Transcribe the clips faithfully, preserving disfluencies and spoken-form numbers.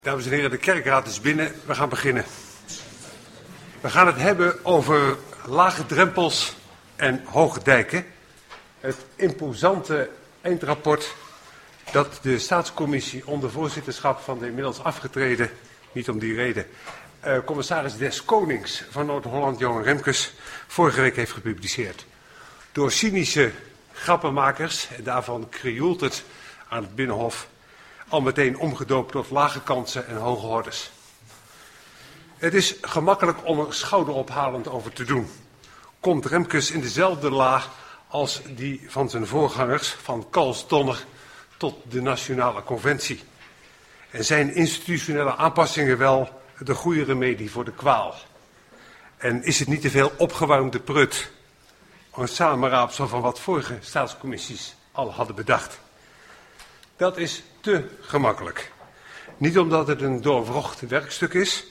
Dames en heren, de kerkraad is binnen. We gaan beginnen. We gaan het hebben over lage drempels en hoge dijken. Het imposante eindrapport dat de staatscommissie onder voorzitterschap van de inmiddels afgetreden, niet om die reden, uh, commissaris des Konings van Noord-Holland, Johan Remkes, vorige week heeft gepubliceerd. Door cynische grappenmakers, en daarvan krioelt het aan het Binnenhof, al meteen omgedoopt tot lage kansen en hoge hordes. Het is gemakkelijk om er schouderophalend over te doen. Komt Remkes in dezelfde laag als die van zijn voorgangers, van Cals Donner tot de Nationale Conventie. En zijn institutionele aanpassingen wel de goede remedie voor de kwaal? En is het niet te veel opgewarmde prut, een samenraapsel van wat vorige staatscommissies al hadden bedacht? Dat is te gemakkelijk. Niet omdat het een doorwrocht werkstuk is,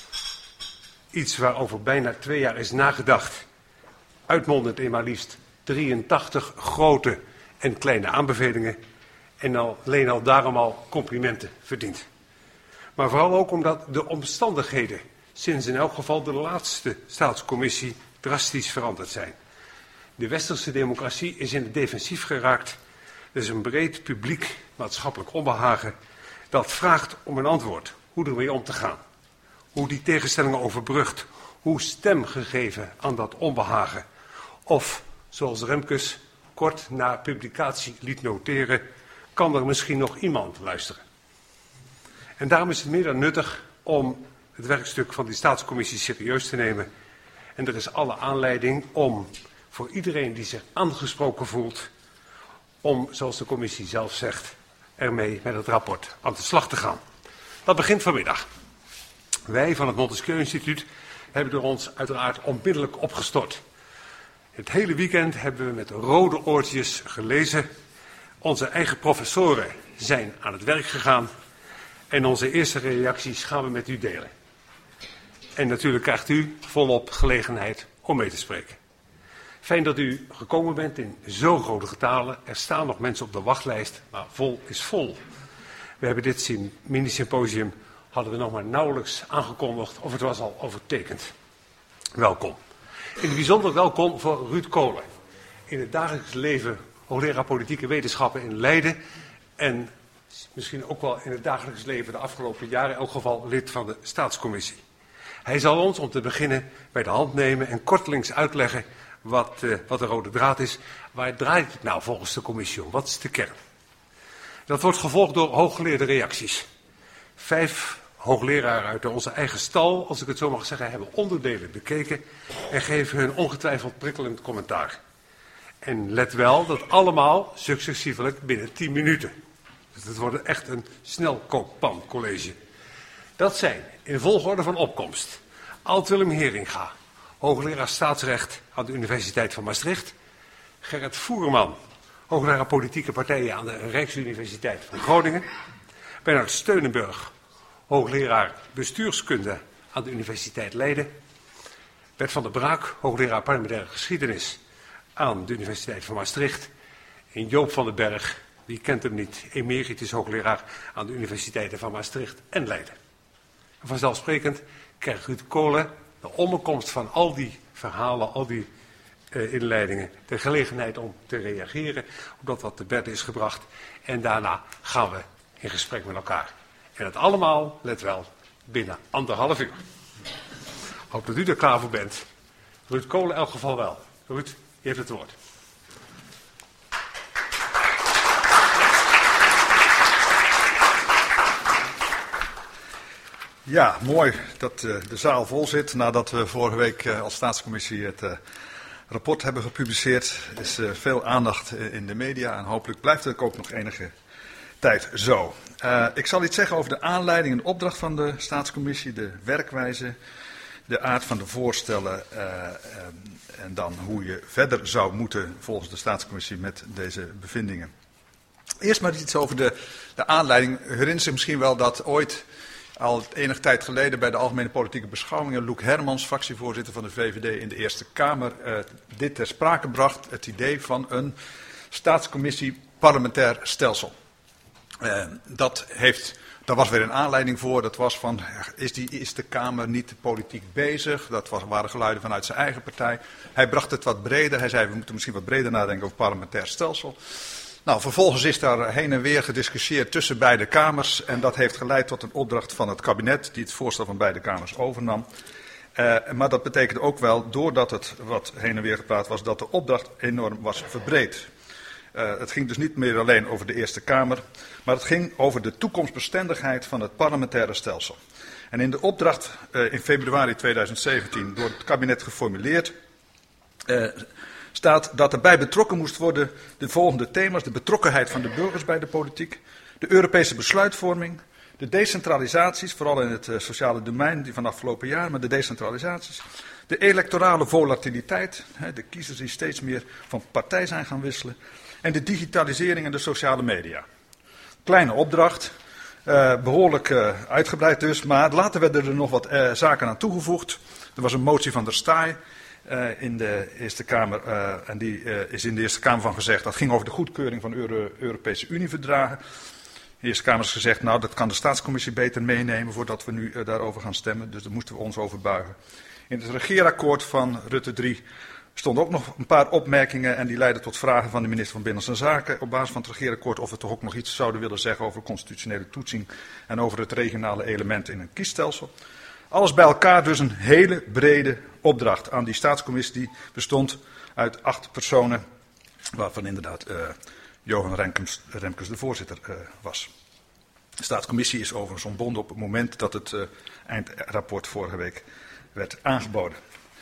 iets waarover bijna twee jaar is nagedacht, uitmondend in maar liefst drieëntachtig grote en kleine aanbevelingen en alleen al daarom al complimenten verdient. Maar vooral ook omdat de omstandigheden sinds in elk geval de laatste staatscommissie drastisch veranderd zijn. De westerse democratie is in het defensief geraakt. Er is een breed publiek maatschappelijk onbehagen dat vraagt om een antwoord. Hoe ermee om te gaan. Hoe die tegenstellingen overbrugt. Hoe stem gegeven aan dat onbehagen. Of, zoals Remkes kort na publicatie liet noteren, kan er misschien nog iemand luisteren. En daarom is het meer dan nuttig om het werkstuk van die staatscommissie serieus te nemen. En er is alle aanleiding om voor iedereen die zich aangesproken voelt, om, zoals de commissie zelf zegt, ermee met het rapport aan de slag te gaan. Dat begint vanmiddag. Wij van het Montesquieu Instituut hebben er ons uiteraard onmiddellijk opgestort. Het hele weekend hebben we met rode oortjes gelezen. Onze eigen professoren zijn aan het werk gegaan. En onze eerste reacties gaan we met u delen. En natuurlijk krijgt u volop gelegenheid om mee te spreken. Fijn dat u gekomen bent in zo'n grote getalen. Er staan nog mensen op de wachtlijst, maar vol is vol. We hebben dit mini-symposium, hadden we nog maar nauwelijks aangekondigd of het was al overtekend. Welkom. In het bijzonder welkom voor Ruud Kolen. In het dagelijks leven hoogleraar politieke wetenschappen in Leiden. En misschien ook wel in het dagelijks leven de afgelopen jaren, in elk geval lid van de staatscommissie. Hij zal ons om te beginnen bij de hand nemen en kortelings uitleggen Wat, uh, wat de rode draad is. Waar draait het nou volgens de commissie om? Wat is de kern? Dat wordt gevolgd door hooggeleerde reacties. Vijf hoogleraren uit onze eigen stal, als ik het zo mag zeggen, hebben onderdelen bekeken en geven hun ongetwijfeld prikkelend commentaar. En let wel, dat allemaal successievelijk binnen tien minuten. Dus het wordt echt een snelkookpan college. Dat zijn, in volgorde van opkomst, Alt-Willem Heringa, hoogleraar staatsrecht aan de Universiteit van Maastricht. Gerrit Voerman, hoogleraar politieke partijen aan de Rijksuniversiteit van Groningen. Bernard Steunenburg, hoogleraar bestuurskunde aan de Universiteit Leiden. Bert van der Braak, hoogleraar parlementaire geschiedenis aan de Universiteit van Maastricht. En Joop van den Berg, wie kent hem niet, emeritus hoogleraar aan de Universiteiten van Maastricht en Leiden. En vanzelfsprekend krijgt Ruud Kolen, de omkomst van al die verhalen, al die uh, inleidingen, de gelegenheid om te reageren op dat wat te bed is gebracht. En daarna gaan we in gesprek met elkaar. En dat allemaal, let wel, binnen anderhalf uur. Ik hoop dat u er klaar voor bent. Ruud Kolen in elk geval wel. Ruud, je hebt het woord. Ja, mooi dat uh, de zaal vol zit. Nadat we vorige week uh, als staatscommissie het uh, rapport hebben gepubliceerd, is uh, veel aandacht uh, in de media en hopelijk blijft het ook nog enige tijd zo. Uh, ik zal iets zeggen over de aanleiding en de opdracht van de staatscommissie, de werkwijze, de aard van de voorstellen uh, uh, en dan hoe je verder zou moeten volgens de staatscommissie met deze bevindingen. Eerst maar iets over de, de aanleiding. Herinnert zich misschien wel dat ooit, al enige tijd geleden bij de Algemene Politieke Beschouwingen, Loek Hermans, fractievoorzitter van de V V D in de Eerste Kamer, uh, dit ter sprake bracht, het idee van een staatscommissie parlementair stelsel. Uh, dat heeft daar was weer een aanleiding voor. Dat was van, is, die, is de Kamer niet politiek bezig? Dat was, waren geluiden vanuit zijn eigen partij. Hij bracht het wat breder. Hij zei, we moeten misschien wat breder nadenken over het parlementair stelsel. Nou, vervolgens is daar heen en weer gediscussieerd tussen beide kamers. En dat heeft geleid tot een opdracht van het kabinet, die het voorstel van beide kamers overnam. Uh, maar dat betekende ook wel, doordat het wat heen en weer gepraat was, dat de opdracht enorm was verbreed. Uh, het ging dus niet meer alleen over de Eerste Kamer, maar het ging over de toekomstbestendigheid van het parlementaire stelsel. En in de opdracht uh, in februari tweeduizend zeventien door het kabinet geformuleerd, uh, staat dat erbij betrokken moest worden de volgende thema's: de betrokkenheid van de burgers bij de politiek, de Europese besluitvorming, de decentralisaties, vooral in het uh, sociale domein die van afgelopen jaar, maar de decentralisaties, de electorale volatiliteit, hè, de kiezers die steeds meer van partij zijn gaan wisselen, en de digitalisering en de sociale media. Kleine opdracht, uh, behoorlijk uh, uitgebreid dus, maar later werden er nog wat uh, zaken aan toegevoegd. Er was een motie van der Staaij uh, in de Eerste Kamer, uh, en die uh, is in de Eerste Kamer van gezegd, dat ging over de goedkeuring van Euro- Europese Unieverdragen. De Eerste Kamer is gezegd, nou dat kan de Staatscommissie beter meenemen voordat we nu uh, daarover gaan stemmen, dus daar moesten we ons over buigen. In het regeerakkoord van Rutte drie stonden ook nog een paar opmerkingen en die leidden tot vragen van de minister van Binnenlandse Zaken op basis van het regeerakkoord of we toch ook nog iets zouden willen zeggen over constitutionele toetsing en over het regionale element in een kiesstelsel. Alles bij elkaar dus een hele brede opdracht aan die Staatscommissie, die bestond uit acht personen, waarvan inderdaad uh, Johan Remkes, Remkes de voorzitter uh, was. De Staatscommissie is overigens ontbonden op het moment dat het uh, eindrapport vorige week werd aangeboden.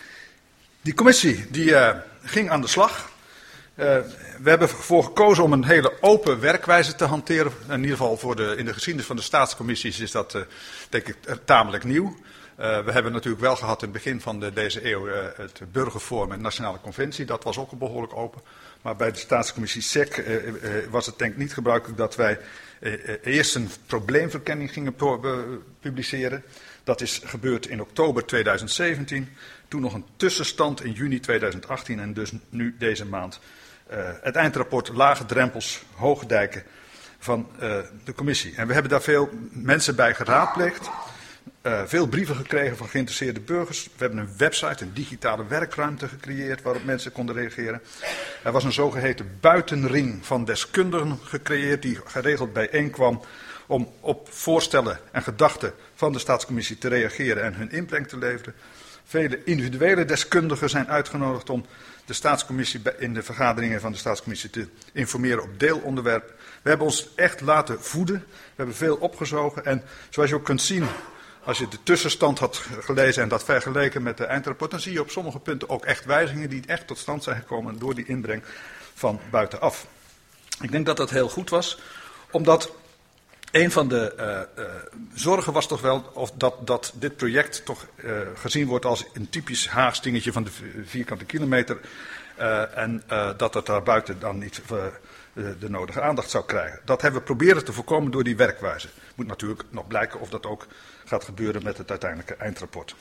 Die commissie die, uh, ging aan de slag. Uh, we hebben ervoor gekozen om een hele open werkwijze te hanteren. In ieder geval voor de, in de geschiedenis van de staatscommissies is dat uh, denk ik tamelijk nieuw. Uh, we hebben natuurlijk wel gehad in het begin van de, deze eeuw uh, het burgerforum en de Nationale Conventie. Dat was ook behoorlijk open. Maar bij de staatscommissie S E C uh, uh, was het denk ik niet gebruikelijk dat wij uh, uh, eerst een probleemverkenning gingen publiceren. Dat is gebeurd in oktober tweeduizend zeventien. Toen nog een tussenstand in juni tweeduizend achttien en dus nu deze maand uh, het eindrapport Lage Drempels, Hoge Dijken van uh, de commissie. En we hebben daar veel mensen bij geraadpleegd. Uh, veel brieven gekregen van geïnteresseerde burgers. We hebben een website, een digitale werkruimte gecreëerd waarop mensen konden reageren. Er was een zogeheten buitenring van deskundigen gecreëerd die geregeld bijeenkwam om op voorstellen en gedachten van de Staatscommissie te reageren en hun inbreng te leveren. Vele individuele deskundigen zijn uitgenodigd om de Staatscommissie in de vergaderingen van de Staatscommissie te informeren op deelonderwerpen. We hebben ons echt laten voeden. We hebben veel opgezogen en zoals je ook kunt zien, als je de tussenstand had gelezen en dat vergeleken met de eindrapport, dan zie je op sommige punten ook echt wijzigingen die echt tot stand zijn gekomen door die inbreng van buitenaf. Ik denk dat dat heel goed was, omdat een van de uh, uh, zorgen was toch wel of dat, dat dit project toch uh, gezien wordt als een typisch Haags dingetje van de vierkante kilometer. Uh, en uh, dat het daar buiten dan niet uh, de, de nodige aandacht zou krijgen. Dat hebben we proberen te voorkomen door die werkwijze. Moet natuurlijk nog blijken of dat ook gaat gebeuren met het uiteindelijke eindrapport.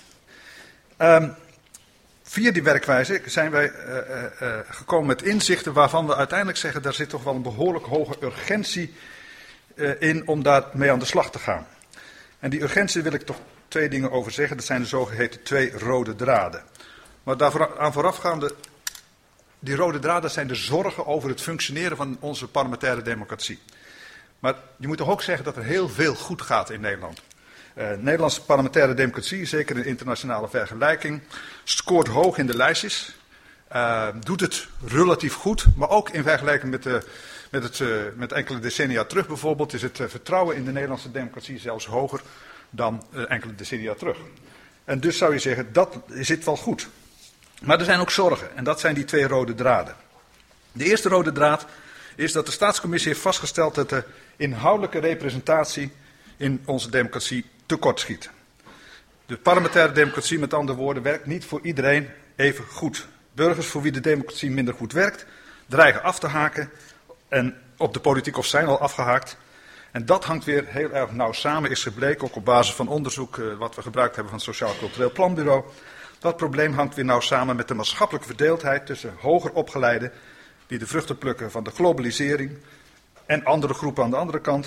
Um, via die werkwijze zijn wij uh, uh, uh, gekomen met inzichten waarvan we uiteindelijk zeggen, daar zit toch wel een behoorlijk hoge urgentie uh, in om daarmee aan de slag te gaan. En die urgentie wil ik toch twee dingen over zeggen. Dat zijn de zogeheten twee rode draden. Maar daaraan voorafgaande, die rode draden zijn de zorgen over het functioneren van onze parlementaire democratie. Maar je moet toch ook zeggen dat er heel veel goed gaat in Nederland. Uh, Nederlandse parlementaire democratie, zeker in internationale vergelijking, scoort hoog in de lijstjes. Uh, doet het relatief goed, maar ook in vergelijking met, de, met, het, uh, met enkele decennia terug bijvoorbeeld, is het uh, vertrouwen in de Nederlandse democratie zelfs hoger dan uh, enkele decennia terug. En dus zou je zeggen, dat zit wel goed. Maar er zijn ook zorgen en dat zijn die twee rode draden. De eerste rode draad is dat de Staatscommissie heeft vastgesteld dat de inhoudelijke representatie in onze democratie tekortschiet. De parlementaire democratie, met andere woorden, werkt niet voor iedereen even goed. Burgers voor wie de democratie minder goed werkt, dreigen af te haken en op de politiek of zijn al afgehaakt. En dat hangt weer heel erg nauw samen, is gebleken, ook op basis van onderzoek uh, wat we gebruikt hebben van het Sociaal Cultureel Planbureau. Dat probleem hangt weer nauw samen met de maatschappelijke verdeeldheid tussen hoger opgeleiden, die de vruchten plukken van de globalisering, en andere groepen aan de andere kant,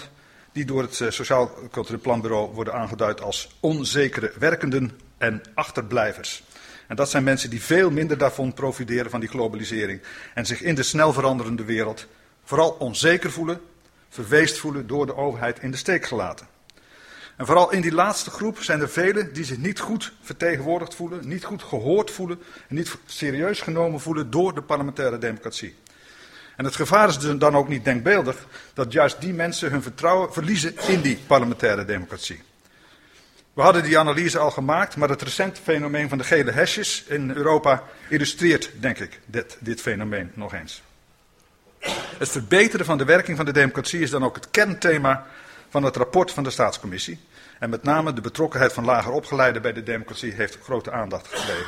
die door het uh, Sociaal Cultureel Planbureau worden aangeduid als onzekere werkenden en achterblijvers. En dat zijn mensen die veel minder daarvan profiteren van die globalisering en zich in de snel veranderende wereld vooral onzeker voelen, verweest voelen door de overheid in de steek gelaten. En vooral in die laatste groep zijn er velen die zich niet goed vertegenwoordigd voelen, niet goed gehoord voelen en niet serieus genomen voelen door de parlementaire democratie. En het gevaar is dan ook niet denkbeeldig dat juist die mensen hun vertrouwen verliezen in die parlementaire democratie. We hadden die analyse al gemaakt, maar het recente fenomeen van de gele hesjes in Europa illustreert, denk ik, dit, dit fenomeen nog eens. Het verbeteren van de werking van de democratie is dan ook het kernthema van het rapport van de Staatscommissie. En met name de betrokkenheid van lager opgeleiden bij de democratie heeft grote aandacht gekregen.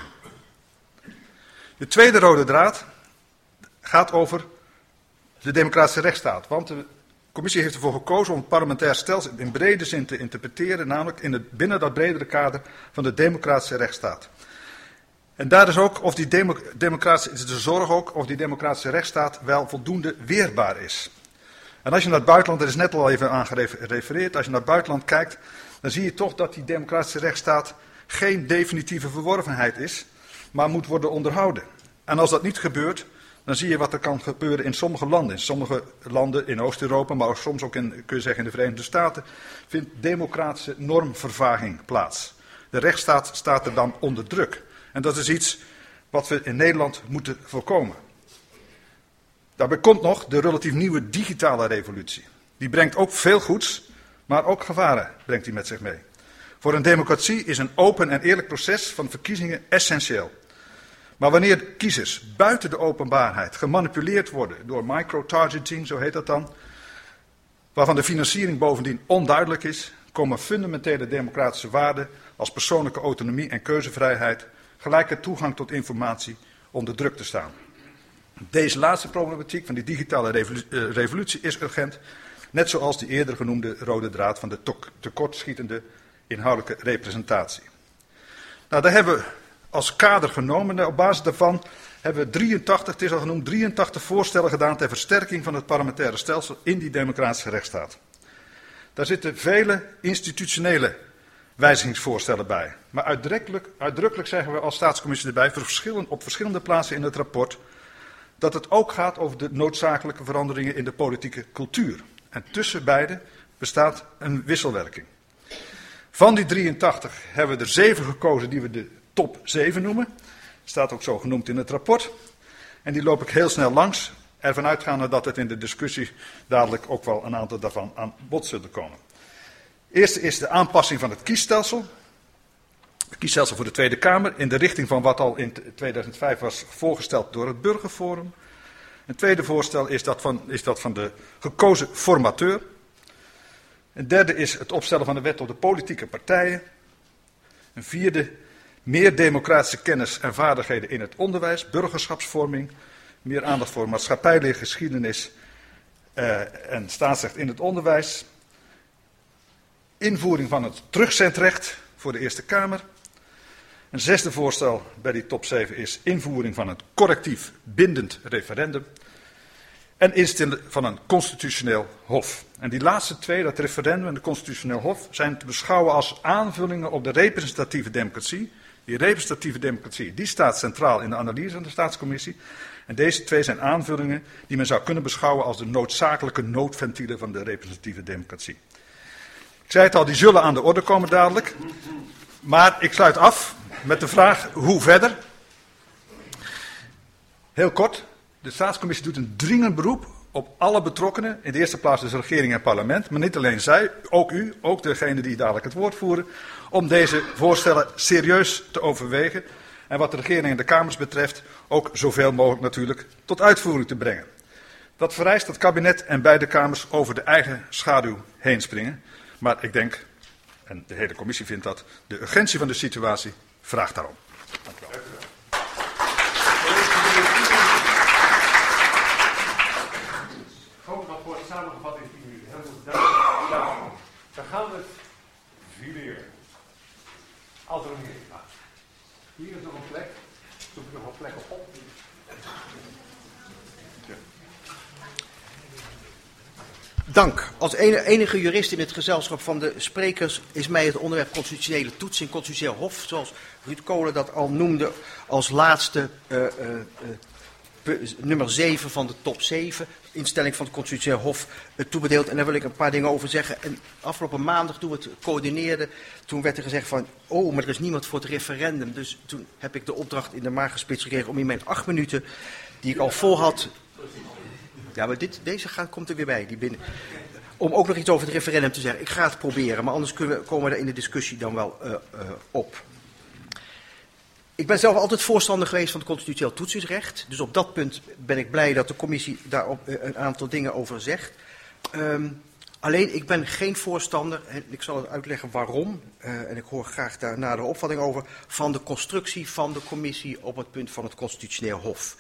De tweede rode draad gaat over de democratische rechtsstaat. Want de commissie heeft ervoor gekozen om het parlementair stelsel in brede zin te interpreteren, namelijk in het, binnen dat bredere kader van de democratische rechtsstaat. En daar is ook of die demo, democratische, is de zorg ook of die democratische rechtsstaat wel voldoende weerbaar is. En als je naar het buitenland, er is net al even aan gerefereerd, als je naar het buitenland kijkt, dan zie je toch dat die democratische rechtsstaat geen definitieve verworvenheid is, maar moet worden onderhouden. En als dat niet gebeurt, dan zie je wat er kan gebeuren in sommige landen. In sommige landen in Oost-Europa, maar ook soms ook in, kun je zeggen, in de Verenigde Staten, vindt democratische normvervaging plaats. De rechtsstaat staat er dan onder druk. En dat is iets wat we in Nederland moeten voorkomen. Daarbij komt nog de relatief nieuwe digitale revolutie. Die brengt ook veel goeds, maar ook gevaren brengt die met zich mee. Voor een democratie is een open en eerlijk proces van verkiezingen essentieel. Maar wanneer kiezers buiten de openbaarheid gemanipuleerd worden door microtargeting, zo heet dat dan, waarvan de financiering bovendien onduidelijk is, komen fundamentele democratische waarden als persoonlijke autonomie en keuzevrijheid, gelijke toegang tot informatie, onder druk te staan. Deze laatste problematiek van die digitale revolutie, revolutie is urgent, net zoals die eerder genoemde rode draad van de tekortschietende inhoudelijke representatie. Nou, daar hebben we als kader genomen. Op basis daarvan hebben we drieëntachtig, het is al genoemd, drieëntachtig voorstellen gedaan ter versterking van het parlementaire stelsel in die democratische rechtsstaat. Daar zitten vele institutionele wijzigingsvoorstellen bij. Maar uitdrukkelijk, uitdrukkelijk zeggen we als Staatscommissie erbij, voor verschillen, op verschillende plaatsen in het rapport, dat het ook gaat over de noodzakelijke veranderingen in de politieke cultuur. En tussen beide bestaat een wisselwerking. Van die drieëntachtig hebben we er zeven gekozen die we de top zeven noemen. Staat ook zo genoemd in het rapport. En die loop ik heel snel langs, ervan uitgaande dat het in de discussie dadelijk ook wel een aantal daarvan aan bod zullen komen. Eerste is de aanpassing van het kiesstelsel. Het kiesstelsel voor de Tweede Kamer in de richting van wat al in tweeduizend vijf was voorgesteld door het Burgerforum. Een tweede voorstel is dat van, is dat van de gekozen formateur. Een derde is het opstellen van een wet op de politieke partijen. Een vierde, meer democratische kennis en vaardigheden in het onderwijs, burgerschapsvorming. Meer aandacht voor maatschappijleer, geschiedenis uh, en staatsrecht in het onderwijs. Invoering van het terugzendrecht voor de Eerste Kamer. Een zesde voorstel bij die top zeven is invoering van een correctief bindend referendum. En instellen van een constitutioneel hof. En die laatste twee, dat referendum en de constitutioneel hof, zijn te beschouwen als aanvullingen op de representatieve democratie. Die representatieve democratie, die staat centraal in de analyse van de Staatscommissie. En deze twee zijn aanvullingen die men zou kunnen beschouwen als de noodzakelijke noodventielen van de representatieve democratie. Ik zei het al, die zullen aan de orde komen dadelijk. Maar ik sluit af met de vraag, hoe verder? Heel kort, de Staatscommissie doet een dringend beroep op alle betrokkenen. In de eerste plaats dus regering en parlement, maar niet alleen zij, ook u, ook degenen die dadelijk het woord voeren. Om deze voorstellen serieus te overwegen. En wat de regering en de Kamers betreft, ook zoveel mogelijk natuurlijk tot uitvoering te brengen. Dat vereist dat het kabinet en beide Kamers over de eigen schaduw heen springen. Maar ik denk, en de hele commissie vindt dat, de urgentie van de situatie vraagt daarom. Dank u wel. Groot rapport samengevat in tien minuten. Heel goed duidelijk. Ja, dan gaan we het fileren. Alterneren. Nou, hier is nog een plek. Zoek ik nog een plek op. Dank. Als enige jurist in het gezelschap van de sprekers is mij het onderwerp constitutionele toetsing, constitutioneel hof, zoals Ruud Kolen dat al noemde, als laatste uh, uh, uh, nummer zeven van de top zeven, instelling van het constitutioneel hof, uh, toebedeeld. En daar wil ik een paar dingen over zeggen. En afgelopen maandag, toen we het coördineerden, toen werd er gezegd van, oh, maar er is niemand voor het referendum. Dus toen heb ik de opdracht in de maag gespitst gekregen om in mijn acht minuten, die ik al vol had. Ja, maar dit, deze gaat, komt er weer bij, die binnen. Om ook nog iets over het referendum te zeggen. Ik ga het proberen, maar anders kunnen we, komen we daar in de discussie dan wel uh, uh, op. Ik ben zelf altijd voorstander geweest van het constitutioneel toetsingsrecht. Dus op dat punt ben ik blij dat de commissie daar op, uh, een aantal dingen over zegt. Um, alleen, ik ben geen voorstander, en ik zal het uitleggen waarom, uh, en ik hoor graag daar nader opvatting over, van de constructie van de commissie op het punt van het constitutioneel hof.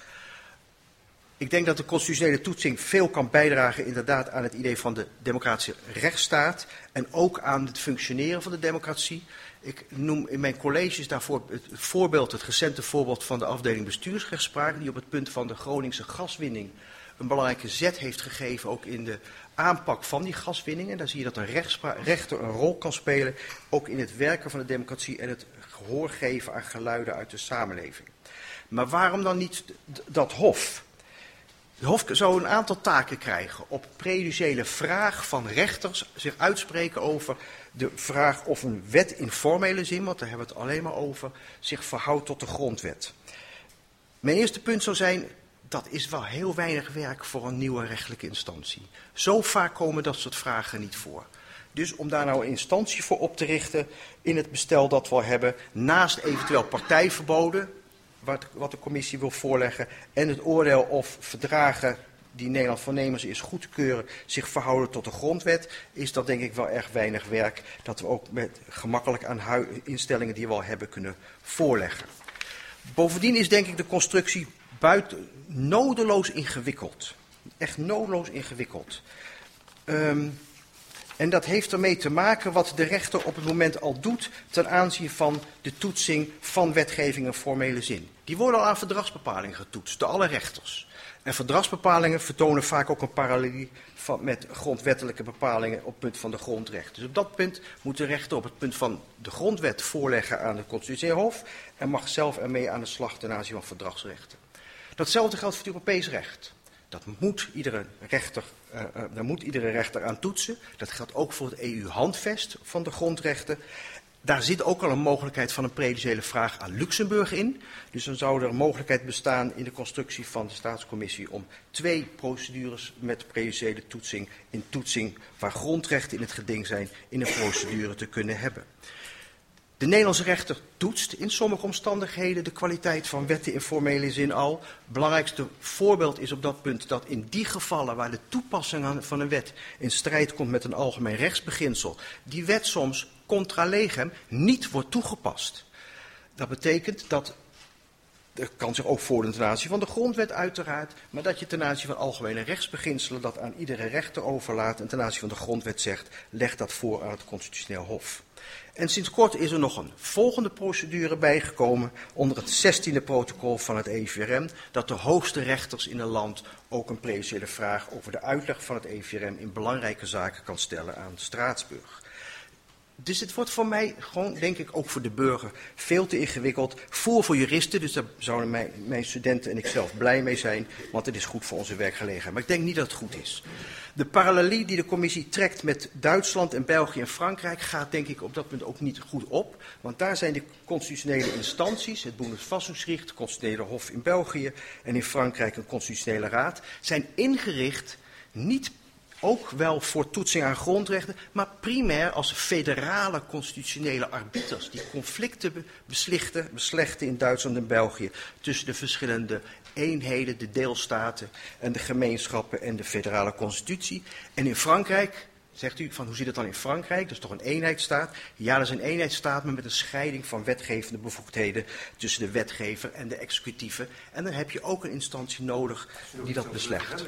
Ik denk dat de constitutionele toetsing veel kan bijdragen inderdaad aan het idee van de democratische rechtsstaat en ook aan het functioneren van de democratie. Ik noem in mijn colleges daarvoor het voorbeeld, het recente voorbeeld van de afdeling bestuursrechtspraak, die op het punt van de Groningse gaswinning een belangrijke zet heeft gegeven, ook in de aanpak van die gaswinning. En daar zie je dat een rechter een rol kan spelen, ook in het werken van de democratie en het gehoor geven aan geluiden uit de samenleving. Maar waarom dan niet dat hof? Het Hof zou een aantal taken krijgen. Op prejudiciële vraag van rechters zich uitspreken over de vraag of een wet in formele zin, want daar hebben we het alleen maar over, zich verhoudt tot de grondwet. Mijn eerste punt zou zijn, dat is wel heel weinig werk voor een nieuwe rechtelijke instantie. Zo vaak komen dat soort vragen niet voor. Dus om daar nou een instantie voor op te richten in het bestel dat we hebben, naast eventueel partijverboden, Wat, wat de commissie wil voorleggen, en het oordeel of verdragen die Nederland voornemens is goed te keuren zich verhouden tot de grondwet, is dat denk ik wel erg weinig werk dat we ook met gemakkelijk aan instellingen die we al hebben kunnen voorleggen. Bovendien is denk ik de constructie buiten nodeloos ingewikkeld. Echt nodeloos ingewikkeld. Um, En dat heeft ermee te maken wat de rechter op het moment al doet ten aanzien van de toetsing van wetgeving in formele zin. Die worden al aan verdragsbepalingen getoetst, door alle rechters. En verdragsbepalingen vertonen vaak ook een parallelie van, met grondwettelijke bepalingen op het punt van de grondrechten. Dus op dat punt moet de rechter op het punt van de grondwet voorleggen aan het constitutioneel hof en mag zelf ermee aan de slag ten aanzien van verdragsrechten. Datzelfde geldt voor het Europees recht. Dat moet iedere rechter, uh, uh, daar moet iedere rechter aan toetsen. Dat geldt ook voor het E U-handvest van de grondrechten. Daar zit ook al een mogelijkheid van een prejudiciële vraag aan Luxemburg in. Dus dan zou er een mogelijkheid bestaan in de constructie van de staatscommissie om twee procedures met prejudiciële toetsing in toetsing waar grondrechten in het geding zijn in een procedure te kunnen hebben. De Nederlandse rechter toetst in sommige omstandigheden de kwaliteit van wetten in formele zin al. Het belangrijkste voorbeeld is op dat punt dat in die gevallen waar de toepassing van een wet in strijd komt met een algemeen rechtsbeginsel, die wet soms contra legem niet wordt toegepast. Dat betekent dat, dat kan zich ook voordoen ten aanzien van de grondwet uiteraard, maar dat je ten aanzien van algemene rechtsbeginselen dat aan iedere rechter overlaat en ten aanzien van de grondwet zegt, leg dat voor aan het constitutioneel hof. En sinds kort is er nog een volgende procedure bijgekomen onder het zestiende protocol van het E V R M, dat de hoogste rechters in een land ook een prejudiciële vraag over de uitleg van het E V R M in belangrijke zaken kan stellen aan Straatsburg. Dus het wordt voor mij gewoon, denk ik, ook voor de burger veel te ingewikkeld. Voor voor juristen, dus daar zouden mijn, mijn studenten en ik zelf blij mee zijn, want het is goed voor onze werkgelegenheid. Maar ik denk niet dat het goed is. De parallelie die de commissie trekt met Duitsland en België en Frankrijk gaat denk ik op dat punt ook niet goed op. Want daar zijn de constitutionele instanties, het Bundesverfassungsgericht, het constitutionele hof in België en in Frankrijk een constitutionele raad, zijn ingericht niet ook wel voor toetsing aan grondrechten, maar primair als federale constitutionele arbiters die conflicten beslichten, beslechten in Duitsland en België tussen de verschillende eenheden, de deelstaten en de gemeenschappen en de federale constitutie. En in Frankrijk, zegt u van hoe zit het dan in Frankrijk, dat is toch een eenheidsstaat? Ja, dat is een eenheidsstaat, maar met een scheiding van wetgevende bevoegdheden tussen de wetgever en de executieve. En dan heb je ook een instantie nodig die dat beslecht.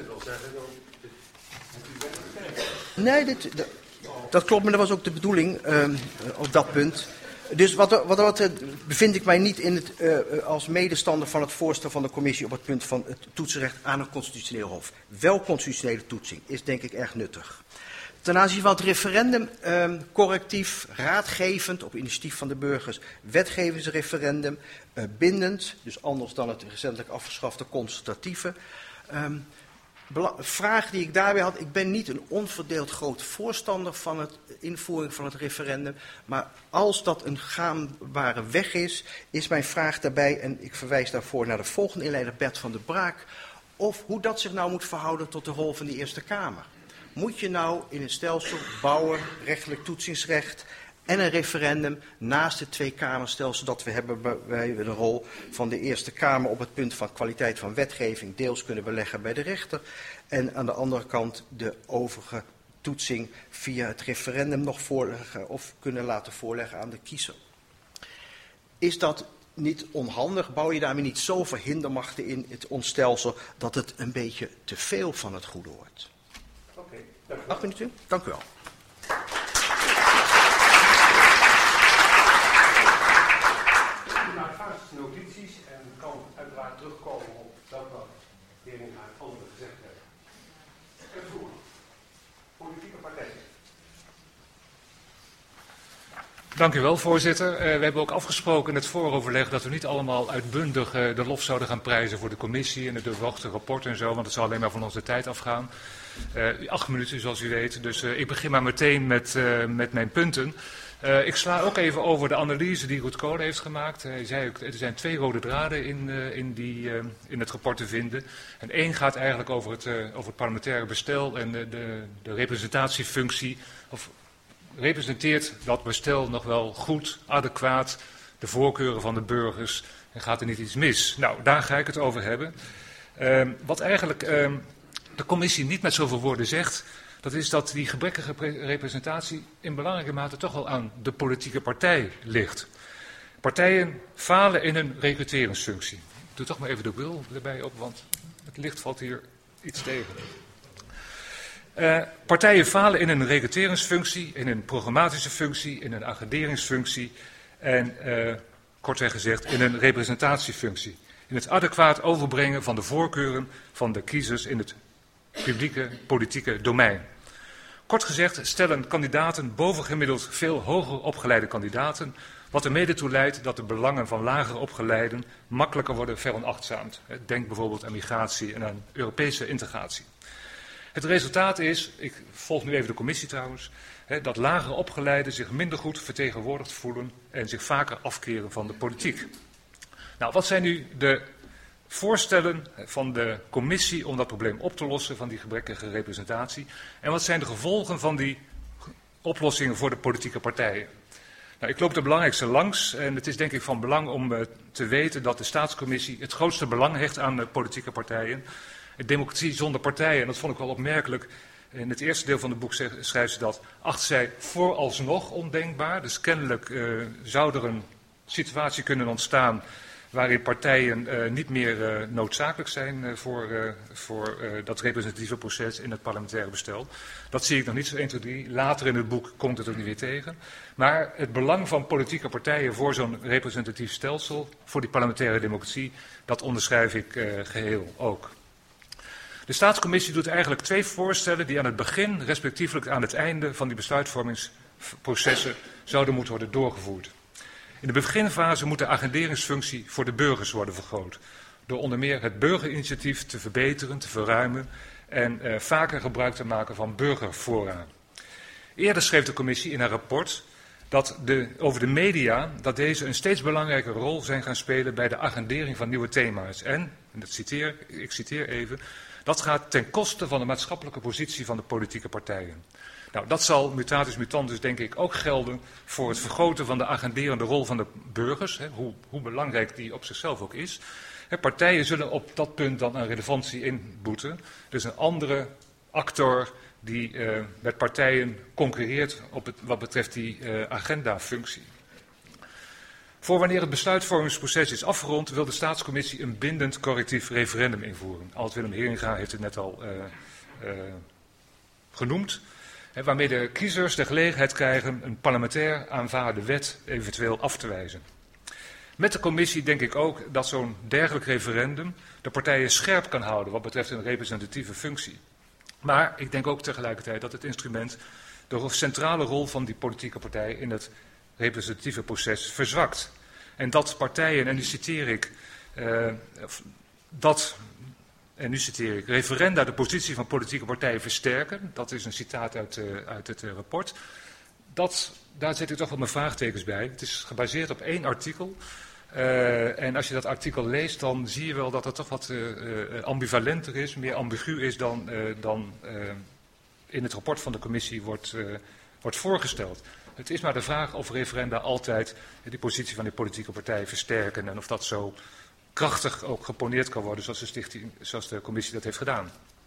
Nee, dit, dat, dat klopt, maar dat was ook de bedoeling uh, op dat punt. Dus wat, wat, wat bevind ik mij niet in het, uh, als medestander van het voorstel van de commissie op het punt van het toetsenrecht aan een constitutioneel hof. Wel constitutionele toetsing is denk ik erg nuttig. Ten aanzien van het referendum, uh, correctief, raadgevend, op initiatief van de burgers, wetgevingsreferendum, uh, bindend, dus anders dan het recentelijk afgeschafte consultatieve. Um, Vraag die ik daarbij had, ik ben niet een onverdeeld groot voorstander van het invoering van het referendum, maar als dat een gaanbare weg is, is mijn vraag daarbij, en ik verwijs daarvoor naar de volgende inleider Bert van der Braak, of hoe dat zich nou moet verhouden tot de rol van de Eerste Kamer. Moet je nou in een stelsel bouwen, rechtelijk toetsingsrecht en een referendum naast het twee-kamerstelsel dat we hebben bij de rol van de Eerste Kamer op het punt van kwaliteit van wetgeving deels kunnen beleggen bij de rechter en aan de andere kant de overige toetsing via het referendum nog voorleggen of kunnen laten voorleggen aan de kiezer. Is dat niet onhandig? Bouw je daarmee niet zoveel hindermachten in het ons stelsel dat het een beetje te veel van het goede wordt? Oké, dank u wel. Acht minuten? Dank u wel. Notities en kan uiteraard terugkomen op dat wat de heer en anderen gezegd hebben. En vroeger, politieke partijen. Dank u wel, voorzitter. Uh, we hebben ook afgesproken in het vooroverleg dat we niet allemaal uitbundig uh, de lof zouden gaan prijzen voor de commissie en het doorwachte rapport en zo, want het zal alleen maar van onze tijd afgaan. Uh, acht minuten, zoals u weet. Dus uh, ik begin maar meteen met, uh, met mijn punten. Uh, ik sla ook even over de analyse die Ruud Kolen heeft gemaakt. Hij zei ook, er zijn twee rode draden in, uh, in, die, uh, in het rapport te vinden. En één gaat eigenlijk over het, uh, over het parlementaire bestel en de, de, de representatiefunctie. Of representeert dat bestel nog wel goed, adequaat de voorkeuren van de burgers en gaat er niet iets mis? Nou, daar ga ik het over hebben. Uh, wat eigenlijk uh, de commissie niet met zoveel woorden zegt, dat is dat die gebrekkige representatie in belangrijke mate toch wel aan de politieke partij ligt. Partijen falen in hun recruteringsfunctie. Ik doe toch maar even de bril erbij op, want het licht valt hier iets tegen. Uh, partijen falen in een recruteringsfunctie, in een programmatische functie, in een agenderingsfunctie en, uh, kortweg gezegd, in een representatiefunctie. In het adequaat overbrengen van de voorkeuren van de kiezers in het publieke politieke domein. Kort gezegd stellen kandidaten bovengemiddeld veel hoger opgeleide kandidaten, wat er mede toe leidt dat de belangen van lager opgeleiden makkelijker worden veronachtzaamd. Denk bijvoorbeeld aan migratie en aan Europese integratie. Het resultaat is, ik volg nu even de commissie trouwens, dat lager opgeleiden zich minder goed vertegenwoordigd voelen en zich vaker afkeren van de politiek. Nou, wat zijn nu de voorstellen van de commissie om dat probleem op te lossen van die gebrekkige representatie? En wat zijn de gevolgen van die oplossingen voor de politieke partijen? Nou, ik loop de belangrijkste langs en het is denk ik van belang om uh, te weten dat de staatscommissie het grootste belang hecht aan de politieke partijen. Democratie zonder partijen, en dat vond ik wel opmerkelijk. In het eerste deel van het boek schrijft ze dat, acht zij vooralsnog ondenkbaar. Dus kennelijk uh, zou er een situatie kunnen ontstaan waarin partijen uh, niet meer uh, noodzakelijk zijn uh, voor, uh, voor uh, dat representatieve proces in het parlementaire bestel. Dat zie ik nog niet zo één, twee, drie. Later in het boek komt het ook niet weer tegen. Maar het belang van politieke partijen voor zo'n representatief stelsel, voor die parlementaire democratie, dat onderschrijf ik uh, geheel ook. De staatscommissie doet eigenlijk twee voorstellen die aan het begin, respectievelijk aan het einde van die besluitvormingsprocessen zouden moeten worden doorgevoerd. In de beginfase moet de agenderingsfunctie voor de burgers worden vergroot. Door onder meer het burgerinitiatief te verbeteren, te verruimen en uh, vaker gebruik te maken van burgerfora. Eerder schreef de commissie in haar rapport dat de, over de media dat deze een steeds belangrijke rol zijn gaan spelen bij de agendering van nieuwe thema's. En, en dat citeer, ik citeer even, dat gaat ten koste van de maatschappelijke positie van de politieke partijen. Nou, dat zal mutatis mutandis denk ik ook gelden voor het vergroten van de agenderende rol van de burgers, hè, hoe, hoe belangrijk die op zichzelf ook is. Hè, partijen zullen op dat punt dan een relevantie inboeten. Dus een andere actor die uh, met partijen concurreert op het, wat betreft die uh, agendafunctie. Voor wanneer het besluitvormingsproces is afgerond, wil de staatscommissie een bindend correctief referendum invoeren. Alt-Willem Heringa heeft het net al uh, uh, genoemd. Hè, waarmee de kiezers de gelegenheid krijgen een parlementair aanvaarde wet eventueel af te wijzen. Met de commissie denk ik ook dat zo'n dergelijk referendum de partijen scherp kan houden wat betreft een representatieve functie. Maar ik denk ook tegelijkertijd dat het instrument de centrale rol van die politieke partij in het representatieve proces verzwakt. En dat partijen, en nu citeer ik, uh, dat, en nu citeer ik, referenda de positie van politieke partijen versterken, dat is een citaat uit, uh, uit het uh, rapport, dat, daar zet ik toch wel mijn vraagtekens bij. Het is gebaseerd op één artikel. Uh, en als je dat artikel leest, dan zie je wel dat het toch wat uh, uh, ambivalenter is, meer ambigu is dan, uh, dan uh, in het rapport van de commissie wordt, uh, wordt voorgesteld. Het is maar de vraag of referenda altijd die positie van die politieke partijen versterken en of dat zo krachtig ook geponeerd kan worden zoals de, stichting, zoals de commissie dat heeft gedaan.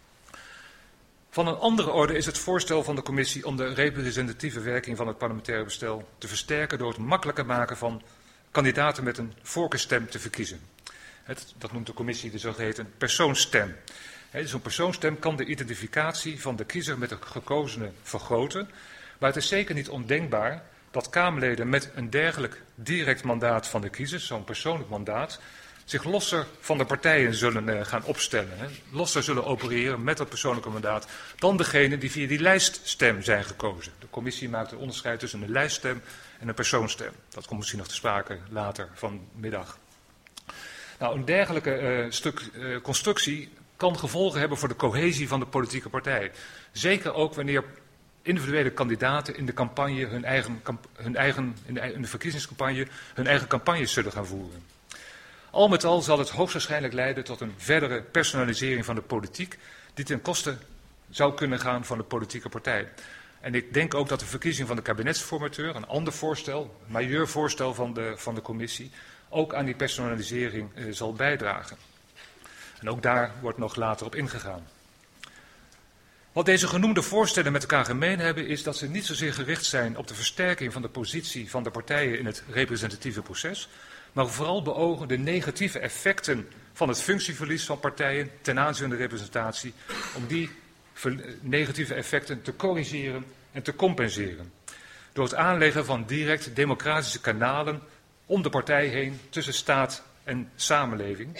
Van een andere orde is het voorstel van de commissie om de representatieve werking van het parlementaire bestel te versterken door het makkelijker maken van kandidaten met een voorkeurstem te verkiezen. Het, dat noemt de commissie de zogeheten persoonstem. He, Zo'n persoonstem kan de identificatie van de kiezer met de gekozene vergroten, maar het is zeker niet ondenkbaar dat Kamerleden met een dergelijk direct mandaat van de kiezers, zo'n persoonlijk mandaat, zich losser van de partijen zullen uh, gaan opstellen. Hè. Losser zullen opereren met dat persoonlijke mandaat dan degenen die via die lijststem zijn gekozen. De commissie maakt een onderscheid tussen een lijststem en een persoonstem. Dat komt misschien nog te sprake later vanmiddag. Nou, een dergelijke uh, stuk uh, constructie kan gevolgen hebben voor de cohesie van de politieke partij. Zeker ook wanneer individuele kandidaten in de campagne hun eigen, hun eigen, in, de, in de verkiezingscampagne hun eigen campagnes zullen gaan voeren. Al met al zal het hoogstwaarschijnlijk leiden tot een verdere personalisering van de politiek, die ten koste zou kunnen gaan van de politieke partij. En ik denk ook dat de verkiezing van de kabinetsformateur, een ander voorstel, een majeur voorstel van de, van de commissie, ook aan die personalisering eh, zal bijdragen. En ook daar wordt nog later op ingegaan. Wat deze genoemde voorstellen met elkaar gemeen hebben, is dat ze niet zozeer gericht zijn op de versterking van de positie van de partijen in het representatieve proces, maar vooral beogen de negatieve effecten van het functieverlies van partijen ten aanzien van de representatie, om die negatieve effecten te corrigeren en te compenseren. Door het aanleggen van direct democratische kanalen om de partij heen tussen staat en samenleving.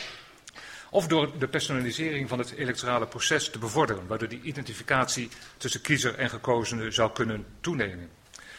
Of door de personalisering van het electorale proces te bevorderen, waardoor die identificatie tussen kiezer en gekozene zou kunnen toenemen.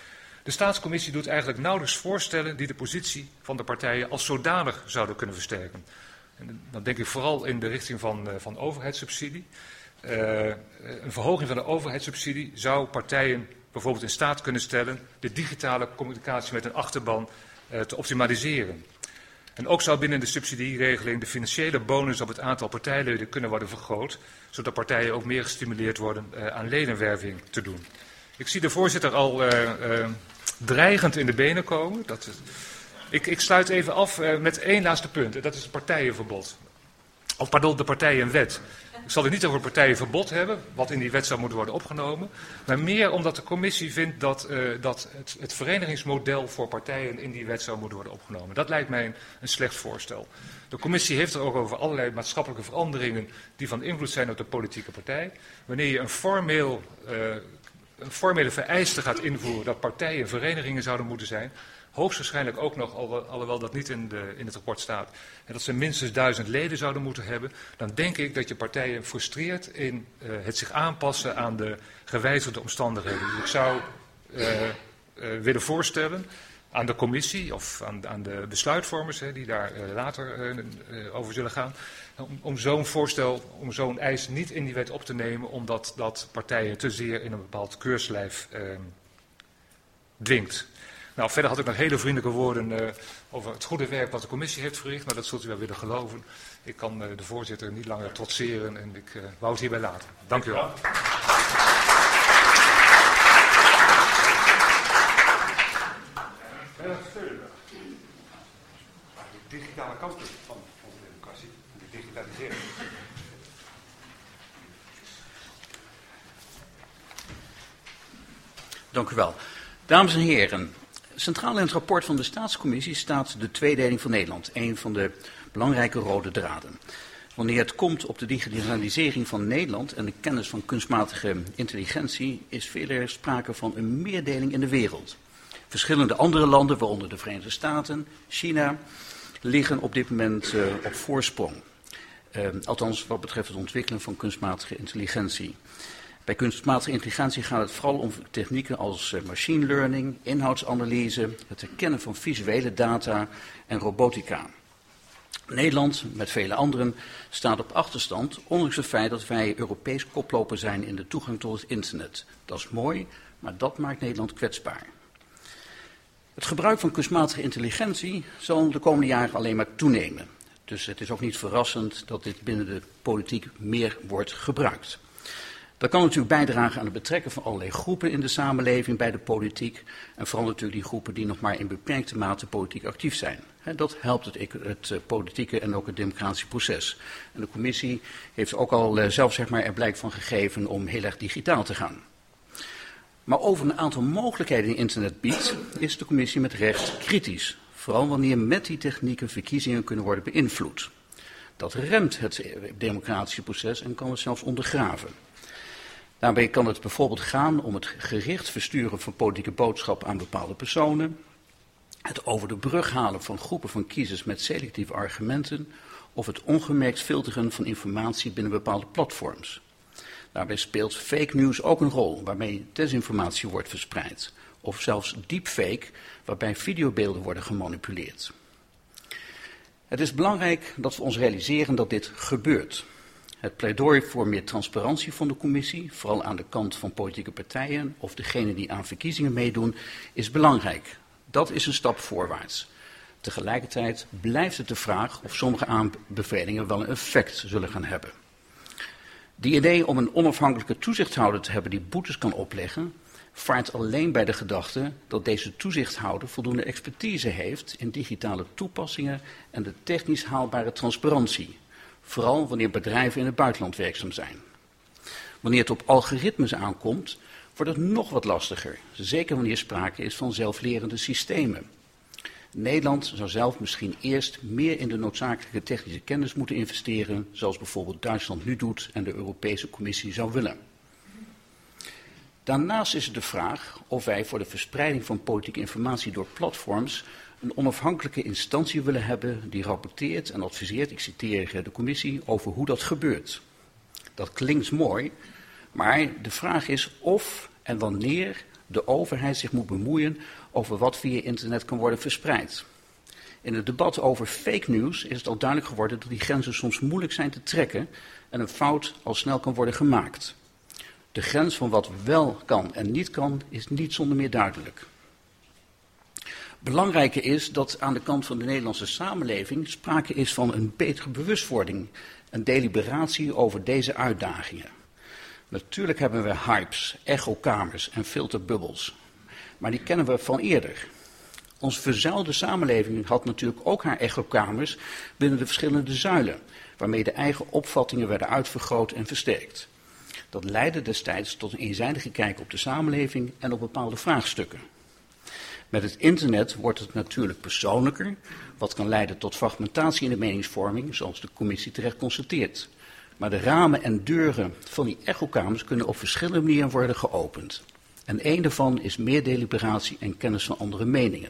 De staatscommissie doet eigenlijk nauwelijks voorstellen die de positie van de partijen als zodanig zouden kunnen versterken. En dan denk ik vooral in de richting van, uh, van overheidssubsidie. Uh, een verhoging van de overheidssubsidie zou partijen bijvoorbeeld in staat kunnen stellen de digitale communicatie met een achterban uh, te optimaliseren. En ook zou binnen de subsidieregeling de financiële bonus op het aantal partijleden kunnen worden vergroot, zodat partijen ook meer gestimuleerd worden uh, aan ledenwerving te doen. Ik zie de voorzitter al uh, uh, dreigend in de benen komen. Dat is, ik, ik sluit even af uh, met één laatste punt, en dat is het partijenverbod. Of pardon, de partijenwet. Ik zal het niet over het partijenverbod hebben, wat in die wet zou moeten worden opgenomen, maar meer omdat de commissie vindt dat, uh, dat het, het verenigingsmodel voor partijen in die wet zou moeten worden opgenomen. Dat lijkt mij een, een slecht voorstel. De commissie heeft er ook over allerlei maatschappelijke veranderingen die van invloed zijn op de politieke partij. Wanneer je een, formeel, uh, een formele vereiste gaat invoeren dat partijen en verenigingen zouden moeten zijn, hoogstwaarschijnlijk ook nog, alhoewel dat niet in, de, in het rapport staat, en dat ze minstens duizend leden zouden moeten hebben, dan denk ik dat je partijen frustreert in uh, het zich aanpassen aan de gewijzigde omstandigheden. Dus ik zou uh, uh, willen voorstellen aan de commissie of aan, aan de besluitvormers, hè, die daar uh, later uh, uh, over zullen gaan, om, om zo'n voorstel, om zo'n eis niet in die wet op te nemen, omdat dat partijen te zeer in een bepaald keurslijf uh, dwingt. Nou, verder had ik nog hele vriendelijke woorden uh, over het goede werk wat de commissie heeft verricht, maar dat zult u wel willen geloven. Ik kan uh, de voorzitter niet langer trotseren en ik uh, wou het hierbij laten. Dank u wel. De digitale kant van onze democratie, de digitalisering. Dank u wel. Dames en heren. Centraal in het rapport van de Staatscommissie staat de tweedeling van Nederland, een van de belangrijke rode draden. Wanneer het komt op de digitalisering van Nederland en de kennis van kunstmatige intelligentie, is veeleer sprake van een meerdeling in de wereld. Verschillende andere landen, waaronder de Verenigde Staten, China, liggen op dit moment uh, op voorsprong. Uh, althans, wat betreft het ontwikkelen van kunstmatige intelligentie. Bij kunstmatige intelligentie gaat het vooral om technieken als uh, machine learning, inhoudsanalyse, het herkennen van visuele data en robotica. Nederland, met vele anderen, staat op achterstand, ondanks het feit dat wij Europees koploper zijn in de toegang tot het internet. Dat is mooi, maar dat maakt Nederland kwetsbaar. Het gebruik van kunstmatige intelligentie zal de komende jaren alleen maar toenemen. Dus het is ook niet verrassend dat dit binnen de politiek meer wordt gebruikt. Dat kan natuurlijk bijdragen aan het betrekken van allerlei groepen in de samenleving bij de politiek. En vooral natuurlijk die groepen die nog maar in beperkte mate politiek actief zijn. Dat helpt het, het politieke en ook het democratische proces. En de commissie heeft ook al zelf zeg maar, er blijk van gegeven om heel erg digitaal te gaan. Maar over een aantal mogelijkheden die internet biedt, is de commissie met recht kritisch. Vooral wanneer met die technieken verkiezingen kunnen worden beïnvloed. Dat remt het democratische proces en kan het zelfs ondergraven. Daarbij kan het bijvoorbeeld gaan om het gericht versturen van politieke boodschappen aan bepaalde personen, het over de brug halen van groepen van kiezers met selectieve argumenten of het ongemerkt filteren van informatie binnen bepaalde platforms. Daarbij speelt fake news ook een rol, waarmee desinformatie wordt verspreid. Of zelfs deepfake, waarbij videobeelden worden gemanipuleerd. Het is belangrijk dat we ons realiseren dat dit gebeurt. Het pleidooi voor meer transparantie van de commissie, vooral aan de kant van politieke partijen of degenen die aan verkiezingen meedoen, is belangrijk. Dat is een stap voorwaarts. Tegelijkertijd blijft het de vraag of sommige aanbevelingen wel een effect zullen gaan hebben. Die idee om een onafhankelijke toezichthouder te hebben die boetes kan opleggen, vaart alleen bij de gedachte dat deze toezichthouder voldoende expertise heeft in digitale toepassingen en de technisch haalbare transparantie. Vooral wanneer bedrijven in het buitenland werkzaam zijn. Wanneer het op algoritmes aankomt, wordt het nog wat lastiger. Zeker wanneer sprake is van zelflerende systemen. Nederland zou zelf misschien eerst meer in de noodzakelijke technische kennis moeten investeren, zoals bijvoorbeeld Duitsland nu doet en de Europese Commissie zou willen. Daarnaast is het de vraag of wij voor de verspreiding van politieke informatie door platforms een onafhankelijke instantie willen hebben die rapporteert en adviseert, ik citeer de commissie, over hoe dat gebeurt. Dat klinkt mooi, maar de vraag is of en wanneer de overheid zich moet bemoeien over wat via internet kan worden verspreid. In het debat over fake news is het al duidelijk geworden dat die grenzen soms moeilijk zijn te trekken en een fout al snel kan worden gemaakt. De grens van wat wel kan en niet kan is niet zonder meer duidelijk. Belangrijker is dat aan de kant van de Nederlandse samenleving sprake is van een betere bewustwording en deliberatie over deze uitdagingen. Natuurlijk hebben we hypes, echokamers en filterbubbels, maar die kennen we van eerder. Onze verzuilde samenleving had natuurlijk ook haar echokamers binnen de verschillende zuilen, waarmee de eigen opvattingen werden uitvergroot en versterkt. Dat leidde destijds tot een eenzijdige kijk op de samenleving en op bepaalde vraagstukken. Met het internet wordt het natuurlijk persoonlijker, wat kan leiden tot fragmentatie in de meningsvorming, zoals de commissie terecht constateert. Maar de ramen en deuren van die echokamers kunnen op verschillende manieren worden geopend. En één daarvan is meer deliberatie en kennis van andere meningen.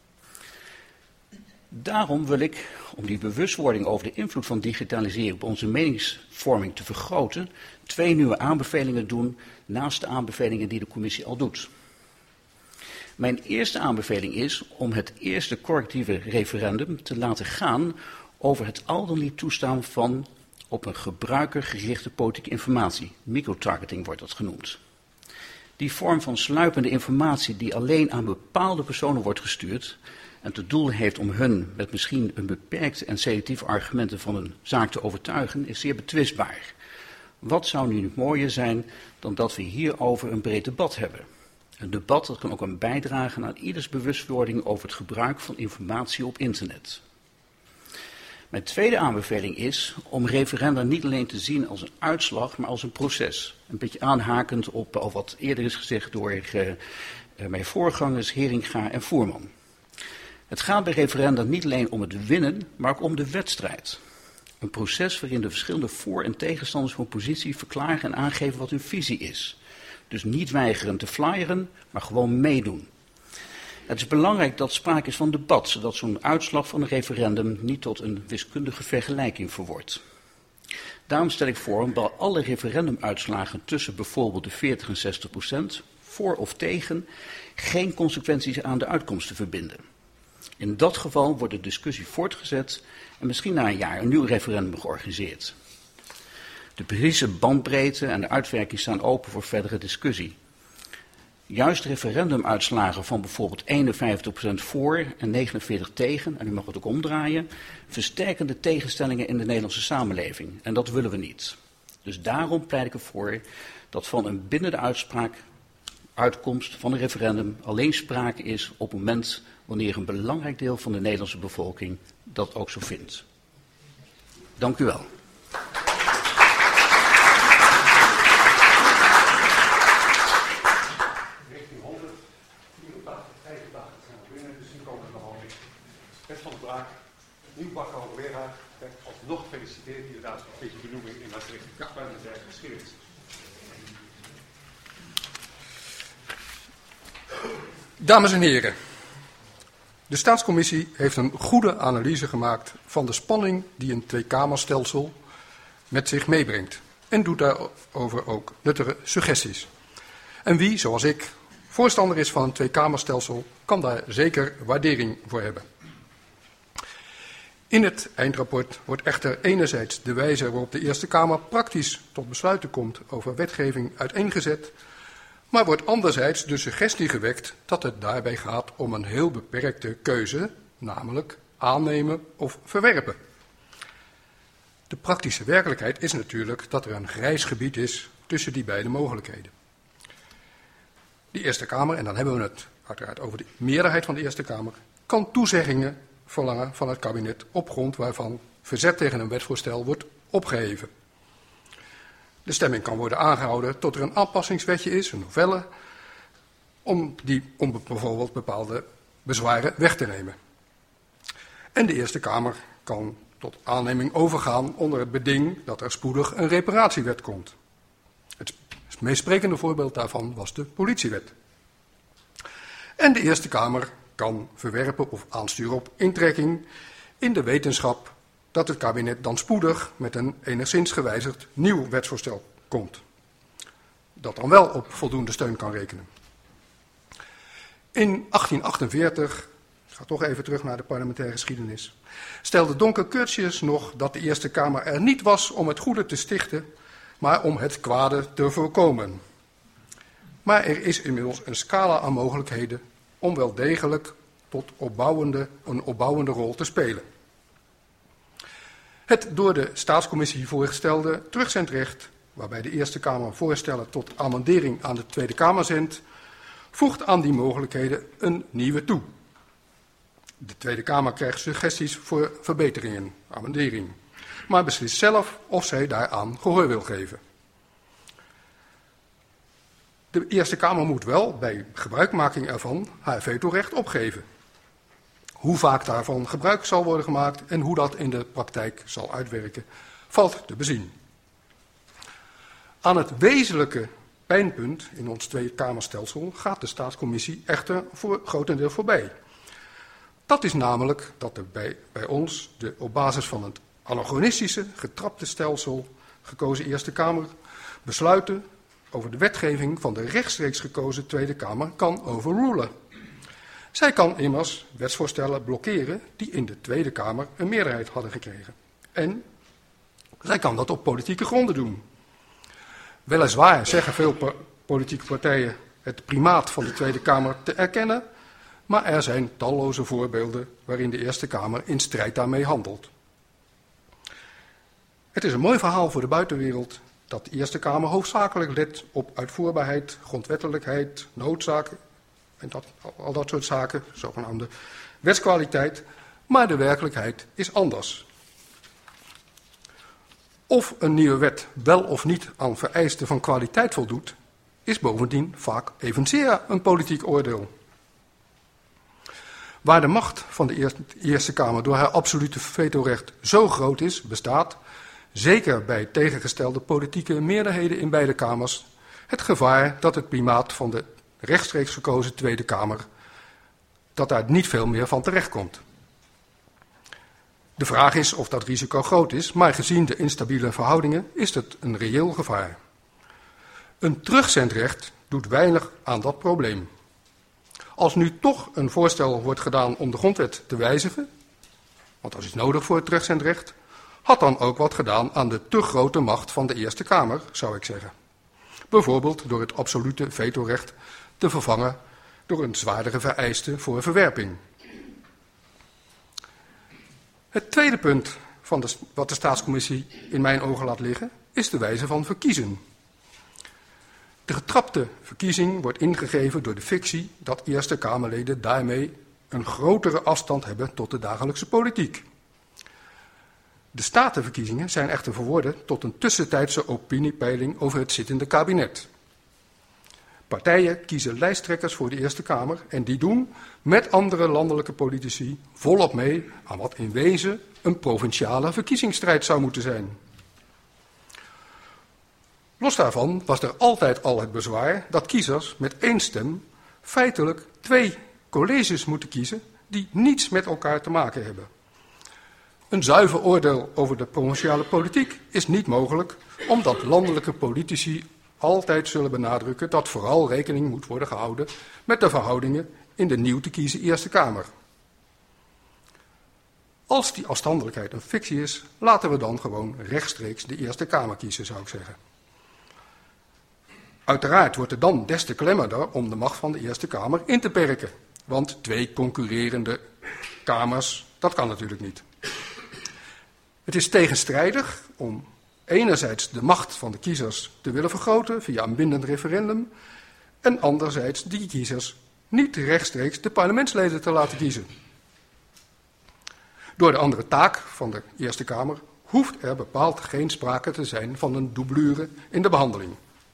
Daarom wil ik, om die bewustwording over de invloed van digitalisering op onze meningsvorming te vergroten, twee nieuwe aanbevelingen doen naast de aanbevelingen die de commissie al doet. Mijn eerste aanbeveling is om het eerste correctieve referendum te laten gaan over het al dan niet toestaan van op een gebruiker gerichte politieke informatie. Microtargeting wordt dat genoemd. Die vorm van sluipende informatie die alleen aan bepaalde personen wordt gestuurd en het doel heeft om hun met misschien een beperkte en selectieve argumenten van een zaak te overtuigen, is zeer betwistbaar. Wat zou nu mooier zijn dan dat we hierover een breed debat hebben? Een debat dat kan ook een bijdragen aan ieders bewustwording over het gebruik van informatie op internet. Mijn tweede aanbeveling is om referenda niet alleen te zien als een uitslag, maar als een proces. Een beetje aanhakend op, op wat eerder is gezegd door uh, mijn voorgangers Heringa en Voerman. Het gaat bij referenda niet alleen om het winnen, maar ook om de wedstrijd. Een proces waarin de verschillende voor- en tegenstanders van positie verklaren en aangeven wat hun visie is. Dus niet weigeren te flyeren, maar gewoon meedoen. Het is belangrijk dat sprake is van debat, zodat zo'n uitslag van een referendum niet tot een wiskundige vergelijking verwordt. Daarom stel ik voor om bij alle referendumuitslagen tussen bijvoorbeeld de veertig en zestig procent, voor of tegen, geen consequenties aan de uitkomst te verbinden. In dat geval wordt de discussie voortgezet en misschien na een jaar een nieuw referendum georganiseerd. De precieze bandbreedte en de uitwerking staan open voor verdere discussie. Juist referendumuitslagen van bijvoorbeeld eenenvijftig procent voor en negenenveertig tegen, en u mag het ook omdraaien, versterken de tegenstellingen in de Nederlandse samenleving. En dat willen we niet. Dus daarom pleit ik ervoor dat van een bindende uitspraak, uitkomst van een referendum alleen sprake is op het moment wanneer een belangrijk deel van de Nederlandse bevolking dat ook zo vindt. Dank u wel. Bert van der Braak, nieuwbakken hoogleraar, alsnog gefeliciteerd inderdaad met je benoeming in Maastricht. Ja, parlementaire geschiedenis. Dames en heren, de Staatscommissie heeft een goede analyse gemaakt van de spanning die een tweekamerstelsel met zich meebrengt en doet daarover ook nuttige suggesties. En wie, zoals ik, voorstander is van een tweekamerstelsel, kan daar zeker waardering voor hebben. In het eindrapport wordt echter enerzijds de wijze waarop de Eerste Kamer praktisch tot besluiten komt over wetgeving uiteengezet, maar wordt anderzijds de suggestie gewekt dat het daarbij gaat om een heel beperkte keuze, namelijk aannemen of verwerpen. De praktische werkelijkheid is natuurlijk dat er een grijs gebied is tussen die beide mogelijkheden. De Eerste Kamer, en dan hebben we het uiteraard over de meerderheid van de Eerste Kamer, kan toezeggingen verlangen van het kabinet op grond waarvan verzet tegen een wetsvoorstel wordt opgeheven. De stemming kan worden aangehouden tot er een aanpassingswetje is, een novelle, om, die, om bijvoorbeeld bepaalde bezwaren weg te nemen. En de Eerste Kamer kan tot aanneming overgaan onder het beding dat er spoedig een reparatiewet komt. Het meest sprekende voorbeeld daarvan was de politiewet. En de Eerste Kamer kan verwerpen of aansturen op intrekking in de wetenschap dat het kabinet dan spoedig met een enigszins gewijzigd nieuw wetsvoorstel komt. Dat dan wel op voldoende steun kan rekenen. In achttien achtenveertig, ik ga toch even terug naar de parlementaire geschiedenis, stelde Donker Curtius nog dat de Eerste Kamer er niet was om het goede te stichten, maar om het kwade te voorkomen. Maar er is inmiddels een scala aan mogelijkheden om wel degelijk tot opbouwende, een opbouwende rol te spelen. Het door de Staatscommissie voorgestelde terugzendrecht, waarbij de Eerste Kamer voorstellen tot amendering aan de Tweede Kamer zendt, voegt aan die mogelijkheden een nieuwe toe. De Tweede Kamer krijgt suggesties voor verbeteringen, amendering, maar beslist zelf of zij daaraan gehoor wil geven. De Eerste Kamer moet wel bij gebruikmaking ervan haar vetorecht opgeven. Hoe vaak daarvan gebruik zal worden gemaakt en hoe dat in de praktijk zal uitwerken, valt te bezien. Aan het wezenlijke pijnpunt in ons tweekamerstelsel gaat de Staatscommissie echter voor grotendeel voorbij. Dat is namelijk dat er bij, bij ons de op basis van het anachronistische, getrapte stelsel gekozen Eerste Kamer besluiten over de wetgeving van de rechtstreeks gekozen Tweede Kamer kan overrulen. Zij kan immers wetsvoorstellen blokkeren die in de Tweede Kamer een meerderheid hadden gekregen. En zij kan dat op politieke gronden doen. Weliswaar zeggen veel politieke partijen het primaat van de Tweede Kamer te erkennen, maar er zijn talloze voorbeelden waarin de Eerste Kamer in strijd daarmee handelt. Het is een mooi verhaal voor de buitenwereld dat de Eerste Kamer hoofdzakelijk let op uitvoerbaarheid, grondwettelijkheid, noodzaak en dat, al dat soort zaken, zogenaamde wetskwaliteit, maar de werkelijkheid is anders. Of een nieuwe wet wel of niet aan vereisten van kwaliteit voldoet, is bovendien vaak evenzeer een politiek oordeel. Waar de macht van de Eerste Kamer door haar absolute vetorecht zo groot is, bestaat, zeker bij tegengestelde politieke meerderheden in beide kamers, het gevaar dat het primaat van de rechtstreeks gekozen Tweede Kamer, dat daar niet veel meer van terechtkomt. De vraag is of dat risico groot is, maar gezien de instabiele verhoudingen is het een reëel gevaar. Een terugzendrecht doet weinig aan dat probleem. Als nu toch een voorstel wordt gedaan om de grondwet te wijzigen, want dat is nodig voor het terugzendrecht, had dan ook wat gedaan aan de te grote macht van de Eerste Kamer, zou ik zeggen. Bijvoorbeeld door het absolute vetorecht te vervangen door een zwaardere vereiste voor verwerping. Het tweede punt van de, wat de Staatscommissie in mijn ogen laat liggen, is de wijze van verkiezen. De getrapte verkiezing wordt ingegeven door de fictie dat Eerste Kamerleden daarmee een grotere afstand hebben tot de dagelijkse politiek. De statenverkiezingen zijn echter verworden tot een tussentijdse opiniepeiling over het zittende kabinet. Partijen kiezen lijsttrekkers voor de Eerste Kamer en die doen met andere landelijke politici volop mee aan wat in wezen een provinciale verkiezingsstrijd zou moeten zijn. Los daarvan was er altijd al het bezwaar dat kiezers met één stem feitelijk twee colleges moeten kiezen die niets met elkaar te maken hebben. Een zuiver oordeel over de provinciale politiek is niet mogelijk, omdat landelijke politici altijd zullen benadrukken dat vooral rekening moet worden gehouden met de verhoudingen in de nieuw te kiezen Eerste Kamer. Als die afstandelijkheid een fictie is, laten we dan gewoon rechtstreeks de Eerste Kamer kiezen, zou ik zeggen. Uiteraard wordt het dan des te klemmerder om de macht van de Eerste Kamer in te perken, want twee concurrerende kamers, dat kan natuurlijk niet. Het is tegenstrijdig om enerzijds de macht van de kiezers te willen vergroten via een bindend referendum en anderzijds die kiezers niet rechtstreeks de parlementsleden te laten kiezen. Door de andere taak van de Eerste Kamer hoeft er bepaald geen sprake te zijn van een doublure in de behandeling.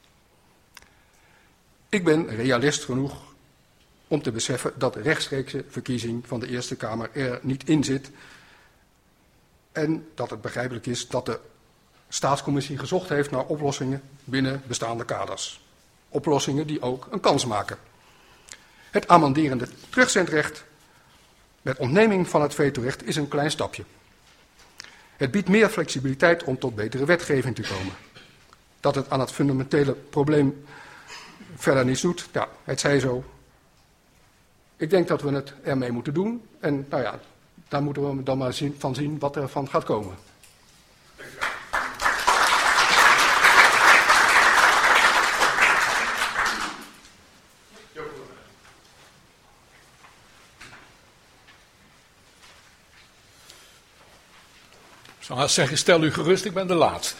Ik ben realist genoeg om te beseffen dat de rechtstreekse verkiezing van de Eerste Kamer er niet in zit en dat het begrijpelijk is dat de Staatscommissie gezocht heeft naar oplossingen binnen bestaande kaders. Oplossingen die ook een kans maken. Het amenderende terugzendrecht met ontneming van het vetorecht is een klein stapje. Het biedt meer flexibiliteit om tot betere wetgeving te komen. Dat het aan het fundamentele probleem verder niets doet, ja, het zij zo. Ik denk dat we het ermee moeten doen en nou ja, daar moeten we dan maar zien, van zien wat er van gaat komen. Ik zou zeggen, stel u gerust, ik ben de laatste.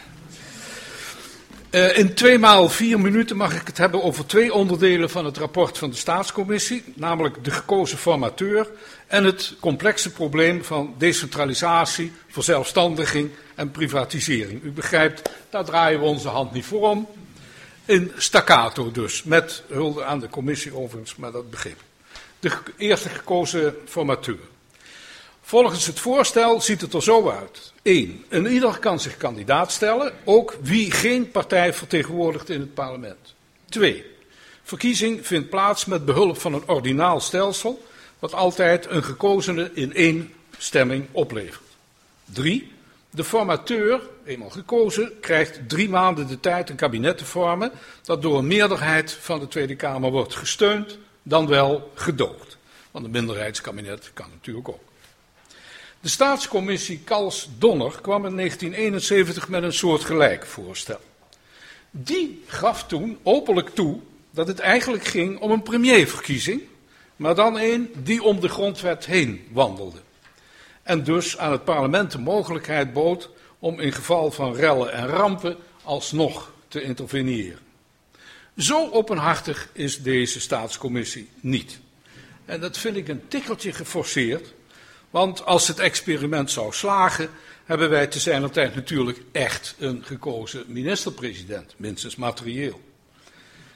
Uh, in twee maal vier minuten mag ik het hebben over twee onderdelen van het rapport van de Staatscommissie, namelijk de gekozen formateur en het complexe probleem van decentralisatie, verzelfstandiging en privatisering. U begrijpt, daar draaien we onze hand niet voor om. In staccato dus, met hulde aan de commissie overigens, maar dat begreep ik. De eerste gekozen formateur. Volgens het voorstel ziet het er zo uit. één. Een ieder kan zich kandidaat stellen, ook wie geen partij vertegenwoordigt in het parlement. twee. Verkiezing vindt plaats met behulp van een ordinaal stelsel, wat altijd een gekozene in één stemming oplevert. drie. De formateur, eenmaal gekozen, krijgt drie maanden de tijd een kabinet te vormen, dat door een meerderheid van de Tweede Kamer wordt gesteund, dan wel gedoogd. Want een minderheidskabinet kan natuurlijk ook. De Staatscommissie Cals-Donner kwam in negentien eenenzeventig met een soortgelijk voorstel. Die gaf toen openlijk toe dat het eigenlijk ging om een premierverkiezing, maar dan een die om de grondwet heen wandelde. En dus aan het parlement de mogelijkheid bood om in geval van rellen en rampen alsnog te interveneren. Zo openhartig is deze Staatscommissie niet. En dat vind ik een tikkeltje geforceerd. Want als het experiment zou slagen, hebben wij te zijner tijd natuurlijk echt een gekozen minister-president, minstens materieel.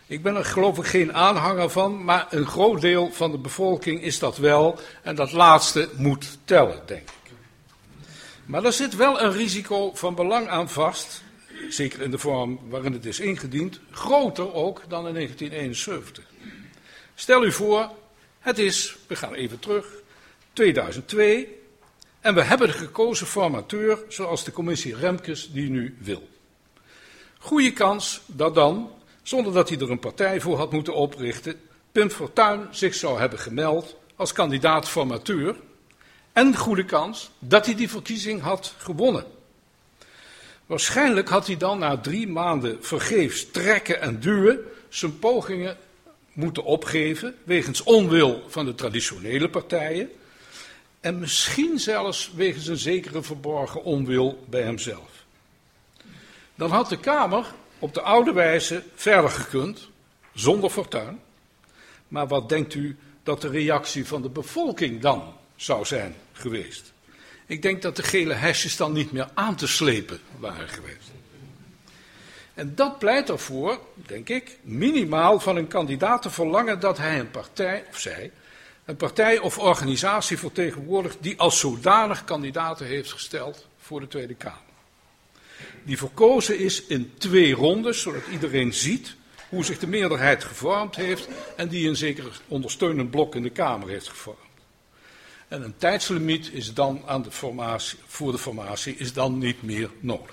Ik ben er geloof ik geen aanhanger van, maar een groot deel van de bevolking is dat wel. En dat laatste moet tellen, denk ik. Maar er zit wel een risico van belang aan vast, zeker in de vorm waarin het is ingediend, groter ook dan in negentien eenenzeventig. Stel u voor, het is, we gaan even terug, tweeduizend twee en we hebben de gekozen formateur zoals de commissie Remkes die nu wil. Goeie kans dat dan, zonder dat hij er een partij voor had moeten oprichten, Pim Fortuyn zich zou hebben gemeld als kandidaat formateur en goede kans dat hij die verkiezing had gewonnen. Waarschijnlijk had hij dan na drie maanden vergeefs trekken en duwen zijn pogingen moeten opgeven wegens onwil van de traditionele partijen en misschien zelfs wegens een zekere verborgen onwil bij hemzelf. Dan had de Kamer op de oude wijze verder gekund, zonder Fortuyn. Maar wat denkt u dat de reactie van de bevolking dan zou zijn geweest? Ik denk dat de gele hesjes dan niet meer aan te slepen waren geweest. En dat pleit ervoor, denk ik, minimaal van een kandidaat te verlangen dat hij een partij, of zij, een partij of organisatie vertegenwoordigt die als zodanig kandidaten heeft gesteld voor de Tweede Kamer. Die verkozen is in twee rondes, zodat iedereen ziet hoe zich de meerderheid gevormd heeft en die een zeker ondersteunend blok in de Kamer heeft gevormd. En een tijdslimiet is dan aan de formatie, voor de formatie is dan niet meer nodig.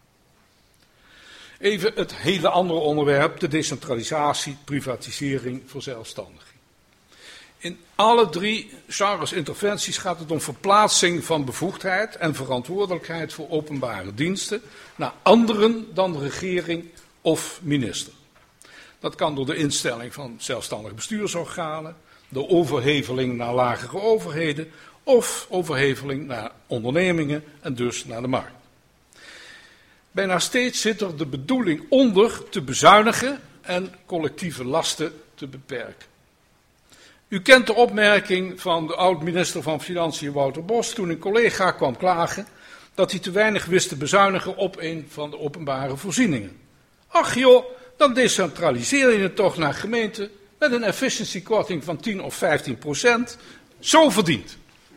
Even het hele andere onderwerp, de decentralisatie, privatisering, verzelfstandiging. In alle drie genres interventies gaat het om verplaatsing van bevoegdheid en verantwoordelijkheid voor openbare diensten naar anderen dan de regering of minister. Dat kan door de instelling van zelfstandige bestuursorganen, de overheveling naar lagere overheden of overheveling naar ondernemingen en dus naar de markt. Bijna steeds zit er de bedoeling onder te bezuinigen en collectieve lasten te beperken. U kent de opmerking van de oud-minister van Financiën Wouter Bos toen een collega kwam klagen dat hij te weinig wist te bezuinigen op een van de openbare voorzieningen. Ach joh, dan decentraliseer je het toch naar gemeenten met een efficiëntiekorting van tien of vijftien procent. Zo verdient.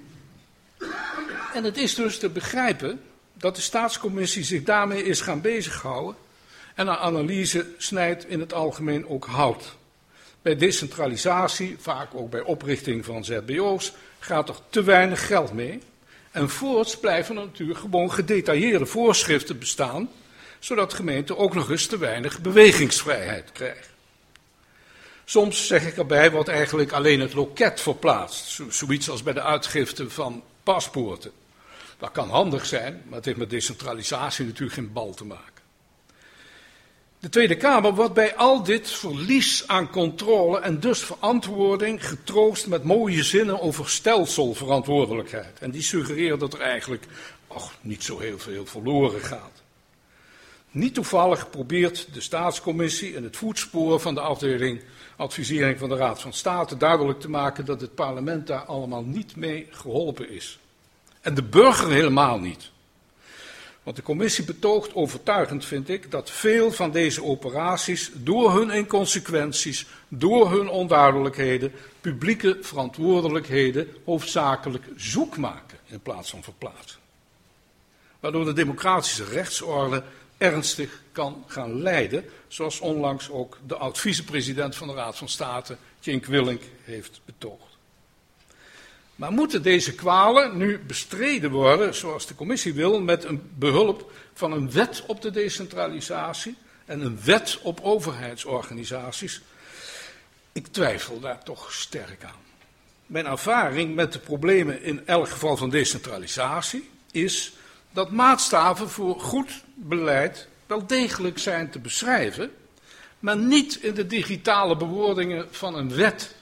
En het is dus te begrijpen dat de staatscommissie zich daarmee is gaan bezighouden en haar analyse snijdt in het algemeen ook hout. Bij decentralisatie, vaak ook bij oprichting van Z B O's, gaat er te weinig geld mee. En voorts blijven er natuurlijk gewoon gedetailleerde voorschriften bestaan, zodat gemeenten ook nog eens te weinig bewegingsvrijheid krijgen. Soms, zeg ik erbij, wordt eigenlijk alleen het loket verplaatst, zo, zoiets als bij de uitgifte van paspoorten. Dat kan handig zijn, maar het heeft met decentralisatie natuurlijk geen bal te maken. De Tweede Kamer wordt bij al dit verlies aan controle en dus verantwoording getroost met mooie zinnen over stelselverantwoordelijkheid. En die suggereren dat er eigenlijk och, niet zo heel veel verloren gaat. Niet toevallig probeert de staatscommissie in het voetspoor van de afdeling advisering van de Raad van State duidelijk te maken dat het parlement daar allemaal niet mee geholpen is. En de burger helemaal niet. Want de commissie betoogt overtuigend, vind ik, dat veel van deze operaties door hun inconsequenties, door hun onduidelijkheden, publieke verantwoordelijkheden hoofdzakelijk zoek maken in plaats van verplaatsen. Waardoor de democratische rechtsorde ernstig kan gaan lijden, zoals onlangs ook de oud-vicepresident van de Raad van State, Cenk Willink, heeft betoogd. Maar moeten deze kwalen nu bestreden worden, zoals de commissie wil, met een behulp van een wet op de decentralisatie en een wet op overheidsorganisaties? Ik twijfel daar toch sterk aan. Mijn ervaring met de problemen in elk geval van decentralisatie is dat maatstaven voor goed beleid wel degelijk zijn te beschrijven, maar niet in de digitale bewoordingen van een wet.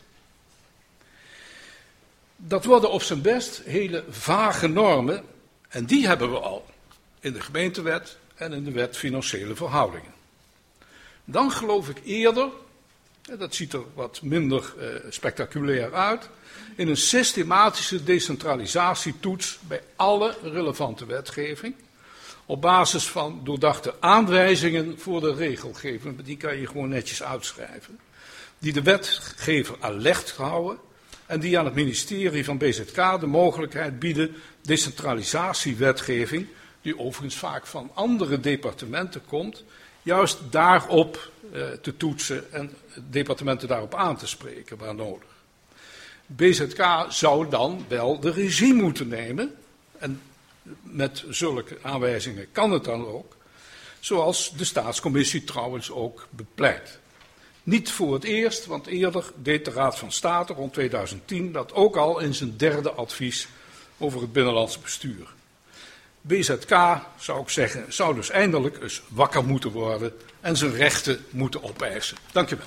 Dat worden op zijn best hele vage normen en die hebben we al in de gemeentewet en in de wet financiële verhoudingen. Dan geloof ik eerder, dat ziet er wat minder eh, spectaculair uit, in een systematische decentralisatietoets bij alle relevante wetgeving, op basis van doordachte aanwijzingen voor de regelgeving. Die kan je gewoon netjes uitschrijven. Die de wetgever alert houden en die aan het ministerie van B Z K de mogelijkheid bieden decentralisatiewetgeving, die overigens vaak van andere departementen komt, juist daarop eh, te toetsen en departementen daarop aan te spreken waar nodig. B Z K zou dan wel de regie moeten nemen, en met zulke aanwijzingen kan het dan ook, zoals de Staatscommissie trouwens ook bepleit. Niet voor het eerst, want eerder deed de Raad van State rond tweeduizend tien dat ook al in zijn derde advies over het binnenlands bestuur. B Z K, zou ik zeggen, zou dus eindelijk eens wakker moeten worden en zijn rechten moeten opeisen. Dank je wel.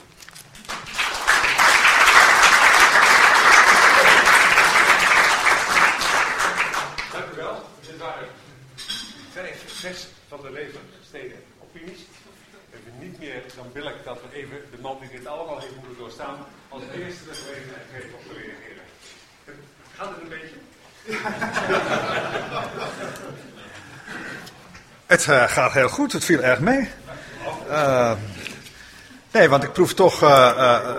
Dank u wel. Dit waren vijf, zes van de levensgesteden opinies. Even niet meer, dan wil ik dat we even de man die dit allemaal heeft moeten doorstaan, als eerste de gelegenheid geven om te reageren. Gaat het een beetje? Het uh, gaat heel goed, het viel erg mee. Uh, nee, want ik proef toch uh, uh,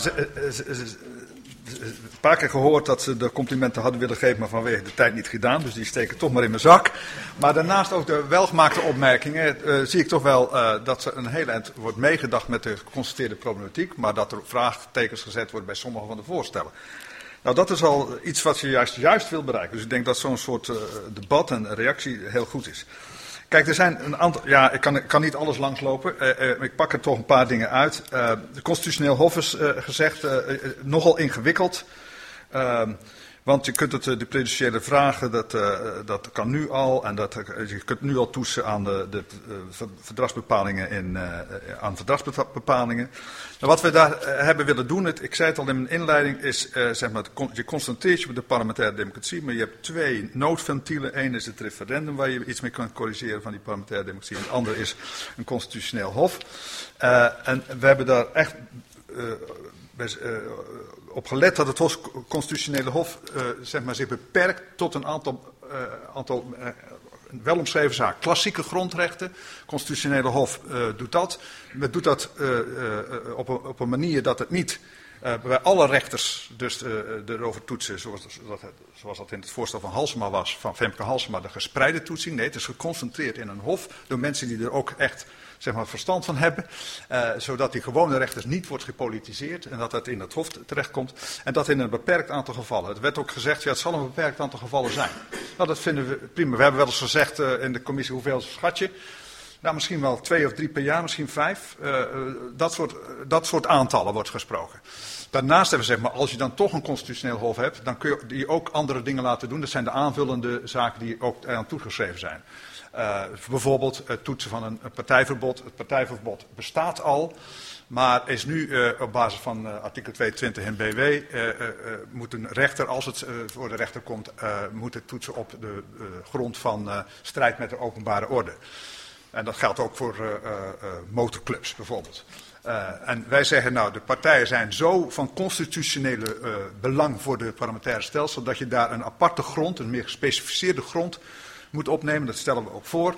een paar keer gehoord dat ze de complimenten hadden willen geven, maar vanwege de tijd niet gedaan. Dus die steken toch maar in mijn zak. Maar daarnaast ook de welgemaakte opmerkingen uh, zie ik toch wel uh, dat er een heel eind wordt meegedacht met de geconstateerde problematiek, maar dat er vraagtekens gezet worden bij sommige van de voorstellen. Nou, dat is al iets wat je juist, juist wil bereiken. Dus ik denk dat zo'n soort uh, debat en reactie heel goed is. Kijk, er zijn een aantal. Ja, ik kan, ik kan niet alles langslopen. Uh, uh, ik pak er toch een paar dingen uit. Uh, de Constitutioneel Hof is uh, gezegd uh, uh, nogal ingewikkeld. Uh, want je kunt het, uh, de prejudiciële vragen, dat, uh, dat kan nu al. En dat, uh, je kunt nu al toetsen aan de, de uh, verdragsbepalingen in, uh, aan verdragsbepalingen. Nou, wat we daar uh, hebben willen doen, het, ik zei het al in mijn inleiding, is uh, zeg maar, je concentreert je op de parlementaire democratie, maar je hebt twee noodventielen. Eén is het referendum waar je iets mee kan corrigeren van die parlementaire democratie. En het andere is een constitutioneel hof. Uh, en we hebben daar echt uh, bij, uh, op gelet dat het constitutionele hof uh, zeg maar, zich beperkt tot een aantal, uh, aantal uh, wel omschreven zaken. Klassieke grondrechten, constitutionele hof uh, doet dat. Het doet dat uh, uh, op, een, op een manier dat het niet uh, bij alle rechters dus uh, erover toetsen, zoals dat, zoals dat in het voorstel van Halsema was, van Femke Halsema, de gespreide toetsing. Nee, het is geconcentreerd in een hof door mensen die er ook echt zeg maar, verstand van hebben, uh, zodat die gewone rechters niet wordt gepolitiseerd en dat het in het hof terechtkomt en dat in een beperkt aantal gevallen. Het werd ook gezegd, ja, het zal een beperkt aantal gevallen zijn. Nou, dat vinden we prima. We hebben wel eens gezegd uh, in de commissie, hoeveel schat je? Nou, misschien wel twee of drie per jaar, misschien vijf. Uh, uh, dat, soort, uh, dat soort aantallen wordt gesproken. Daarnaast hebben we gezegd, maar als je dan toch een constitutioneel hof hebt, dan kun je die ook andere dingen laten doen. Dat zijn de aanvullende zaken die ook aan toegeschreven zijn. Uh, bijvoorbeeld het toetsen van een, een partijverbod. Het partijverbod bestaat al, maar is nu uh, op basis van uh, artikel tweeëntwintig in B W, uh, uh, uh, moet een rechter, als het uh, voor de rechter komt, uh, moet het toetsen op de uh, grond van uh, strijd met de openbare orde. En dat geldt ook voor uh, uh, uh, motorclubs bijvoorbeeld. Uh, en wij zeggen, nou, de partijen zijn zo van constitutionele uh, belang voor de parlementaire stelsel, dat je daar een aparte grond, een meer gespecificeerde grond, moet opnemen. Dat stellen we ook voor.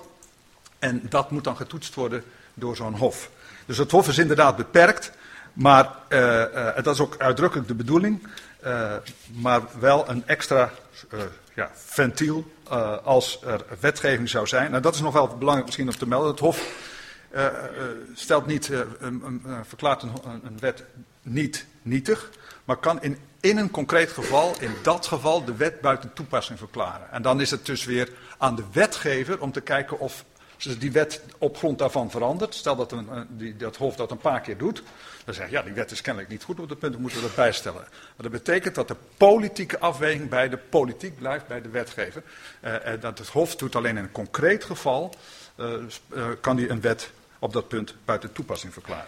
En dat moet dan getoetst worden door zo'n hof. Dus het hof is inderdaad beperkt, maar uh, uh, dat is ook uitdrukkelijk de bedoeling. Uh, maar wel een extra uh, ja, ventiel uh, als er wetgeving zou zijn. Nou, dat is nog wel belangrijk misschien om te melden. Het hof uh, uh, stelt niet, uh, um, uh, verklaart een, een wet niet nietig, maar kan in, in een concreet geval, in dat geval, de wet buiten toepassing verklaren. En dan is het dus weer aan de wetgever om te kijken of ze die wet op grond daarvan verandert. Stel dat een, die, dat hof dat een paar keer doet, dan zeg je, ja, die wet is kennelijk niet goed op dat punt, dan moeten we dat bijstellen. Maar dat betekent dat de politieke afweging bij de politiek blijft, bij de wetgever. Uh, uh, dat het hof doet alleen in een concreet geval, uh, uh, kan die een wet op dat punt buiten toepassing verklaren.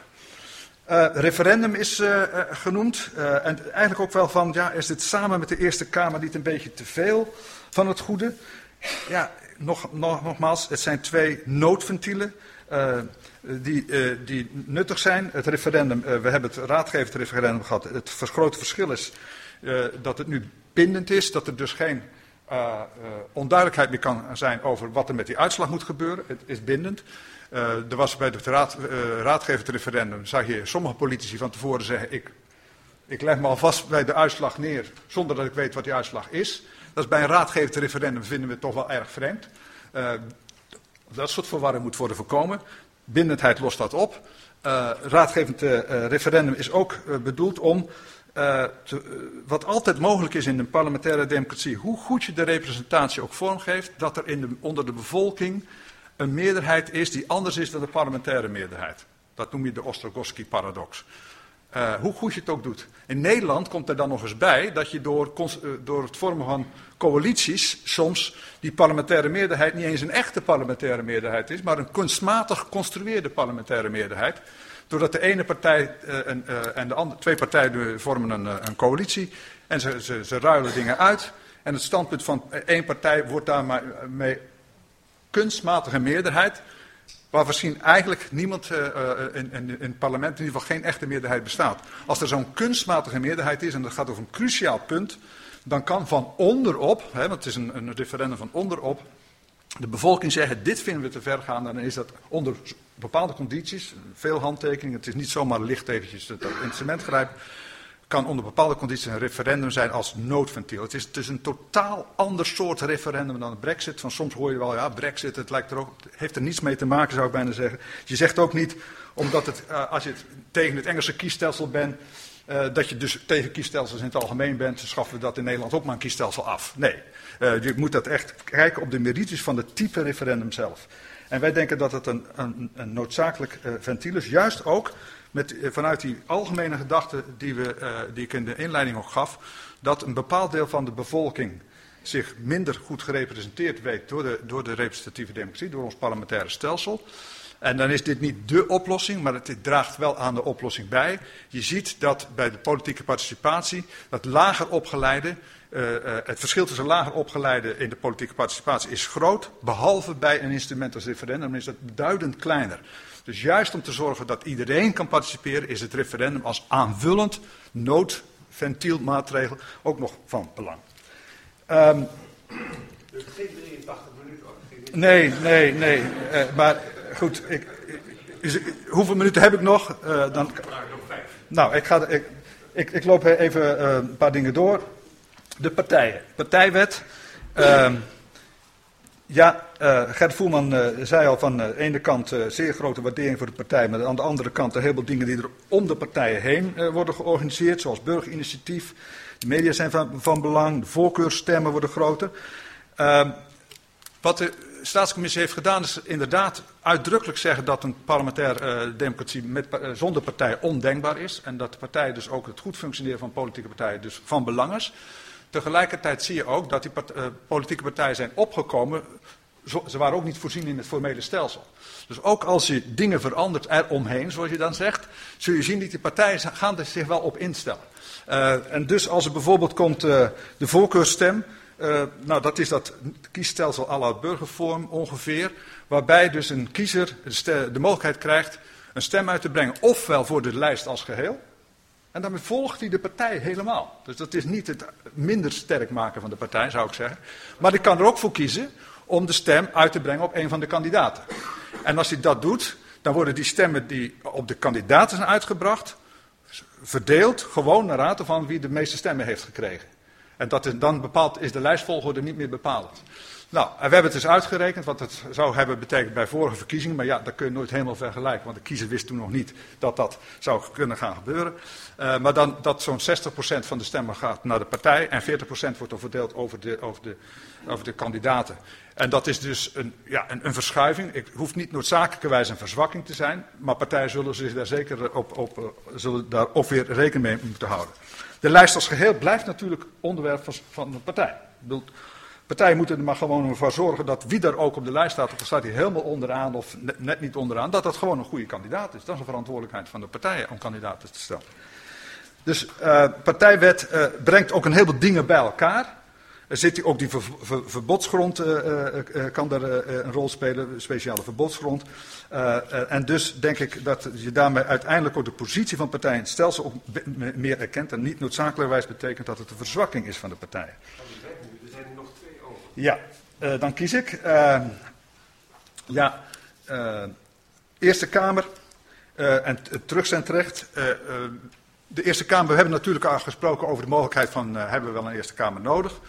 Uh, referendum is uh, uh, genoemd. Uh, en eigenlijk ook wel van, ja, is dit samen met de Eerste Kamer niet een beetje te veel van het goede? Ja, nog, nog, nogmaals, het zijn twee noodventielen uh, die, uh, die nuttig zijn. Het referendum, uh, we hebben het raadgevend referendum gehad. Het grote verschil is uh, dat het nu bindend is, dat er dus geen uh, uh, onduidelijkheid meer kan zijn over wat er met die uitslag moet gebeuren. Het is bindend. Uh, er was bij het raad, uh, raadgevend referendum, zag je sommige politici van tevoren zeggen, ik, ik leg me alvast bij de uitslag neer, zonder dat ik weet wat die uitslag is. Dat is bij een raadgevend referendum, vinden we toch wel erg vreemd. Uh, dat soort verwarring moet worden voorkomen. Bindendheid lost dat op. Uh, raadgevend uh, referendum is ook uh, bedoeld om, uh, te, uh, wat altijd mogelijk is in een parlementaire democratie, hoe goed je de representatie ook vormgeeft, dat er in de, onder de bevolking een meerderheid is die anders is dan de parlementaire meerderheid. Dat noem je de Ostrogowski-paradox. Uh, hoe goed je het ook doet. In Nederland komt er dan nog eens bij dat je door, uh, door het vormen van coalities soms die parlementaire meerderheid niet eens een echte parlementaire meerderheid is, maar een kunstmatig geconstrueerde parlementaire meerderheid. Doordat de ene partij uh, en, uh, en de andere, twee partijen vormen een, uh, een coalitie en ze, ze, ze ruilen dingen uit. En het standpunt van één partij wordt daarmee kunstmatige meerderheid, waar misschien eigenlijk niemand uh, in, in, in het parlement in ieder geval geen echte meerderheid bestaat. Als er zo'n kunstmatige meerderheid is, en dat gaat over een cruciaal punt, dan kan van onderop, hè, want het is een, een referendum van onderop, de bevolking zeggen, dit vinden we te ver gaan, en dan is dat onder bepaalde condities, veel handtekeningen, het is niet zomaar licht eventjes dat instrument grijpen, kan onder bepaalde condities een referendum zijn als noodventiel. Het is, het is een totaal ander soort referendum dan de Brexit. Van soms hoor je wel, ja, Brexit, het lijkt er ook, heeft er niets mee te maken, zou ik bijna zeggen. Je zegt ook niet, omdat het, uh, als je het tegen het Engelse kiesstelsel bent, uh, dat je dus tegen kiesstelsels in het algemeen bent, dan schaffen we dat in Nederland ook maar een kiesstelsel af. Nee, uh, je moet dat echt kijken op de merites van het type referendum zelf. En wij denken dat het een, een, een noodzakelijk uh, ventiel is, juist ook met, vanuit die algemene gedachte die, we, uh, die ik in de inleiding ook gaf, dat een bepaald deel van de bevolking zich minder goed gerepresenteerd weet door de, door de representatieve democratie, door ons parlementaire stelsel. En dan is dit niet dé oplossing, maar het draagt wel aan de oplossing bij. Je ziet dat bij de politieke participatie, dat lager opgeleide, uh, uh, het verschil tussen lager opgeleide in de politieke participatie is groot, behalve bij een instrument als referendum is dat beduidend kleiner. Dus juist om te zorgen dat iedereen kan participeren, is het referendum als aanvullend noodventielmaatregel ook nog van belang. Um, dus geen drieëntachtig minuten hoor. Nee, nee, nee. Uh, maar goed, ik, is, hoeveel minuten heb ik nog? Uh, dan, nou, ik, ga, ik, ik, ik loop even uh, een paar dingen door. De partijen. Partijwet. Uh, Ja, uh, Gert Voelman uh, zei al van uh, de ene kant uh, zeer grote waardering voor de partij, maar aan de andere kant een heleboel dingen die er om de partijen heen uh, worden georganiseerd, zoals burgerinitiatief, de media zijn van, van belang, de voorkeursstemmen worden groter. Uh, wat de staatscommissie heeft gedaan is inderdaad uitdrukkelijk zeggen dat een parlementaire uh, democratie met, uh, zonder partijen ondenkbaar is en dat de partijen dus ook het goed functioneren van politieke partijen dus van belang is. Tegelijkertijd zie je ook dat die part, uh, politieke partijen zijn opgekomen, zo, ze waren ook niet voorzien in het formele stelsel. Dus ook als je dingen verandert eromheen, zoals je dan zegt, zul je zien dat die partijen gaan er zich wel op instellen. Uh, en dus als er bijvoorbeeld komt uh, de voorkeursstem, uh, nou dat is dat kiesstelsel à la burgervorm ongeveer, waarbij dus een kiezer de, de mogelijkheid krijgt een stem uit te brengen, ofwel voor de lijst als geheel, en daarmee volgt hij de partij helemaal. Dus dat is niet het minder sterk maken van de partij, zou ik zeggen. Maar die kan er ook voor kiezen om de stem uit te brengen op een van de kandidaten. En als hij dat doet, dan worden die stemmen die op de kandidaten zijn uitgebracht, verdeeld gewoon naar raad van wie de meeste stemmen heeft gekregen. En dat is, dan bepaald, is de lijstvolgorde niet meer bepalend. Nou, en we hebben het dus uitgerekend wat het zou hebben betekend bij vorige verkiezingen. Maar ja, dat kun je nooit helemaal vergelijken, want de kiezer wist toen nog niet dat dat zou kunnen gaan gebeuren. Uh, maar dan dat zo'n zestig procent van de stemmen gaat naar de partij en veertig procent wordt dan verdeeld over de, over, de, over de kandidaten. En dat is dus een, ja, een, een verschuiving. Het hoeft niet noodzakelijkerwijs een verzwakking te zijn, maar partijen zullen zich daar zeker op, op, uh, zullen daar ook weer rekening mee moeten houden. De lijst als geheel blijft natuurlijk onderwerp van, van de partij. Ik bedoel, partijen moeten er maar gewoon voor zorgen dat wie daar ook op de lijst staat, of staat hij helemaal onderaan of net, net niet onderaan, dat dat gewoon een goede kandidaat is. Dat is een verantwoordelijkheid van de partijen om kandidaten te stellen. Dus uh, partijwet uh, brengt ook een heleboel dingen bij elkaar. Er zit ook die ver, ver, verbodsgrond, uh, uh, kan daar uh, een rol spelen, een speciale verbodsgrond. Uh, uh, en dus denk ik dat je daarmee uiteindelijk ook de positie van partijen in het stelsel ook meer erkent en niet noodzakelijkerwijs betekent dat het een verzwakking is van de partijen. Er zijn er nog twee over. Ja, uh, dan kies ik. Uh, ja, uh, Eerste Kamer uh, en het terugzendrecht. Uh, uh, de Eerste Kamer, we hebben natuurlijk al gesproken over de mogelijkheid van, uh, hebben we wel een Eerste Kamer nodig?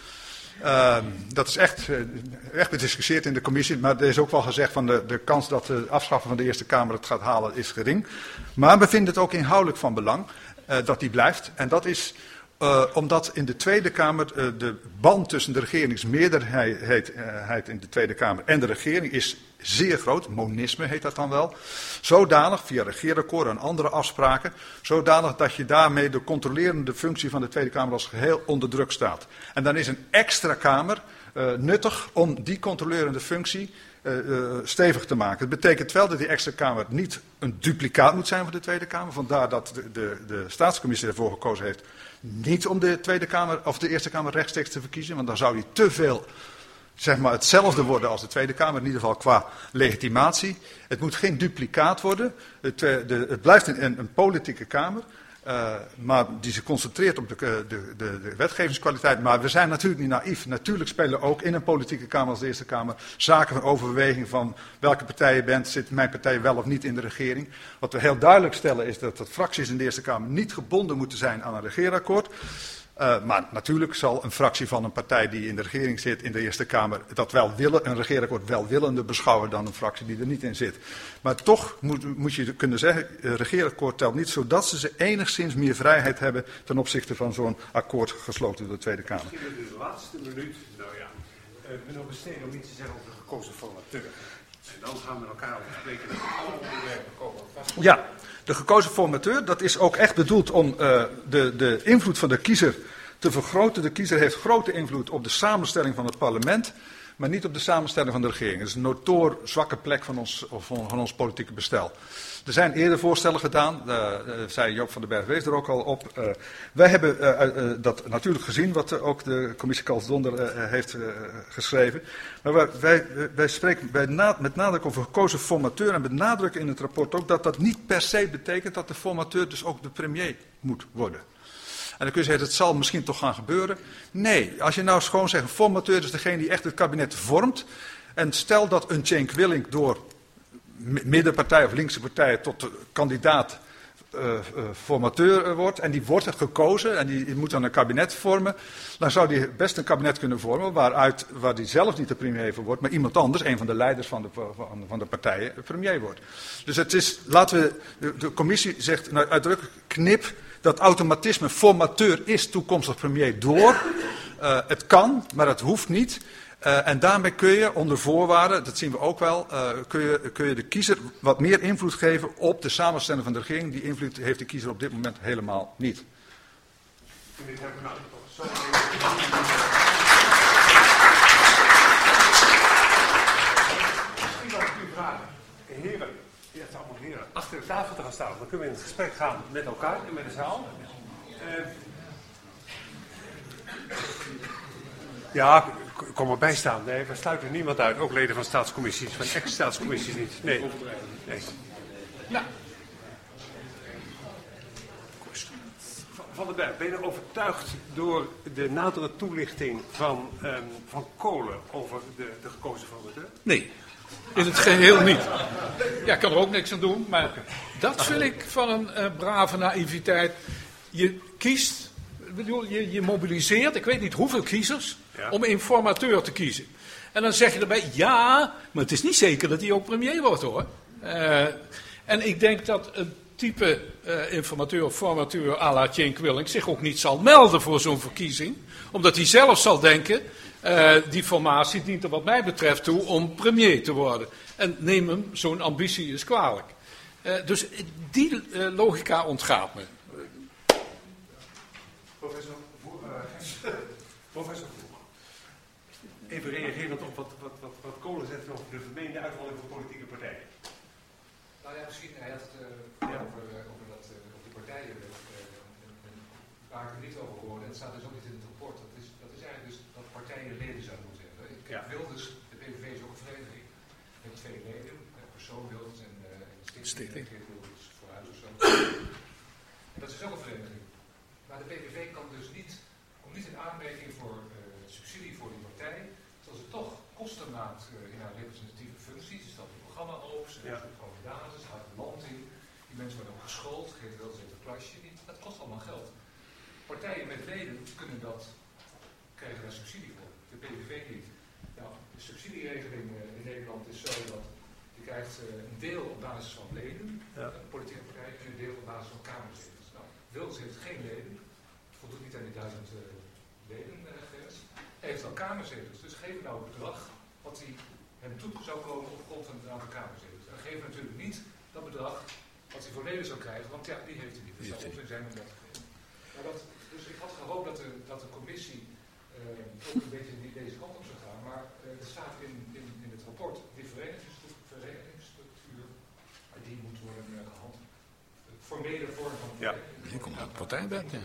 Uh, dat is echt, uh, echt bediscussieerd in de commissie, maar er is ook wel gezegd van de, de kans dat de afschaffen van de Eerste Kamer het gaat halen is gering. Maar we vinden het ook inhoudelijk van belang uh, dat die blijft. En dat is uh, omdat in de Tweede Kamer uh, de band tussen de regeringsmeerderheid uh, in de Tweede Kamer en de regering is zeer groot. Monisme heet dat dan wel. Zodanig, via regeerakkoorden en andere afspraken, zodanig dat je daarmee de controlerende functie van de Tweede Kamer als geheel onder druk staat. En dan is een extra Kamer uh, nuttig om die controlerende functie uh, uh, stevig te maken. Het betekent wel dat die extra Kamer niet een duplicaat moet zijn van de Tweede Kamer. Vandaar dat de, de, de Staatscommissie ervoor gekozen heeft niet om de Tweede Kamer of de Eerste Kamer rechtstreeks te verkiezen, want dan zou die te veel, zeg maar, hetzelfde worden als de Tweede Kamer, in ieder geval qua legitimatie. Het moet geen duplicaat worden. Het, de, het blijft een, een politieke Kamer, uh, maar die zich concentreert op de, de, de, de wetgevingskwaliteit. Maar we zijn natuurlijk niet naïef. Natuurlijk spelen ook in een politieke Kamer als de Eerste Kamer zaken van overweging van welke partij je bent. Zit mijn partij wel of niet in de regering? Wat we heel duidelijk stellen is dat de fracties in de Eerste Kamer niet gebonden moeten zijn aan een regeerakkoord. Uh, maar natuurlijk zal een fractie van een partij die in de regering zit, in de Eerste Kamer, dat wel willen, een regeerakkoord welwillender beschouwen dan een fractie die er niet in zit. Maar toch moet, moet je kunnen zeggen, een regeerakkoord telt niet, zodat ze, ze enigszins meer vrijheid hebben ten opzichte van zo'n akkoord gesloten door de Tweede Kamer. Misschien in de laatste minuut, nou ja, uh, meneer Besteden om iets te zeggen over de gekozen formateur. En dan gaan we met elkaar over spreken dat alle onderwerpen komen vast. Ja. De gekozen formateur, dat is ook echt bedoeld om uh, de, de invloed van de kiezer te vergroten. De kiezer heeft grote invloed op de samenstelling van het parlement, maar niet op de samenstelling van de regering. Dat is een notoor zwakke plek van ons, van, van ons politieke bestel. Er zijn eerder voorstellen gedaan, uh, uh, zei Joop van den Berg wees er ook al op. Uh, wij hebben uh, uh, dat natuurlijk gezien, wat uh, ook de commissie Cals-Donder uh, heeft uh, geschreven. Maar wij, wij, wij spreken bij na, met nadruk over gekozen formateur en benadrukken in het rapport ook dat dat niet per se betekent dat de formateur dus ook de premier moet worden. En dan kun je zeggen, dat zal misschien toch gaan gebeuren. Nee, als je nou gewoon zegt, een formateur is degene die echt het kabinet vormt. En stel dat een Cenk Willink door middenpartij of linkse partijen tot de kandidaat uh, uh, formateur uh, wordt. En die wordt gekozen en die, die moet dan een kabinet vormen. Dan zou die best een kabinet kunnen vormen waaruit, waar die zelf niet de premier van wordt. Maar iemand anders, een van de leiders van de, van, van de partijen, de premier wordt. Dus het is, laten we, de, de commissie zegt nou, uitdrukkelijk knip. Dat automatisme formateur is toekomstig premier door. Uh, het kan, maar het hoeft niet. Uh, en daarmee kun je onder voorwaarden, dat zien we ook wel, uh, kun, je, kun je de kiezer wat meer invloed geven op de samenstelling van de regering. Die invloed heeft de kiezer op dit moment helemaal niet. Misschien mag ik u vragen, heren, je hebt allemaal heren, achter de tafel te gaan staan. Dan kunnen we in het gesprek gaan met elkaar en met de zaal. Uh, ja, kom erbij staan. Nee, we sluiten niemand uit. Ook leden van staatscommissies, van ex-staatscommissies niet. Nee. nee. Nou. Van den Berg, ben je overtuigd door de nadere toelichting van, um, van Kolen over de, de gekozen formateur? Nee, in het geheel niet. Ja, ik kan er ook niks aan doen, maar dat vind ik van een uh, brave naïviteit. Je kiest, bedoel, je, je mobiliseert, ik weet niet hoeveel kiezers, ja, om een informateur te kiezen. En dan zeg je erbij, ja, maar het is niet zeker dat hij ook premier wordt, hoor. Uh, en ik denk dat een type uh, informateur of formateur à la Cenk Willink zich ook niet zal melden voor zo'n verkiezing. Omdat hij zelf zal denken, uh, die formatie dient er wat mij betreft toe om premier te worden. En neem hem zo'n ambitie eens kwalijk. Uh, dus die uh, logica ontgaat me. Professor Voer, uh, professor Voer. Even reagerend op wat, wat, wat, wat Kolen zegt over de vermeende uitrolling van politieke partijen. Nou ja, misschien, hij had het uh, ja. over, uh, over, dat, uh, over die partijen uh, een paar keer niet over gehoord. En het staat dus ook niet in het rapport. Dat is, dat is eigenlijk dus dat partijen leden zouden moeten hebben. Ik ja. wil dus, de P V V is ook een vereniging. Je hebt twee leden, uh, persoon Wilders en uh, Stichting Wilders vooruit of zo. En dat is ook een vereniging. Maar de P V V kan dus niet, komt niet in aanmerking voor uh, subsidie voor die partij, programma op, ze Ja. zoeken gewoon basis, houdt het land in. Die mensen worden ook geschoold, geven wel eens even een klasje. Dat kost allemaal geld. Partijen met leden kunnen dat, krijgen daar subsidie voor. De P V V niet. Nou, de subsidieregeling uh, in Nederland is zo dat je krijgt uh, een deel op basis van leden, Ja. een politieke partij, en een deel op basis van kamerzetels. Nou, Wilders heeft geen leden, voldoet niet aan die duizend uh, leden uh, grens. Hij heeft wel kamerzetels, dus geef nou een bedrag wat hij hem toe zou komen op grond van het aantal kamerzetels. En geef natuurlijk niet dat bedrag wat hij voor leden zou krijgen, want ja, die heeft hij niet. Dat zou onzin zijn om dat te geven. Maar dat, dus ik had gehoopt dat de, dat de commissie uh, ook een beetje die, deze kant op zou gaan, maar uh, er staat in, in, in het rapport, die verenigingsstructuur, verenigingsstructuur die moet worden uh, gehandhaafd. De formele vorm van Ja. Je komt uit partijwet, ja.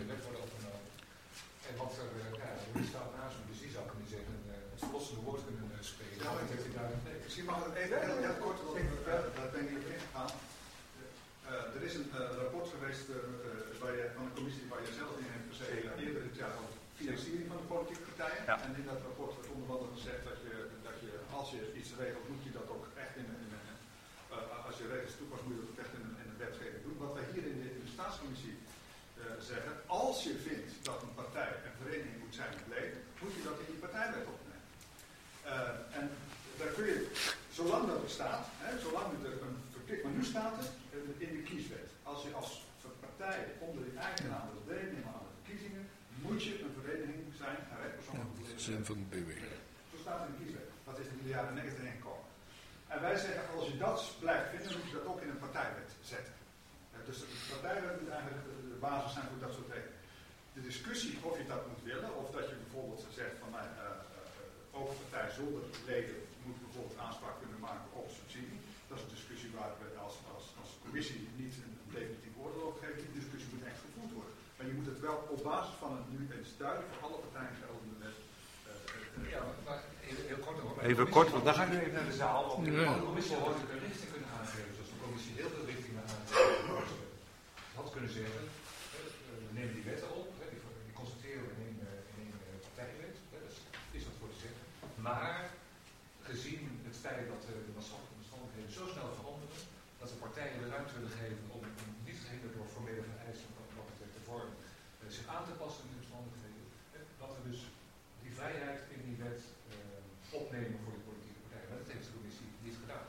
En wat er, uh, ja, er staat naast me, dus die zou kunnen zeggen, uh, het verlossende woord kunnen uh, spelen. Ja, dat heeft hij daar nee. Misschien mag ik even heel, heel kort, want daar ben ik niet op ingegaan. Uh, er is een uh, rapport geweest uh, uh, waar je, van de commissie waar je zelf in hebt gezeten eerder dit jaar over financiering van de politieke partijen. Ja. En in dat rapport wordt onder andere gezegd dat je, dat je als je iets regelt, moet je dat ook echt in een, uh, als je regels toepast, moet je dat ook echt in een, in een wetgeving doen. Wat wij hier in de, in de staatscommissie uh, zeggen, als je vindt dat een partij een vereniging moet zijn met leden, moet je dat in die partijwet opnemen. Uh, en daar kun je, zolang dat er staat, hè, zolang er een verplicht, maar nu staat het in de kieswet. Als je als partij onder je eigen naam wil deelnemen aan de verkiezingen, moet je een vereniging zijn, een rechtspersoonlijke Zin van de B W. Zo staat het in de kieswet. Dat is in de jaren negentig ingekomen. En wij zeggen, als je dat blijft vinden, moet je dat ook in een partijwet zetten. Dus de partijwet moet eigenlijk de basis zijn voor dat soort dingen. De discussie of je dat moet willen, of dat je bijvoorbeeld zegt van nou, uh, uh, ook een partij zonder leden moet bijvoorbeeld aanspraak kunnen maken op subsidie. Dat is een discussie waar we als, als, als commissie niet een, een definitief oordeel over geven. Die discussie moet echt gevoerd worden. Maar je moet het wel op basis van een nu eens duidelijk voor alle partijen geldende wet. Uh, uh, Ja, maar heel, heel kort nog. Even kort, want dan ga ik nu even naar de zaal. Want Ja. De commissie had ook een richting kunnen aangeven, zoals de commissie heel veel richtingen aangegeven. Ze had kunnen zeggen, we nemen die wetten op, die constateren we in een partijwet, daar is wat voor te zeggen. Maar gezien het feit dat de maatschappelijke omstandigheden zo snel veranderen, dat de partijen de ruimte willen geven om niet gehinderd door formele vereisten wat betreft de vorm zich aan te passen in de omstandigheden, dat we dus die vrijheid in die wet uh, opnemen voor de politieke partijen. Maar dat heeft de commissie niet gedaan.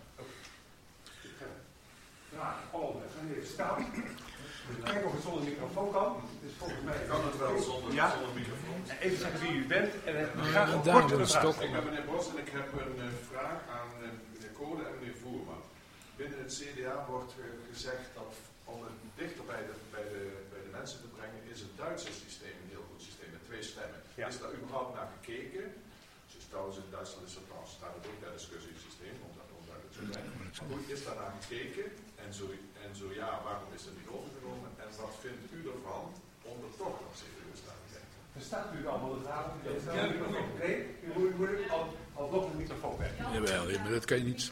Ja, oh, we gaan even staan. Kijk of het zonder microfoon kan. Het is volgens mij... Kan het wel zonder, Ja? zonder microfoon? Even zeggen wie u bent en uh, graag een daar korte wordt vraag. stok. Ik ben meneer Bos en ik heb een uh, vraag aan uh, meneer Kolen en meneer Voerman. Binnen het C D A wordt uh, gezegd dat om het dichter bij de, bij, de, bij de mensen te brengen, is het Duitse systeem een heel goed systeem met twee stemmen. Ja. Is daar überhaupt naar gekeken? Dus trouwens in Duitsland is dat trouwens staat het ook bij het discussiesysteem, om dat onduidelijk te zijn. Hoe is daar naar gekeken? En zo, en zo ja, waarom is er niet overgenomen? En wat vindt u ervan om er toch nog serieus naar te kijken? Verstaat u allemaal de vraag? Ja, de microfoon. Nee, u moet, u moet al, al nog een microfoon weg. Jawel, ja, maar dat kan je niet.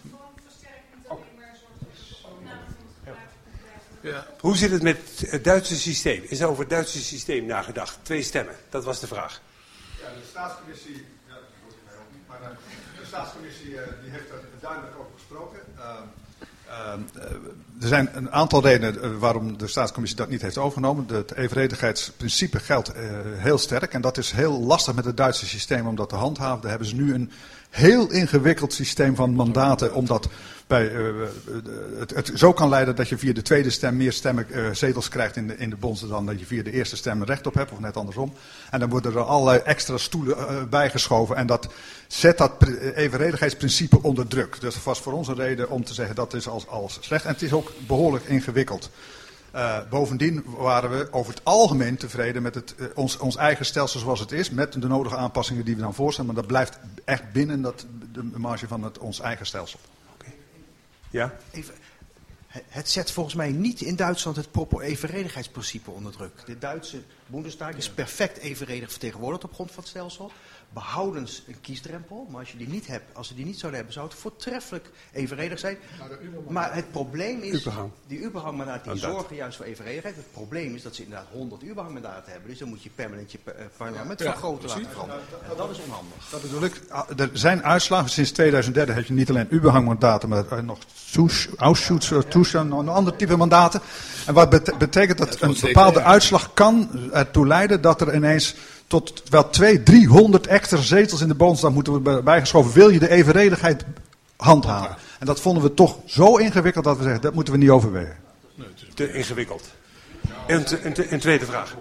Ja. Hoe zit het met het Duitse systeem? Is er over het Duitse systeem nagedacht? Twee stemmen, dat was de vraag. Ja, de staatscommissie, ja, dat hoort mij ook niet, maar uh, de staatscommissie uh, die heeft daar duidelijk over gesproken. Uh, uh, uh, er zijn een aantal redenen uh, waarom de staatscommissie dat niet heeft overgenomen. De, het evenredigheidsprincipe geldt uh, heel sterk en dat is heel lastig met het Duitse systeem om dat te handhaven. Daar hebben ze nu een heel ingewikkeld systeem van mandaten, omdat bij, uh, het, het zo kan leiden dat je via de tweede stem meer stemmen, uh, zetels krijgt in de, in de bonds dan dat je via de eerste stem recht op hebt, of net andersom. En dan worden er allerlei extra stoelen uh, bijgeschoven en dat zet dat evenredigheidsprincipe onder druk. Dus dat was voor ons een reden om te zeggen dat is als, als slecht. En het is ook behoorlijk ingewikkeld. Uh, bovendien waren we over het algemeen tevreden met het, uh, ons, ons eigen stelsel zoals het is, met de nodige aanpassingen die we dan voorstellen, maar dat blijft echt binnen dat, de marge van het, ons eigen stelsel. Okay. Ja? Even, het zet volgens mij niet in Duitsland het proper evenredigheidsprincipe onder druk. De Duitse Bundestag is perfect evenredig vertegenwoordigd op grond van het stelsel. Behoudens een kiesdrempel, maar als je die niet hebt, als ze die niet zouden hebben, zou het voortreffelijk evenredig zijn. Maar het probleem is, Überhang. die Überhangmandaten die Mandaat. zorgen juist voor evenredigheid. Het probleem is dat ze inderdaad honderd Überhangmandaten hebben, dus dan moet je permanent je uh, parlement Ja, vergroten precies. laten gaan. En dat is onhandig. Dat bedoel ik. Er zijn uitslagen. Sinds tweeduizend dertien heb je niet alleen Überhangmandaten, maar nog Ausschuss-Toestand, een ander type mandaten. En wat bet- betekent dat een bepaalde uitslag kan ertoe leiden dat er ineens tot wel tweehonderd, driehonderd extra zetels in de Bondsdag moeten worden bijgeschoven. Wil je de evenredigheid handhaven? En dat vonden we toch zo ingewikkeld dat we zeggen, dat moeten we niet overwegen. Te ingewikkeld. En, te, en, te, en tweede vraag.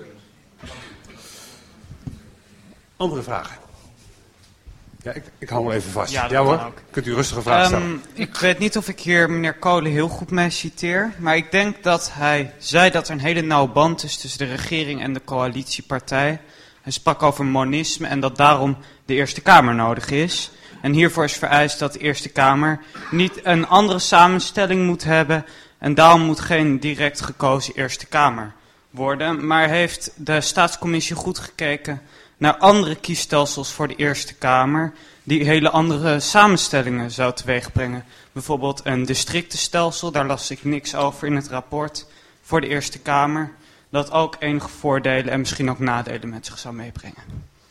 Andere vragen? Ja, ik, ik hou hem even vast. Ja, dat ja hoor, kan ook. kunt u rustig een vraag stellen. Um, ik weet niet of ik hier meneer Kolen heel goed mee citeer, maar ik denk dat hij zei dat er een hele nauwe band is tussen de regering en de coalitiepartij. Hij sprak over monisme en dat daarom de Eerste Kamer nodig is. En hiervoor is vereist dat de Eerste Kamer niet een andere samenstelling moet hebben en daarom moet geen direct gekozen Eerste Kamer worden. Maar heeft de Staatscommissie goed gekeken naar andere kiesstelsels voor de Eerste Kamer die hele andere samenstellingen zou teweegbrengen. Bijvoorbeeld een districtenstelsel, daar las ik niks over in het rapport, voor de Eerste Kamer, dat ook enige voordelen en misschien ook nadelen met zich zou meebrengen.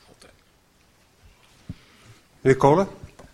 Meneer Kolen?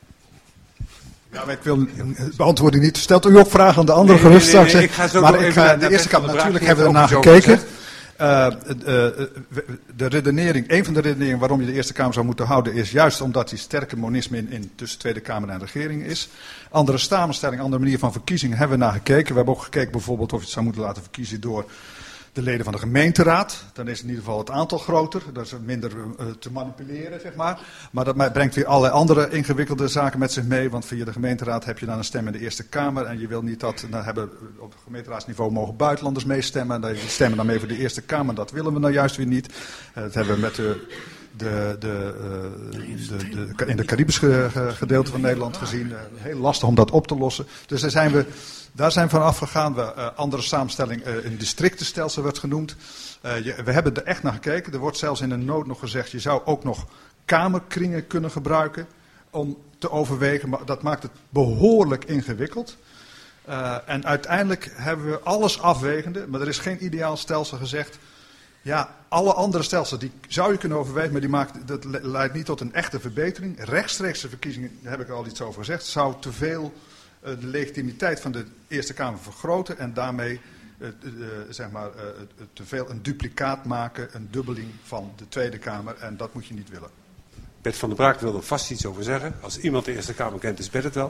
Ja, maar ik wil beantwoorden niet. Stelt u ook vragen aan de andere Nee, nee, gerust nee, nee, straks. ik ga zo maar door ik even ga naar- de naar Eerste Bert Kamer, van der natuurlijk Braak, hebben we die ernaar heeft gekeken. Uh, uh, uh, de redenering, een van de redeneringen waarom je de Eerste Kamer zou moeten houden is juist omdat die sterke monisme in, in tussen Tweede Kamer en regering is. Andere samenstelling, andere manier van verkiezingen hebben we naar gekeken. We hebben ook gekeken bijvoorbeeld of je het zou moeten laten verkiezen door de leden van de gemeenteraad. Dan is in ieder geval het aantal groter. Dat is minder uh, te manipuleren, zeg maar. Maar dat brengt weer allerlei andere ingewikkelde zaken met zich mee. Want via de gemeenteraad heb je dan een stem in de Eerste Kamer. En je wil niet dat, dan hebben, op gemeenteraadsniveau mogen buitenlanders meestemmen. En die stemmen dan mee voor de Eerste Kamer. Dat willen we nou juist weer niet. Uh, dat hebben we met de, de, de, uh, de, de, in de Caribische gedeelte van Nederland gezien. Uh, heel lastig om dat op te lossen. Dus daar zijn we... Daar zijn we van afgegaan. We, uh, andere samenstelling, uh, een districtenstelsel werd genoemd. Uh, je, we hebben er echt naar gekeken. Er wordt zelfs in een noot nog gezegd, je zou ook nog kamerkringen kunnen gebruiken om te overwegen. Maar dat maakt het behoorlijk ingewikkeld. Uh, en uiteindelijk hebben we alles afwegende, maar er is geen ideaal stelsel gezegd. Ja, alle andere stelsels die zou je kunnen overwegen, maar die maakt, dat leidt niet tot een echte verbetering. Rechtstreekse verkiezingen, daar heb ik al iets over gezegd, zou te veel uh, de legitimiteit van de Eerste Kamer vergroten en daarmee uh, uh, zeg maar, uh, uh, te veel een duplicaat maken, een dubbeling van de Tweede Kamer en dat moet je niet willen. Bert van der Braak wil er vast iets over zeggen. Als iemand de Eerste Kamer kent, is Bert het wel.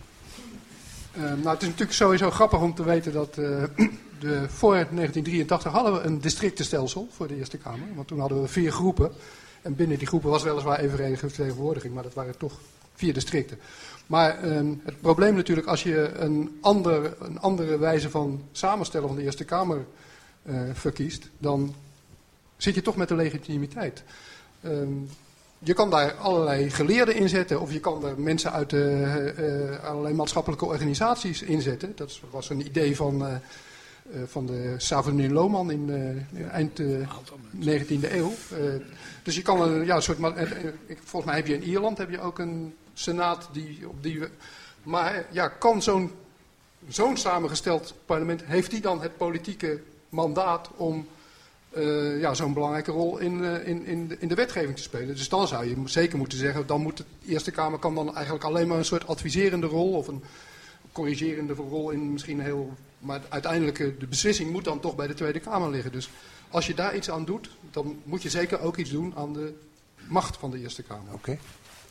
Uh, nou, het is natuurlijk sowieso grappig om te weten dat uh, de, voor negentien drieëntachtig hadden we een districtenstelsel voor de Eerste Kamer. Want toen hadden we vier groepen. En binnen die groepen was weliswaar evenredige vertegenwoordiging, maar dat waren toch vier districten. Maar uh, het probleem natuurlijk, als je een, ander, een andere wijze van samenstellen van de Eerste Kamer uh, verkiest, dan zit je toch met de legitimiteit. Uh, Je kan daar allerlei geleerden inzetten of je kan daar mensen uit de, uh, allerlei maatschappelijke organisaties inzetten. Dat was een idee van, uh, uh, van de Saverin Lohman in uh, eind uh, negentiende eeuw. Uh, dus je kan een ja, soort, uh, volgens mij heb je in Ierland heb je ook een senaat die op die. Maar ja, kan zo'n zo'n samengesteld parlement, heeft die dan het politieke mandaat om Uh, ja, zo'n belangrijke rol in, uh, in, in, de, in de wetgeving te spelen. Dus dan zou je zeker moeten zeggen, dan moet de Eerste Kamer kan dan eigenlijk alleen maar een soort adviserende rol of een corrigerende rol in misschien heel. Maar uiteindelijk de beslissing moet dan toch bij de Tweede Kamer liggen. Dus als je daar iets aan doet, dan moet je zeker ook iets doen aan de macht van de Eerste Kamer. Oké. Okay.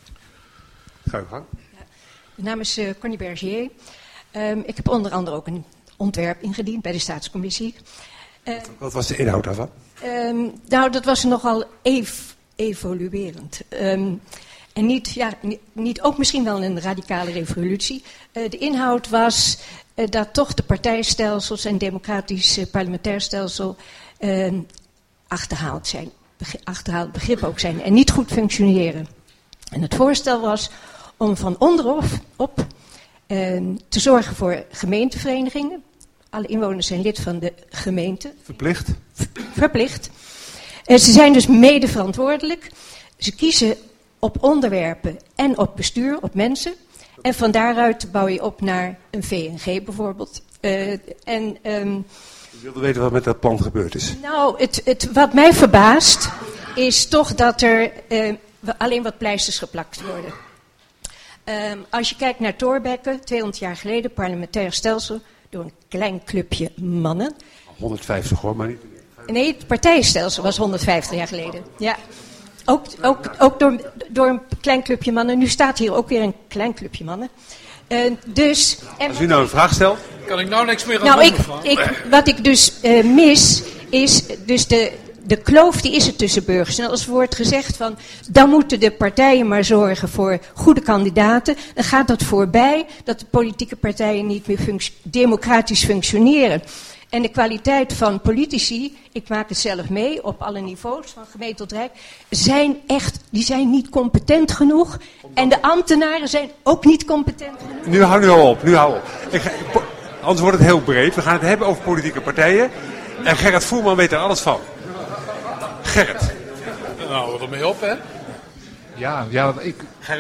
Ga je gang. Ja, mijn naam is uh, Connie Bergier. Um, ik heb onder andere ook een ontwerp ingediend bij de Staatscommissie. Uh, Wat was de inhoud daarvan? Um, nou, dat was nogal ev- evoluerend. Um, en niet, ja, niet, niet ook misschien wel een radicale revolutie. Uh, de inhoud was uh, dat toch de partijstelsels en democratisch uh, parlementair stelsel uh, achterhaald zijn. Begri- achterhaald begrip ook zijn en niet goed functioneren. En het voorstel was om van onderop op, uh, te zorgen voor gemeenteverenigingen. Alle inwoners zijn lid van de gemeente. Verplicht? Verplicht. Uh, ze zijn dus mede verantwoordelijk. Ze kiezen op onderwerpen en op bestuur, op mensen. En van daaruit bouw je op naar een V N G bijvoorbeeld. Uh, en, um, Ik wilde weten wat met dat plan gebeurd is. Nou, het, het, wat mij verbaast is toch dat er uh, alleen wat pleisters geplakt worden. Um, als je kijkt naar Thorbecke, tweehonderd jaar geleden, parlementair stelsel, door een klein clubje mannen. honderdvijftig hoor, maar niet. Nee, het partijenstelsel was honderdvijftig jaar geleden. Ja. Ook, ook, ook door, door een klein clubje mannen. Nu staat hier ook weer een klein clubje mannen. Uh, dus, en Als u nou een vraag stelt. Kan ik nou niks meer aan nou, doen? ik, ik, wat ik dus uh, mis, is dus de, de kloof die is er tussen burgers. En als wordt gezegd van, dan moeten de partijen maar zorgen voor goede kandidaten. Dan gaat dat voorbij dat de politieke partijen niet meer func- democratisch functioneren. En de kwaliteit van politici, ik maak het zelf mee op alle niveaus, van gemeente tot rijk, zijn echt, die zijn niet competent genoeg. En de ambtenaren zijn ook niet competent genoeg. Nu hou nu al op, nu hou op. Ik ga, anders wordt het heel breed. We gaan het hebben over politieke partijen. En Gerrit Voerman weet er alles van. Gerrit. Nou, wat ermee op, hè? Ja, ja, ik...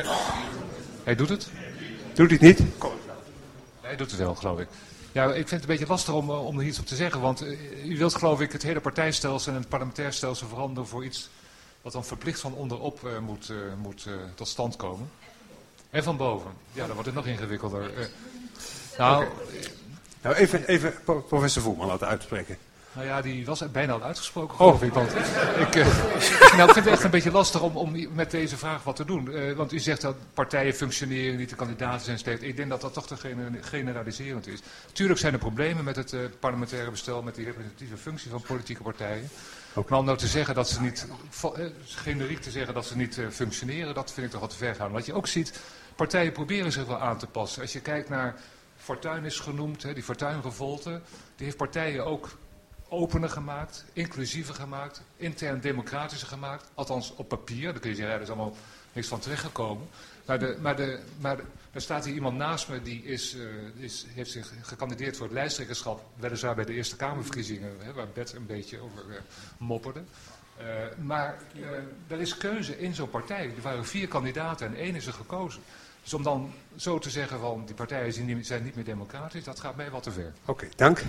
Hij doet het? Doet hij het niet? Nee, hij doet het wel, geloof ik. Ja, ik vind het een beetje lastig om, om er iets op te zeggen, want uh, u wilt geloof ik het hele partijstelsel en het parlementair stelsel veranderen voor iets wat dan verplicht van onderop uh, moet, uh, moet uh, tot stand komen. En van boven. Ja, dan wordt het nog ingewikkelder. Uh, nou, okay. nou even, even professor Voerman laten uitspreken. Nou ja, die was bijna al uitgesproken, geloof oh. ik. Want ik, uh, nou, ik vind het echt een beetje lastig om, om met deze vraag wat te doen. Uh, want u zegt dat partijen functioneren, niet de kandidaten zijn steeds. Ik denk dat dat toch te generaliserend is. Tuurlijk zijn er problemen met het uh, parlementaire bestel, met die representatieve functie van politieke partijen. Okay. Maar om nou te zeggen dat ze niet, uh, generiek te zeggen dat ze niet uh, functioneren, dat vind ik toch wat te ver gaan. Wat je ook ziet, partijen proberen zich wel aan te passen. Als je kijkt naar, Fortuyn is genoemd, hè, die Fortuyn-revolte, die heeft partijen ook opener gemaakt, inclusiever gemaakt, intern democratischer gemaakt. Althans op papier, dan kun je zeggen, er is allemaal niks van terechtgekomen. Maar, de, maar, de, maar de, er staat hier iemand naast me, die is, uh, is, heeft zich gekandideerd voor het lijsttrekkerschap, weliswaar bij de Eerste Kamerverkiezingen, hè, waar Bert een beetje over uh, mopperde. Uh, maar uh, er is keuze in zo'n partij. Er waren vier kandidaten en één is er gekozen. Dus om dan zo te zeggen van die partijen zijn niet, zijn niet meer democratisch, dat gaat mij wat te ver. Oké, okay, dank.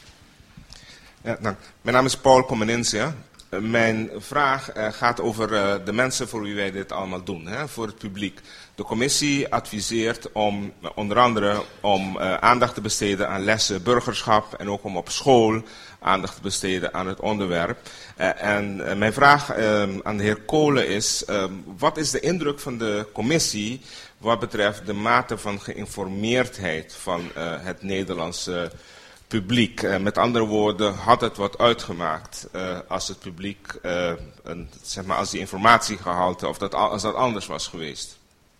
Ja, dank. Mijn naam is Paul Comeninsia. Uh, mijn vraag uh, gaat over uh, de mensen voor wie wij dit allemaal doen, hè, voor het publiek. De commissie adviseert om uh, onder andere om uh, aandacht te besteden aan lessen burgerschap en ook om op school aandacht te besteden aan het onderwerp. Uh, en uh, mijn vraag uh, aan de heer Kolen is, uh, wat is de indruk van de commissie wat betreft de mate van geïnformeerdheid van uh, het Nederlandse publiek? Uh, met andere woorden, had het wat uitgemaakt uh, als het publiek, uh, een, zeg maar, als die informatiegehalte, of dat, als dat anders was geweest?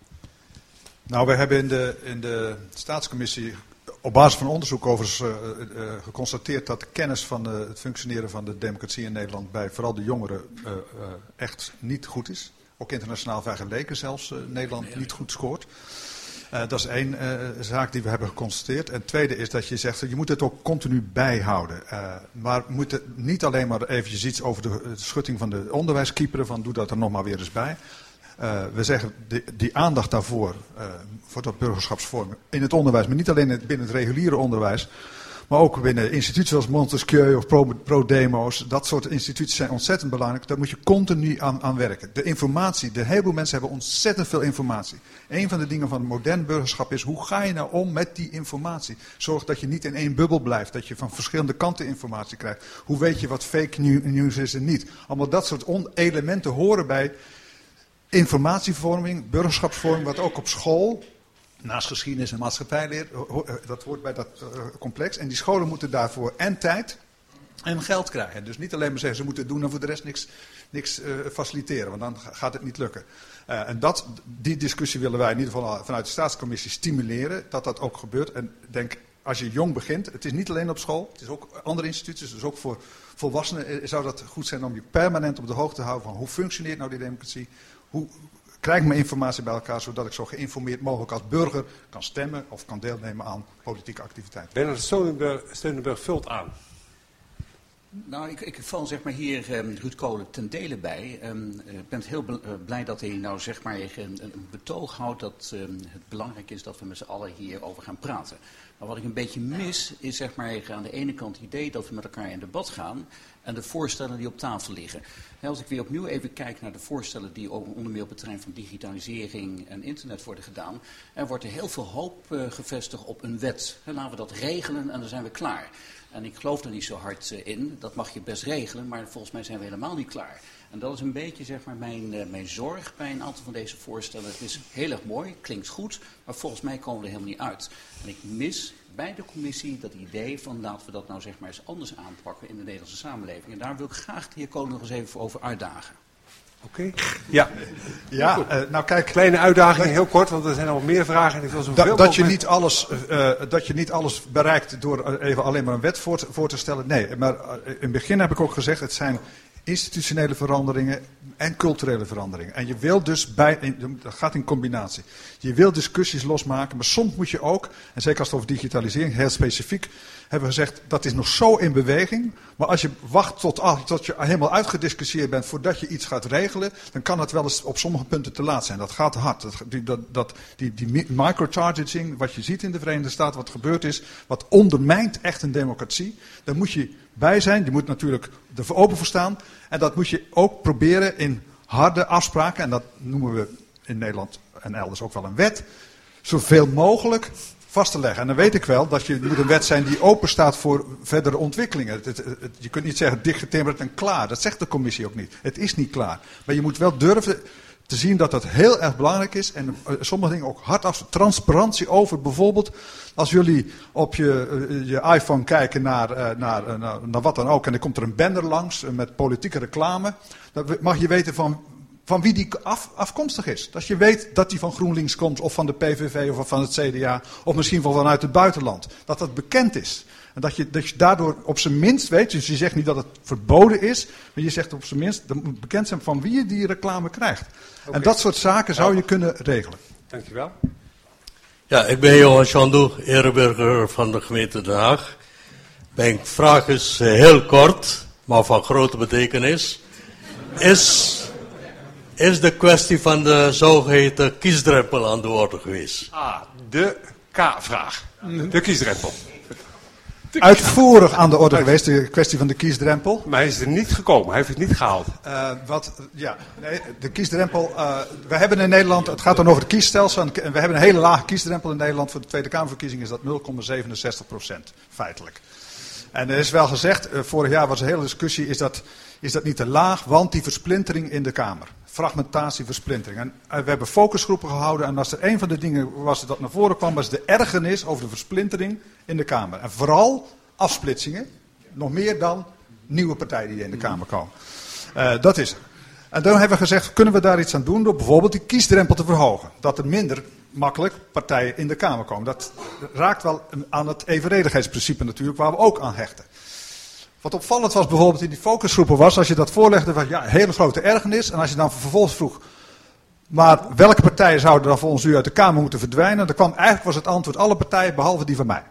Nou, we hebben in de, in de staatscommissie op basis van onderzoek overigens uh, uh, geconstateerd dat de kennis van uh, het functioneren van de democratie in Nederland bij vooral de jongeren uh, uh, echt niet goed is. Ook internationaal vergeleken zelfs uh, Nederland niet goed scoort. Uh, dat is één uh, zaak die we hebben geconstateerd. En tweede is dat je zegt, je moet het ook continu bijhouden. Uh, maar we moeten niet alleen maar eventjes iets over de, de schutting van de onderwijskieperen, van doe dat er nog maar weer eens bij. Uh, we zeggen, die, die aandacht daarvoor, uh, voor dat burgerschapsvorming in het onderwijs, maar niet alleen binnen het reguliere onderwijs, maar ook binnen instituten zoals Montesquieu of Pro, ProDemos. Dat soort instituten zijn ontzettend belangrijk. Daar moet je continu aan, aan werken. De informatie, de heleboel mensen hebben ontzettend veel informatie. Een van de dingen van het modern burgerschap is, hoe ga je nou om met die informatie? Zorg dat je niet in één bubbel blijft, dat je van verschillende kanten informatie krijgt. Hoe weet je wat fake news is en niet? Allemaal dat soort elementen horen bij informatievorming, burgerschapsvorming, wat ook op school, naast geschiedenis en maatschappijleer, dat hoort bij dat uh, complex. En die scholen moeten daarvoor en tijd en geld krijgen. Dus niet alleen maar zeggen, ze moeten het doen en voor de rest niks, niks uh, faciliteren, want dan gaat het niet lukken. Uh, en dat, die discussie willen wij in ieder geval vanuit de staatscommissie stimuleren, dat dat ook gebeurt. En ik denk, als je jong begint, het is niet alleen op school, het is ook andere instituties, dus ook voor volwassenen zou dat goed zijn om je permanent op de hoogte te houden van hoe functioneert nou die democratie. Hoe krijg ik mijn informatie bij elkaar, zodat ik zo geïnformeerd mogelijk als burger kan stemmen of kan deelnemen aan politieke activiteiten. Bernard Steunenberg, Steunenberg vult aan. Nou, ik, ik val zeg maar hier um, Ruud Kolen ten dele bij. Um, ik ben heel be- uh, blij dat hij nou zeg maar een, een betoog houdt dat um, het belangrijk is dat we met z'n allen hierover gaan praten. Maar wat ik een beetje mis is zeg maar aan de ene kant het idee dat we met elkaar in debat gaan en de voorstellen die op tafel liggen. En als ik weer opnieuw even kijk naar de voorstellen die onder meer op het terrein van digitalisering en internet worden gedaan, er wordt er heel veel hoop uh, gevestigd op een wet. En laten we dat regelen en dan zijn we klaar. En ik geloof er niet zo hard uh, in, dat mag je best regelen, maar volgens mij zijn we helemaal niet klaar. En dat is een beetje zeg maar, mijn, uh, mijn zorg bij een aantal van deze voorstellen. Het is heel erg mooi, klinkt goed, maar volgens mij komen we er helemaal niet uit. En ik mis bij de commissie dat idee van laten we dat nou zeg maar eens anders aanpakken in de Nederlandse samenleving. En daar wil ik graag de heer Kolen nog eens even over uitdagen. Oké. Okay. Ja. Ja, uh, nou kijk. Kleine uitdaging, heel kort, want er zijn nog meer vragen. En ik wil da, dat, je niet alles, uh, dat je niet alles bereikt door even alleen maar een wet voor te, voor te stellen. Nee, maar uh, in het begin heb ik ook gezegd, het zijn institutionele veranderingen en culturele veranderingen. En je wil dus bij, dat gaat in combinatie. Je wil discussies losmaken, maar soms moet je ook, en zeker als het over digitalisering, heel specifiek, hebben we gezegd, dat is nog zo in beweging. Maar als je wacht tot, ah, tot je helemaal uitgediscussieerd bent voordat je iets gaat regelen, dan kan het wel eens op sommige punten te laat zijn. Dat gaat hard. Dat, die, dat, dat, die, die microtargeting, wat je ziet in de Verenigde Staten, wat gebeurd is, wat ondermijnt echt een democratie. Daar moet je bij zijn. Je moet natuurlijk er open voor staan. En dat moet je ook proberen in harde afspraken, en dat noemen we in Nederland en elders ook wel een wet, zoveel mogelijk vast te leggen. En dan weet ik wel dat je moet een wet zijn die open staat voor verdere ontwikkelingen. Het, het, het, je kunt niet zeggen dichtgetimmerd en klaar. Dat zegt de commissie ook niet. Het is niet klaar. Maar je moet wel durven te zien dat dat heel erg belangrijk is. En uh, sommige dingen ook hard af. Transparantie over bijvoorbeeld als jullie op je, uh, je iPhone kijken naar, uh, naar, uh, naar, naar wat dan ook. En er komt er een banner langs uh, met politieke reclame. Dan mag je weten van... Van wie die af, afkomstig is. Dat je weet dat die van GroenLinks komt, of van de P V V, of van het C D A, of misschien wel vanuit het buitenland. Dat dat bekend is. En dat je, dat je daardoor op zijn minst weet, dus je zegt niet dat het verboden is, maar je zegt op zijn minst, dat moet bekend zijn van wie je die reclame krijgt. Okay. En dat soort zaken zou je kunnen regelen. Dankjewel. Ja, ik ben Johan Schandoe, ereburger van de gemeente Den Haag. Mijn vraag is heel kort, maar van grote betekenis. Is... Is de kwestie van de zogeheten kiesdrempel aan de orde geweest? Ah, de K-vraag. De kiesdrempel. De Uitvoerig aan de orde geweest, de kwestie van de kiesdrempel. Maar hij is er niet gekomen, hij heeft het niet gehaald. Uh, wat, ja, nee, de kiesdrempel. Uh, we hebben in Nederland, het gaat dan over het kiesstelsel. En we hebben een hele lage kiesdrempel in Nederland. Voor de Tweede Kamerverkiezing is dat nul komma zevenenzestig procent, feitelijk. En er is wel gezegd, uh, vorig jaar was een hele discussie, is dat, is dat niet te laag, want die versplintering in de Kamer. Fragmentatie, versplintering. En uh, we hebben focusgroepen gehouden en als er een van de dingen was dat naar voren kwam, was de ergernis over de versplintering in de Kamer. En vooral afsplitsingen, nog meer dan nieuwe partijen die in de Kamer komen. Uh, dat is er. En dan hebben we gezegd, kunnen we daar iets aan doen door bijvoorbeeld die kiesdrempel te verhogen. Dat er minder makkelijk partijen in de Kamer komen. Dat raakt wel aan het evenredigheidsprincipe natuurlijk, waar we ook aan hechten. Wat opvallend was bijvoorbeeld in die focusgroepen was, als je dat voorlegde, was ja, hele grote ergernis. En als je dan vervolgens vroeg, maar welke partijen zouden dan volgens u uit de Kamer moeten verdwijnen? Dan kwam eigenlijk was het antwoord alle partijen behalve die van mij.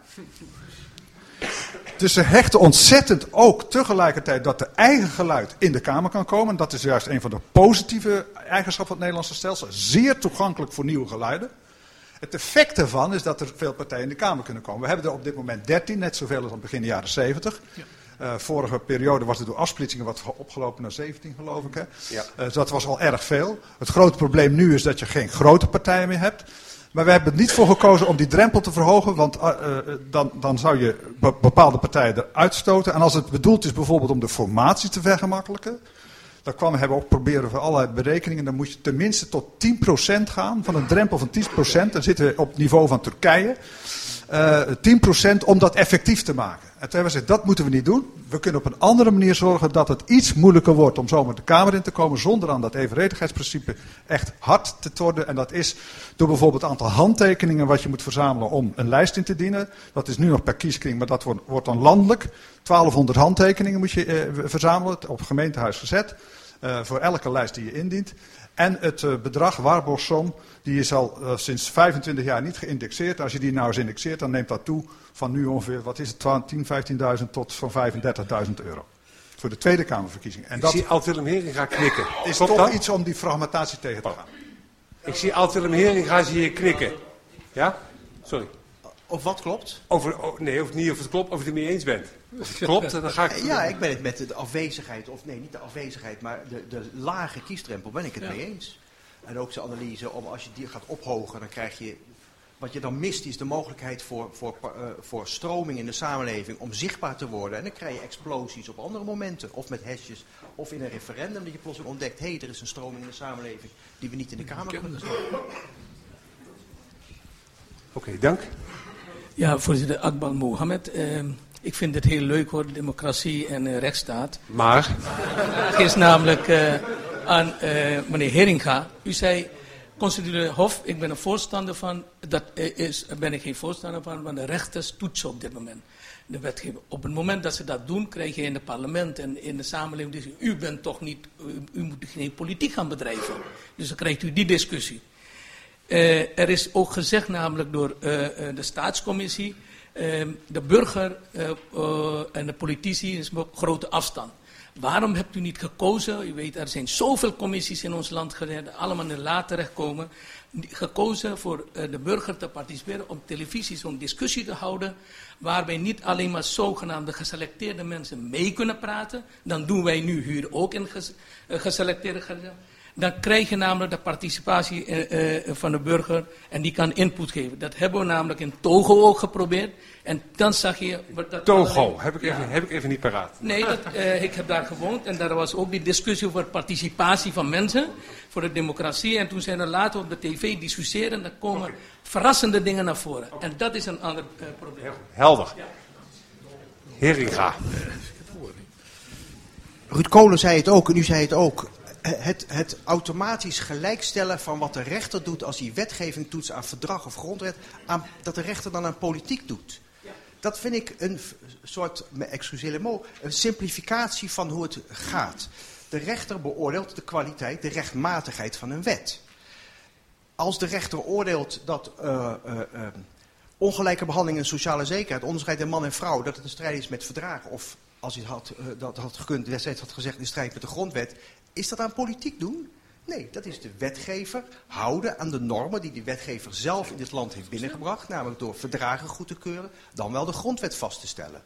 Dus ze hechten ontzettend ook tegelijkertijd dat de eigen geluid in de Kamer kan komen. Dat is juist een van de positieve eigenschappen van het Nederlandse stelsel. Zeer toegankelijk voor nieuwe geluiden. Het effect daarvan is dat er veel partijen in de Kamer kunnen komen. We hebben er op dit moment dertien, net zoveel als aan begin de jaren zeventig. Ja. Uh, vorige periode was het door afsplitsingen wat opgelopen naar zeventien, geloof ik. Hè? Ja. Uh, dus dat was al erg veel. Het grote probleem nu is dat je geen grote partijen meer hebt. Maar we hebben er niet voor gekozen om die drempel te verhogen, want uh, uh, dan, dan zou je be- bepaalde partijen eruit stoten. En als het bedoeld is bijvoorbeeld om de formatie te vergemakkelijken, dan kwam, hebben we ook proberen voor allerlei berekeningen, dan moet je tenminste tot tien procent gaan, van een drempel van tien procent. Dan zitten we op het niveau van Turkije. Uh, tien procent om dat effectief te maken. En toen hebben we gezegd, dat moeten we niet doen. We kunnen op een andere manier zorgen dat het iets moeilijker wordt om zomaar de Kamer in te komen, zonder aan dat evenredigheidsprincipe echt hard te worden. En dat is door bijvoorbeeld het aantal handtekeningen wat je moet verzamelen om een lijst in te dienen. Dat is nu nog per kieskring, maar dat wordt, wordt dan landelijk. twaalfhonderd handtekeningen moet je uh, verzamelen, op gemeentehuis gezet, uh, voor elke lijst die je indient. En het uh, bedrag, waarborgsom, die is al uh, sinds vijfentwintig jaar niet geïndexeerd. Als je die nou eens indexeert, dan neemt dat toe van nu ongeveer, wat is het, tien, vijftienduizend tot zo'n vijfendertigduizend euro. Voor de Tweede Kamerverkiezingen. En Ik dat zie Alt-Willem Heringa knikken. is Klopt toch dat? iets om die fragmentatie tegen te gaan. Ik zie Alt-Willem Heringa zie je knikken. Ja? Sorry. Of wat klopt? Over, oh, nee, of niet of het klopt, of je het er mee eens bent. Als het klopt, dan ga ik... Ja, ik ben het met de afwezigheid, of nee, niet de afwezigheid, maar de, de lage kiesdrempel ben ik het Ja. mee eens. En ook zijn analyse, om als je die gaat ophogen, dan krijg je... Wat je dan mist is de mogelijkheid voor, voor, uh, voor stroming in de samenleving om zichtbaar te worden. En dan krijg je explosies op andere momenten. Of met hashjes, of in een referendum dat je plotseling ontdekt... hé, hey, er is een stroming in de samenleving die we niet in de Kamer kunnen zetten. Oké, okay, dank. Ja, voorzitter Akbar Mohammed. Uh, ik vind het heel leuk hoor, democratie en uh, rechtsstaat. Maar? Het is namelijk uh, aan uh, meneer Heringa. U zei, constitutioneel hof, ik ben een voorstander van, dat is, ben ik geen voorstander van, want de rechters toetsen op dit moment. De wetgever. Op het moment dat ze dat doen, krijg je in het parlement en in de samenleving, dus u bent toch niet, u, u moet geen politiek gaan bedrijven. Dus dan krijgt u die discussie. Uh, er is ook gezegd namelijk door uh, uh, de staatscommissie, uh, de burger uh, uh, en de politici is op grote afstand. Waarom hebt u niet gekozen, u weet er zijn zoveel commissies in ons land gereden, allemaal in de laat terechtkomen, gekozen voor uh, de burger te participeren om televisie zo'n discussie te houden, waarbij niet alleen maar zogenaamde geselecteerde mensen mee kunnen praten, dan doen wij nu hier ook in ges, uh, geselecteerde gesprekken. Dan krijg je namelijk de participatie uh, uh, van de burger en die kan input geven. Dat hebben we namelijk in Togo ook geprobeerd. En dan zag je... Dat Togo, allerlei... heb, ik even, ja. heb ik even niet paraat. Nee, dat, uh, ik heb daar gewoond en daar was ook die discussie over participatie van mensen voor de democratie. En toen zijn er later op de tv discussiëren en dan komen okay. verrassende dingen naar voren. Okay. En dat is een ander uh, probleem. Helder. Ja. Heringa. Ruud Kolen zei het ook en u zei het ook. Het, het automatisch gelijkstellen van wat de rechter doet als hij wetgeving toetst aan verdrag of grondwet, aan, dat de rechter dan aan politiek doet. Ja. Dat vind ik een soort, excuseer le mot, een simplificatie van hoe het gaat. De rechter beoordeelt de kwaliteit, de rechtmatigheid van een wet. Als de rechter oordeelt dat uh, uh, uh, ongelijke behandeling en sociale zekerheid, onderscheid in man en vrouw, dat het een strijd is met verdragen, of als hij had, uh, dat had gekund, destijds had gezegd in strijd met de grondwet, is dat aan politiek doen? Nee, dat is de wetgever houden aan de normen die de wetgever zelf in dit land heeft binnengebracht, namelijk door verdragen goed te keuren, dan wel de grondwet vast te stellen.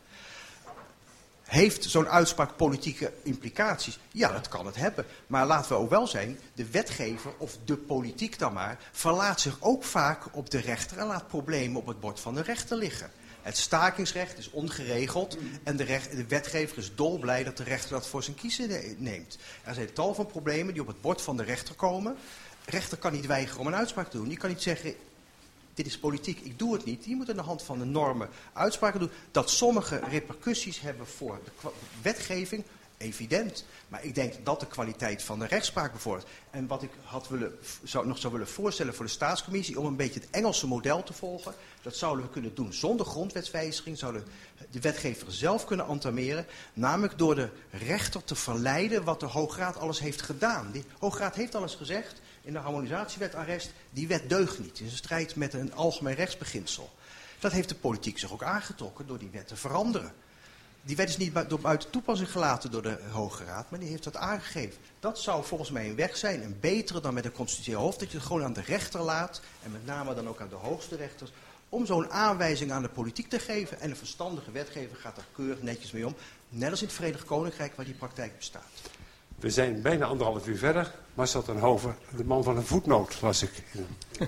Heeft zo'n uitspraak politieke implicaties? Ja, dat kan het hebben. Maar laten we ook wel zijn, de wetgever, of de politiek dan maar, verlaat zich ook vaak op de rechter en laat problemen op het bord van de rechter liggen. Het stakingsrecht is ongeregeld en de, recht, de wetgever is dolblij dat de rechter dat voor zijn kiezen neemt. Er zijn tal van problemen die op het bord van de rechter komen. De rechter kan niet weigeren om een uitspraak te doen. Die kan niet zeggen, dit is politiek, ik doe het niet. Die moet aan de hand van de normen uitspraken doen. Dat sommige repercussies hebben voor de wetgeving, evident. Maar ik denk dat de kwaliteit van de rechtspraak bevordert. En wat ik had willen, zou, nog zou willen voorstellen voor de staatscommissie, om een beetje het Engelse model te volgen, dat zouden we kunnen doen zonder grondwetswijziging, zouden de wetgever zelf kunnen entameren, namelijk door de rechter te verleiden wat de Hoograad alles heeft gedaan. De Hoograad heeft alles gezegd in de harmonisatiewet arrest, die wet deugt niet, in strijd met een algemeen rechtsbeginsel. Dat heeft de politiek zich ook aangetrokken door die wet te veranderen. Die wet is niet buiten toepassing gelaten door de Hoge Raad, maar die heeft dat aangegeven. Dat zou volgens mij een weg zijn, een betere dan met een constitutioneel hof, dat je het gewoon aan de rechter laat, en met name dan ook aan de hoogste rechters, om zo'n aanwijzing aan de politiek te geven. En een verstandige wetgever gaat daar keurig netjes mee om, net als in het Verenigd Koninkrijk waar die praktijk bestaat. We zijn bijna anderhalf uur verder. Marcel ten Hoven, de man van een voetnoot, las ik in,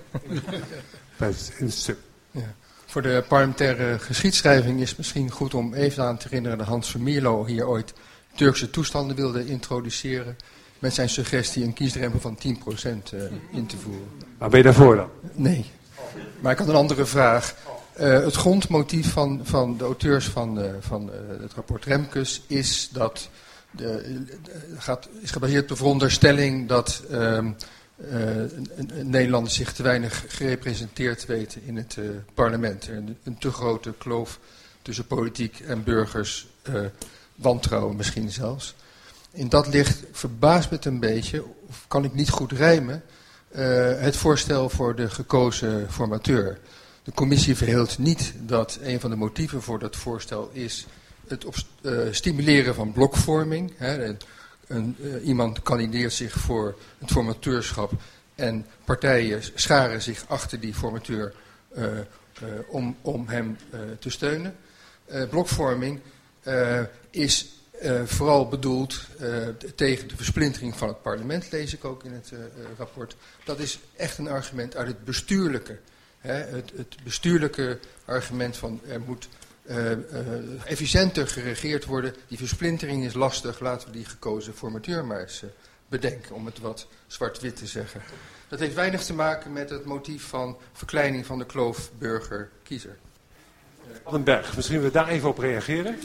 bij het, in het stuk. Ja. Voor de parlementaire geschiedschrijving is het misschien goed om even aan te herinneren dat Hans van Mierlo hier ooit Turkse toestanden wilde introduceren met zijn suggestie een kiesdrempel van tien procent uh, in te voeren. Maar ben je daarvoor dan? Nee. Maar ik had een andere vraag. Uh, het grondmotief van, van de auteurs van, uh, van uh, het rapport Remkes is dat de, uh, gaat, is gebaseerd op de veronderstelling dat uh, Uh, Nederlanders zich te weinig gerepresenteerd weten in het uh, parlement. Er een, een te grote kloof tussen politiek en burgers, uh, wantrouwen misschien zelfs. In dat licht verbaast me het een beetje, of kan ik niet goed rijmen, uh, het voorstel voor de gekozen formateur. De commissie verheelt niet dat een van de motieven voor dat voorstel is het op, uh, stimuleren van blokvorming. Hè. Een, een, uh, iemand kandideert zich voor het formateurschap en partijen scharen zich achter die formateur uh, uh, om, om hem uh, te steunen. Uh, blokvorming uh, is uh, vooral bedoeld uh, tegen de versplintering van het parlement, lees ik ook in het uh, rapport. Dat is echt een argument uit het bestuurlijke. Hè, het, het bestuurlijke argument van er moet uh, uh, efficiënter geregeerd worden. Die versplintering is lastig, laten we die gekozen formateur maar eens uh, bedenken, om het wat zwart-wit te zeggen. Dat heeft weinig te maken met het motief van verkleining van de kloof burger-kiezer. Van den Berg, misschien we daar even op reageren.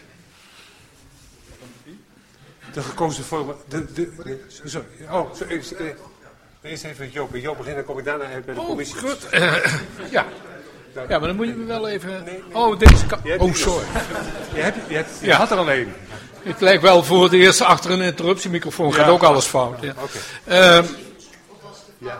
De gekozen vorm. De, de, de, sorry. Oh, sorry. Eerst even Joop. Joop beginnen, dan kom ik daarna bij de commissie. Oh, goed. Uh, ja. ja, maar dan moet je me wel even... Nee, nee. Oh, deze kan... Oh, sorry. Je, hebt, je, hebt, je ja. had er al één. Ik lijk wel voor het eerst achter een interruptiemicrofoon. Gaat ja, ook alles fout. Ja. Okay. Uh, ja.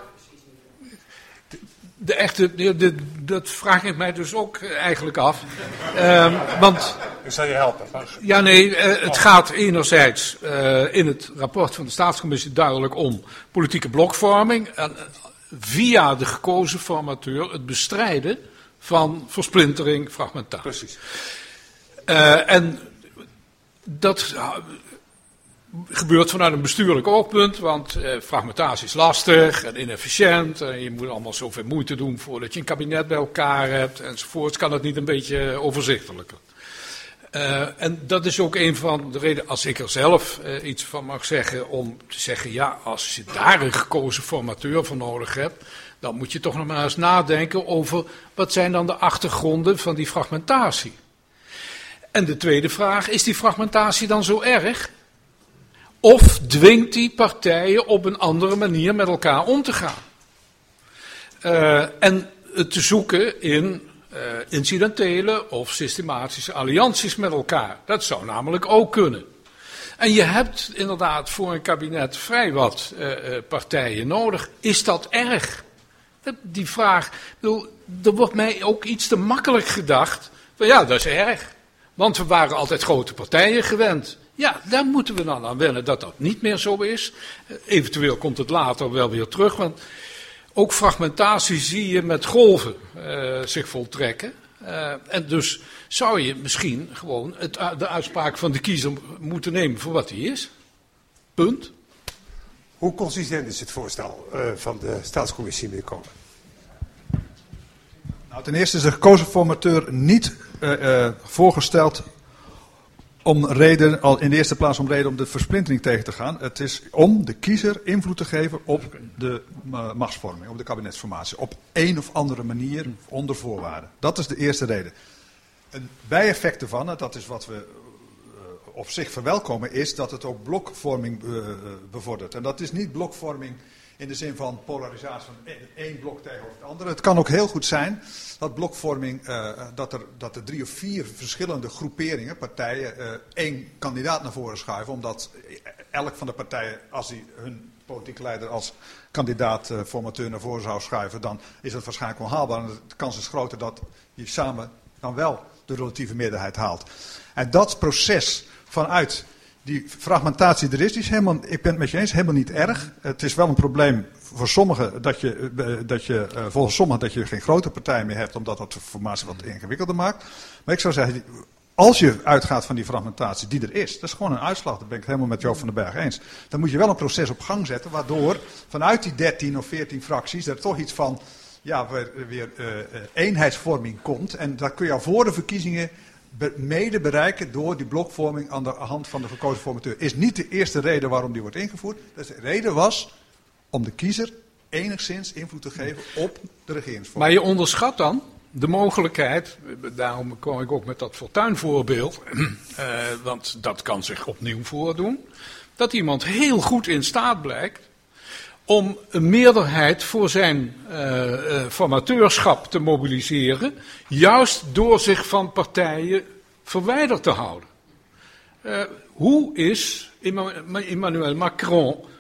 De, de echte... De, de, dat vraag ik mij dus ook eigenlijk af. Uh, want... Ik zal je helpen. Ja, nee, uh, het gaat enerzijds uh, in het rapport van de Staatscommissie duidelijk om politieke blokvorming. En uh, via de gekozen formateur het bestrijden van versplintering, fragmentatie. Precies. Uh, en dat uh, gebeurt vanuit een bestuurlijk oogpunt, want uh, fragmentatie is lastig en inefficiënt. En je moet allemaal zoveel moeite doen voordat je een kabinet bij elkaar hebt enzovoort. Kan het niet een beetje overzichtelijker? Uh, en dat is ook een van de redenen, als ik er zelf uh, iets van mag zeggen, om te zeggen, ja, als je daar een gekozen formateur voor nodig hebt, dan moet je toch nog maar eens nadenken over wat zijn dan de achtergronden van die fragmentatie. En de tweede vraag, is die fragmentatie dan zo erg? Of dwingt die partijen op een andere manier met elkaar om te gaan? Uh, en het te zoeken in uh, incidentele of systematische allianties met elkaar. Dat zou namelijk ook kunnen. En je hebt inderdaad voor een kabinet vrij wat uh, uh, partijen nodig. Is dat erg? Die vraag, bedoel, er wordt mij ook iets te makkelijk gedacht. Van ja, dat is erg. Want we waren altijd grote partijen gewend. Ja, daar moeten we dan aan wennen dat dat niet meer zo is. Eventueel komt het later wel weer terug, want ook fragmentatie zie je met golven uh, zich voltrekken. Uh, en dus zou je misschien gewoon het, de uitspraak van de kiezer moeten nemen voor wat die is. Punt. Hoe consistent is het voorstel uh, van de Staatscommissie, meneer Kolen? Nou, ten eerste is de gekozen formateur niet uh, uh, voorgesteld om reden, al in de eerste plaats om reden om de versplintering tegen te gaan. Het is om de kiezer invloed te geven op de uh, machtsvorming, op de kabinetsformatie. Op een of andere manier, onder voorwaarden. Dat is de eerste reden. Een bijeffect ervan, dat is wat we uh, op zich verwelkomen, is dat het ook blokvorming uh, bevordert. En dat is niet blokvorming in de zin van polarisatie van één blok tegenover het andere. Het kan ook heel goed zijn dat blokvorming, uh, dat, er, dat er drie of vier verschillende groeperingen, partijen, uh, één kandidaat naar voren schuiven. Omdat elk van de partijen, als die hun politieke leider als kandidaat uh, formateur naar voren zou schuiven, dan is dat waarschijnlijk wel haalbaar. En de kans is groter dat je samen dan wel de relatieve meerderheid haalt. En dat proces vanuit die fragmentatie er is, die is helemaal, ik ben het met je eens, helemaal niet erg. Het is wel een probleem voor sommigen dat je, dat je uh, volgens sommigen dat je geen grote partij meer hebt, omdat dat de formatie wat ingewikkelder maakt. Maar ik zou zeggen, als je uitgaat van die fragmentatie die er is, dat is gewoon een uitslag, daar ben ik het helemaal met Joop van den Berg eens. Dan moet je wel een proces op gang zetten, waardoor vanuit die dertien of veertien fracties er toch iets van, ja, weer, weer uh, eenheidsvorming komt. En dat kun je al voor de verkiezingen mede bereiken door die blokvorming aan de hand van de gekozen formateur. Is niet de eerste reden waarom die wordt ingevoerd. De reden was om de kiezer enigszins invloed te geven op de regeringsvorming. Maar je onderschat dan de mogelijkheid, daarom kwam ik ook met dat fortuinvoorbeeld, uh, want dat kan zich opnieuw voordoen, dat iemand heel goed in staat blijkt om een meerderheid voor zijn uh, uh, formateurschap te mobiliseren, juist door zich van partijen verwijderd te houden. Uh, hoe is Emmanuel Macron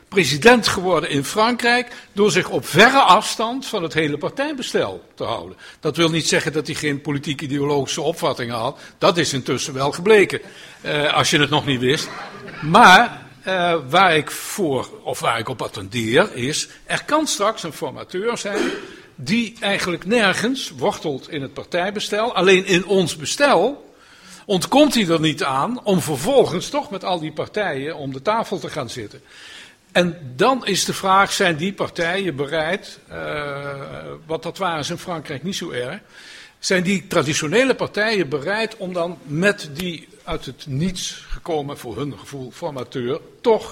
president geworden in Frankrijk door zich op verre afstand van het hele partijbestel te houden. Dat wil niet zeggen dat hij geen politiek-ideologische opvattingen had. Dat is intussen wel gebleken, uh, als je het nog niet wist. Maar uh, waar ik voor, of waar ik op attendeer, is, er kan straks een formateur zijn die eigenlijk nergens wortelt in het partijbestel. Alleen in ons bestel ontkomt hij er niet aan om vervolgens toch met al die partijen om de tafel te gaan zitten. En dan is de vraag, zijn die partijen bereid, uh, want dat waren ze in Frankrijk niet zo erg, zijn die traditionele partijen bereid om dan met die uit het niets gekomen, voor hun gevoel, formateur, toch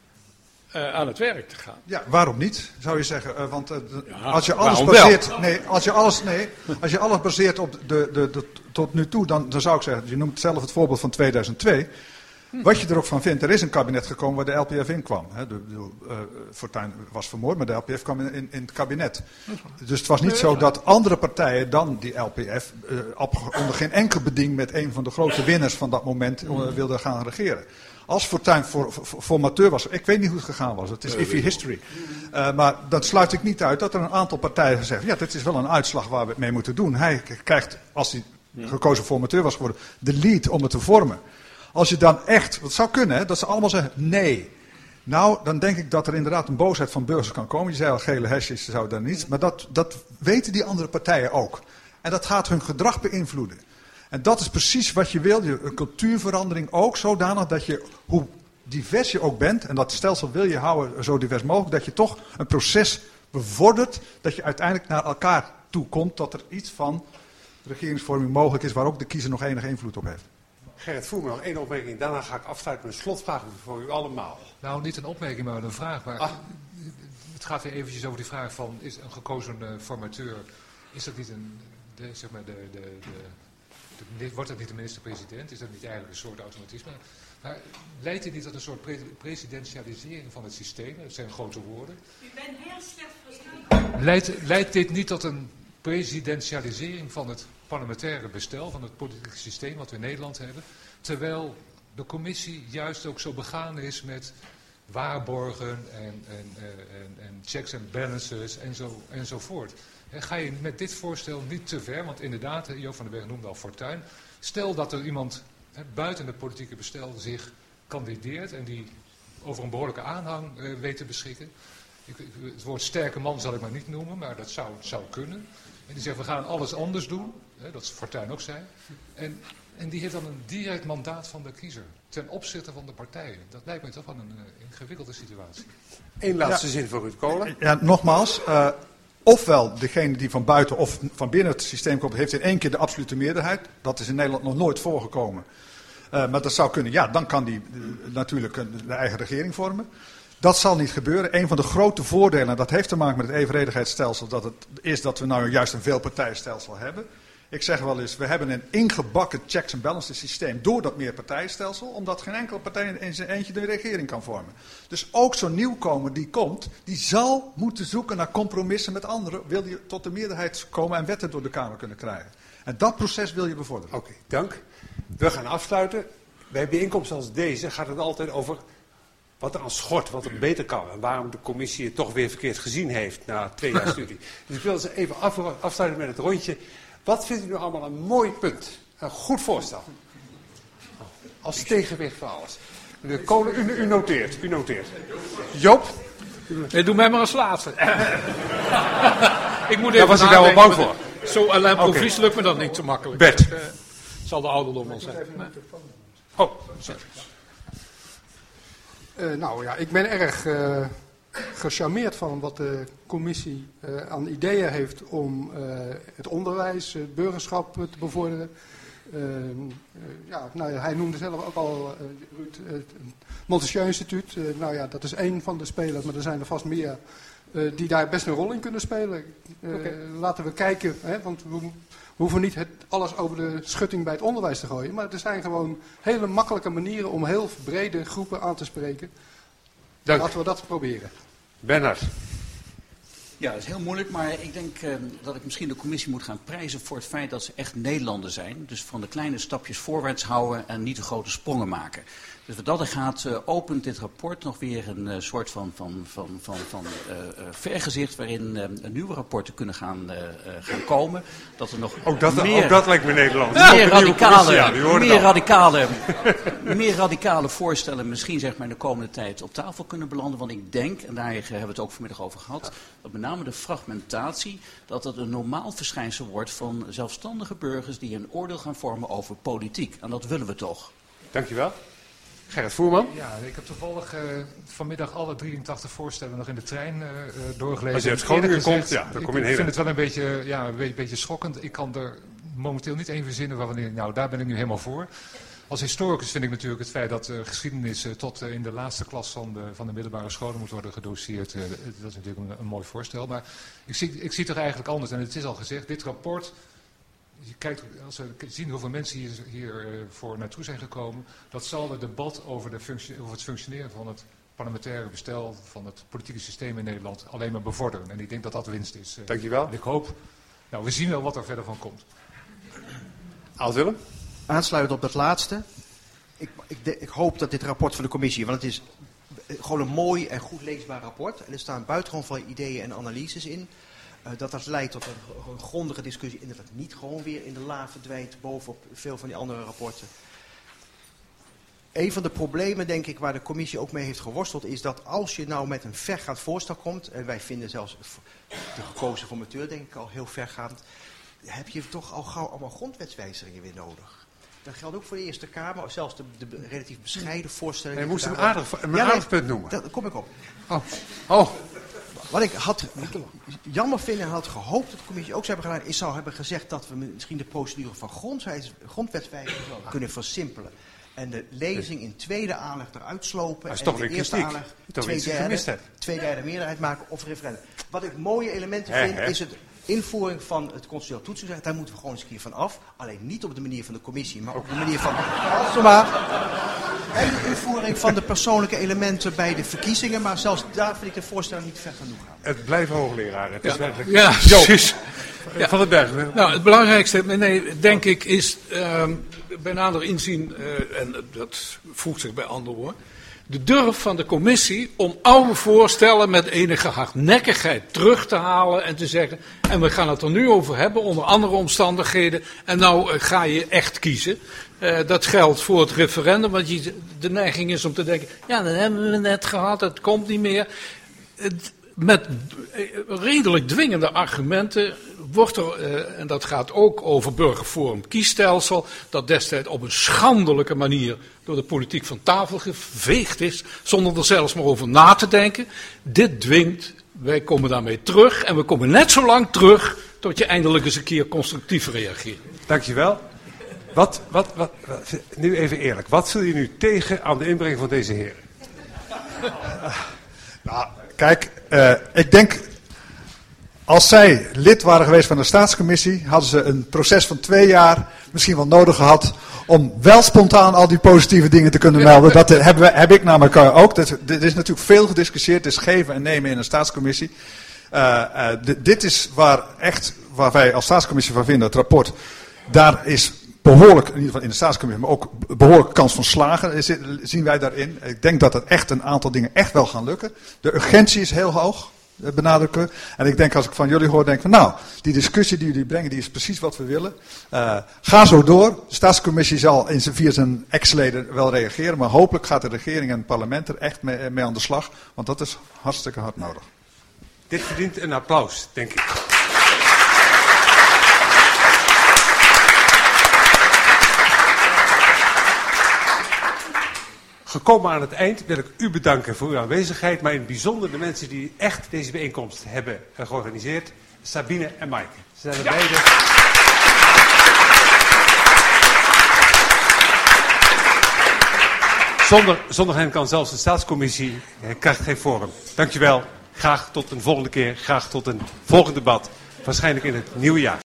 uh, aan het werk te gaan? Ja, waarom niet, zou je zeggen? Uh, want uh, ja, als je alles baseert, nee, als je alles, nee, als je alles baseert op de, de, de, tot nu toe, dan, dan zou ik zeggen, je noemt zelf het voorbeeld van tweeduizend twee. Wat je er ook van vindt, er is een kabinet gekomen waar de L P F in kwam. Hè. De, de, uh, Fortuyn was vermoord, maar de L P F kwam in, in, in het kabinet. Dus het was niet zo dat andere partijen dan die L P F uh, op, onder geen enkel beding met een van de grote winnaars van dat moment uh, wilden gaan regeren. Als Fortuyn for, for, formateur was, ik weet niet hoe het gegaan was, het is iffy history. Uh, maar dan sluit ik niet uit dat er een aantal partijen zeggen, ja, dit is wel een uitslag waar we het mee moeten doen. Hij krijgt, als hij gekozen formateur was geworden, de lead om het te vormen. Als je dan echt, wat zou kunnen, hè, dat ze allemaal zeggen nee. Nou, dan denk ik dat er inderdaad een boosheid van burgers kan komen. Je zei al, gele hesjes zou daar niet. Maar dat, dat weten die andere partijen ook. En dat gaat hun gedrag beïnvloeden. En dat is precies wat je wil. Je, een cultuurverandering ook zodanig dat je, hoe divers je ook bent, en dat stelsel wil je houden zo divers mogelijk, dat je toch een proces bevordert, dat je uiteindelijk naar elkaar toe komt, dat er iets van regeringsvorming mogelijk is waar ook de kiezer nog enige invloed op heeft. Gerrit, voer me nog één opmerking. Daarna ga ik afsluiten met een slotvraag voor u allemaal. Nou, niet een opmerking, maar een vraag. Maar ah. Het gaat weer eventjes over die vraag van, is een gekozen uh, formateur, is dat niet een, de, zeg maar, de, de, de, de, wordt dat niet de minister-president? Is dat niet eigenlijk een soort automatisme? Maar leidt dit niet tot een soort pre presidentialisering van het systeem? Dat zijn grote woorden. U bent heel slecht verstaan. Leidt, leidt dit niet tot een presidentialisering van het parlementaire bestel, van het politieke systeem wat we in Nederland hebben, terwijl de commissie juist ook zo begaan is met waarborgen en, en, en, en checks and balances en zo, enzovoort. En ga je met dit voorstel niet te ver, want inderdaad, Jo van den Berg noemde al Fortuyn, stel dat er iemand he, buiten het politieke bestel zich kandideert en die over een behoorlijke aanhang uh, weet te beschikken. Ik, het woord sterke man zal ik maar niet noemen, maar dat zou, zou kunnen. En die zegt, we gaan alles anders doen. Hè, dat is Fortuyn ook zei. En, en die heeft dan een direct mandaat van de kiezer. Ten opzichte van de partijen. Dat lijkt mij toch wel een uh, ingewikkelde situatie. Eén laatste ja. zin voor Ruud Kolen. Ja, nogmaals. Uh, ofwel degene die van buiten of van binnen het systeem komt, heeft in één keer de absolute meerderheid. Dat is in Nederland nog nooit voorgekomen. Uh, maar dat zou kunnen. Ja, dan kan die uh, natuurlijk een, de eigen regering vormen. Dat zal niet gebeuren. Een van de grote voordelen, dat heeft te maken met het evenredigheidsstelsel, dat het is dat we nou juist een veelpartijenstelsel hebben. Ik zeg wel eens, we hebben een ingebakken checks and balances systeem door dat meerpartijenstelsel, omdat geen enkele partij in zijn eentje de regering kan vormen. Dus ook zo'n nieuwkomer die komt, die zal moeten zoeken naar compromissen met anderen, wil je tot de meerderheid komen en wetten door de Kamer kunnen krijgen. En dat proces wil je bevorderen. Oké, okay, dank. We gaan afsluiten. Bij bijeenkomsten als deze gaat het altijd over wat er aan schort, wat er beter kan. En waarom de commissie het toch weer verkeerd gezien heeft na twee jaar studie. Dus ik wil ze even af, afsluiten met het rondje. Wat vindt u nu allemaal een mooi punt? Een goed voorstel. Als tegenwicht voor alles. Meneer Kolen, u, u noteert. U noteert. Joop? Nee, doe mij maar als laatste. Ik moet even daar was ik daar wel bang voor. Zo alleen provies lukt me dat niet zo makkelijk. Bert. Uh, zal de ouderdom al zijn. Oh, sorry. Uh, nou ja, ik ben erg uh, gecharmeerd van wat de commissie uh, aan ideeën heeft om uh, het onderwijs, het burgerschap uh, te bevorderen. Uh, uh, ja, nou ja, hij noemde zelf ook al, uh, Ruud, uh, het Montesquieu Instituut. Uh, nou ja, dat is één van de spelers, maar er zijn er vast meer uh, die daar best een rol in kunnen spelen. Uh, okay. Laten we kijken, hè, want we, we hoeven niet het, alles over de schutting bij het onderwijs te gooien. Maar er zijn gewoon hele makkelijke manieren om heel brede groepen aan te spreken. Dank. Laten we dat proberen. Bernhard. Ja, dat is heel moeilijk, maar ik denk uh, dat ik misschien de commissie moet gaan prijzen voor het feit dat ze echt Nederlander zijn. Dus van de kleine stapjes voorwaarts houden en niet de grote sprongen maken. Dus wat dat er gaat, uh, opent dit rapport nog weer een uh, soort van, van, van, van, van uh, uh, vergezicht waarin uh, nieuwe rapporten kunnen gaan, uh, uh, gaan komen. Dat er nog ook, dat, meer, ook dat lijkt me Nederland. Meer radicale, ja, meer, radicale, meer radicale voorstellen misschien zeg maar in de komende tijd op tafel kunnen belanden. Want ik denk, en daar hebben we het ook vanmiddag over gehad, dat met name de fragmentatie, dat het een normaal verschijnsel wordt van zelfstandige burgers die een oordeel gaan vormen over politiek. En dat willen we toch. Dankjewel. Gerrit Voerman. Ja, ik heb toevallig uh, vanmiddag alle drieëntachtig voorstellen nog in de trein uh, doorgelezen. Als je uit Groningen komt, ja, dan kom je Ik heen. vind het wel een beetje, ja, een beetje, beetje schokkend. Ik kan er momenteel niet één verzinnen waarvan ik, nou, daar ben ik nu helemaal voor. Als historicus vind ik natuurlijk het feit dat uh, geschiedenis uh, tot uh, in de laatste klas van de, van de middelbare scholen moet worden gedoseerd. Uh, dat is natuurlijk een, een mooi voorstel. Maar ik zie, ik zie het toch eigenlijk anders. En het is al gezegd, dit rapport... Je kijkt, als we zien hoeveel mensen hier, hier uh, voor naartoe zijn gekomen, dat zal het debat over, de functie, over het functioneren van het parlementaire bestel, van het politieke systeem in Nederland, alleen maar bevorderen. En ik denk dat dat winst is. Uh, Dankjewel. En ik hoop, nou we zien wel wat er verder van komt. Oud-Willem? Aansluitend op dat laatste. Ik, ik, de, ik hoop dat dit rapport van de commissie, want het is gewoon een mooi en goed leesbaar rapport. En er staan buitengewoon veel ideeën en analyses in. Uh, dat dat leidt tot een, een grondige discussie en dat het niet gewoon weer in de la verdwijnt bovenop veel van die andere rapporten. Een van de problemen, denk ik, waar de commissie ook mee heeft geworsteld, is dat als je nou met een vergaand voorstel komt, en wij vinden zelfs de gekozen formateur, denk ik, al heel vergaand, heb je toch al gauw allemaal grondwetswijzigingen weer nodig. Dat geldt ook voor de Eerste Kamer, of zelfs de, de relatief bescheiden voorstellingen. Je moest een aardig, een ja, aardig nee, punt noemen. Daar kom ik op. Oh. Oh. Wat ik had jammer vind en had gehoopt dat de commissie ook zou hebben gedaan, is zou hebben gezegd dat we misschien de procedure van grondwetswijziging kunnen versimpelen. En de lezing in tweede aanleg eruit slopen. Dat is en toch de weer eerste kritiek. aanleg Toch twee, iets derde, gemist hebt. twee derde meerderheid maken of referendum. Wat ik mooie elementen He, vind, he. is het invoering van het constitutioneel toetsingsrecht. Daar moeten we gewoon eens een keer van af. Alleen niet op de manier van de commissie, maar op de manier van... En de invoering van de persoonlijke elementen bij de verkiezingen. Maar zelfs daar vind ik de voorstel niet ver genoeg aan. Het blijven hoogleraren. Het ja. is werkelijk... Ja, precies. Ja. Van den Berg. Nou, het belangrijkste, nee, denk ik, is uh, bij nader inzien, uh, en dat voegt zich bij anderen hoor, de durf van de commissie om oude voorstellen met enige hardnekkigheid terug te halen en te zeggen, en we gaan het er nu over hebben onder andere omstandigheden, en nou uh, ga je echt kiezen. Uh, dat geldt voor het referendum, want je, de neiging is om te denken, ja, dat hebben we net gehad, het komt niet meer. Het, met redelijk dwingende argumenten wordt er, uh, en dat gaat ook over burgerforum kiesstelsel, dat destijds op een schandelijke manier door de politiek van tafel geveegd is, zonder er zelfs maar over na te denken. Dit dwingt, wij komen daarmee terug en we komen net zo lang terug tot je eindelijk eens een keer constructief reageert. Dankjewel. Wat, wat, wat, wat, nu even eerlijk, wat viel je nu tegen aan de inbreng van deze heren? Nou, kijk, uh, ik denk, als zij lid waren geweest van de staatscommissie, hadden ze een proces van twee jaar misschien wel nodig gehad om wel spontaan al die positieve dingen te kunnen melden. Dat hebben we, heb ik namelijk ook. Er is natuurlijk veel gediscussieerd, het is geven en nemen in een staatscommissie. Uh, uh, d- dit is waar echt, waar wij als staatscommissie van vinden, het rapport, daar is behoorlijk, in ieder geval in de staatscommissie, maar ook behoorlijk kans van slagen zien wij daarin. Ik denk dat er echt een aantal dingen echt wel gaan lukken. De urgentie is heel hoog, benadrukken. En ik denk als ik van jullie hoor, denk van nou, die discussie die jullie brengen, die is precies wat we willen. Uh, ga zo door. De staatscommissie zal in zijn, via zijn ex-leden wel reageren, maar hopelijk gaat de regering en het parlement er echt mee, mee aan de slag, want dat is hartstikke hard nodig. Dit verdient een applaus, denk ik. Gekomen aan het eind wil ik u bedanken voor uw aanwezigheid, maar in het bijzonder de mensen die echt deze bijeenkomst hebben georganiseerd, Sabine en Maaike. Ze zijn er ja. beide. Zonder, zonder hen kan zelfs de staatscommissie, krijgt geen forum. Dankjewel, graag tot een volgende keer, graag tot een volgend debat, waarschijnlijk in het nieuwe jaar.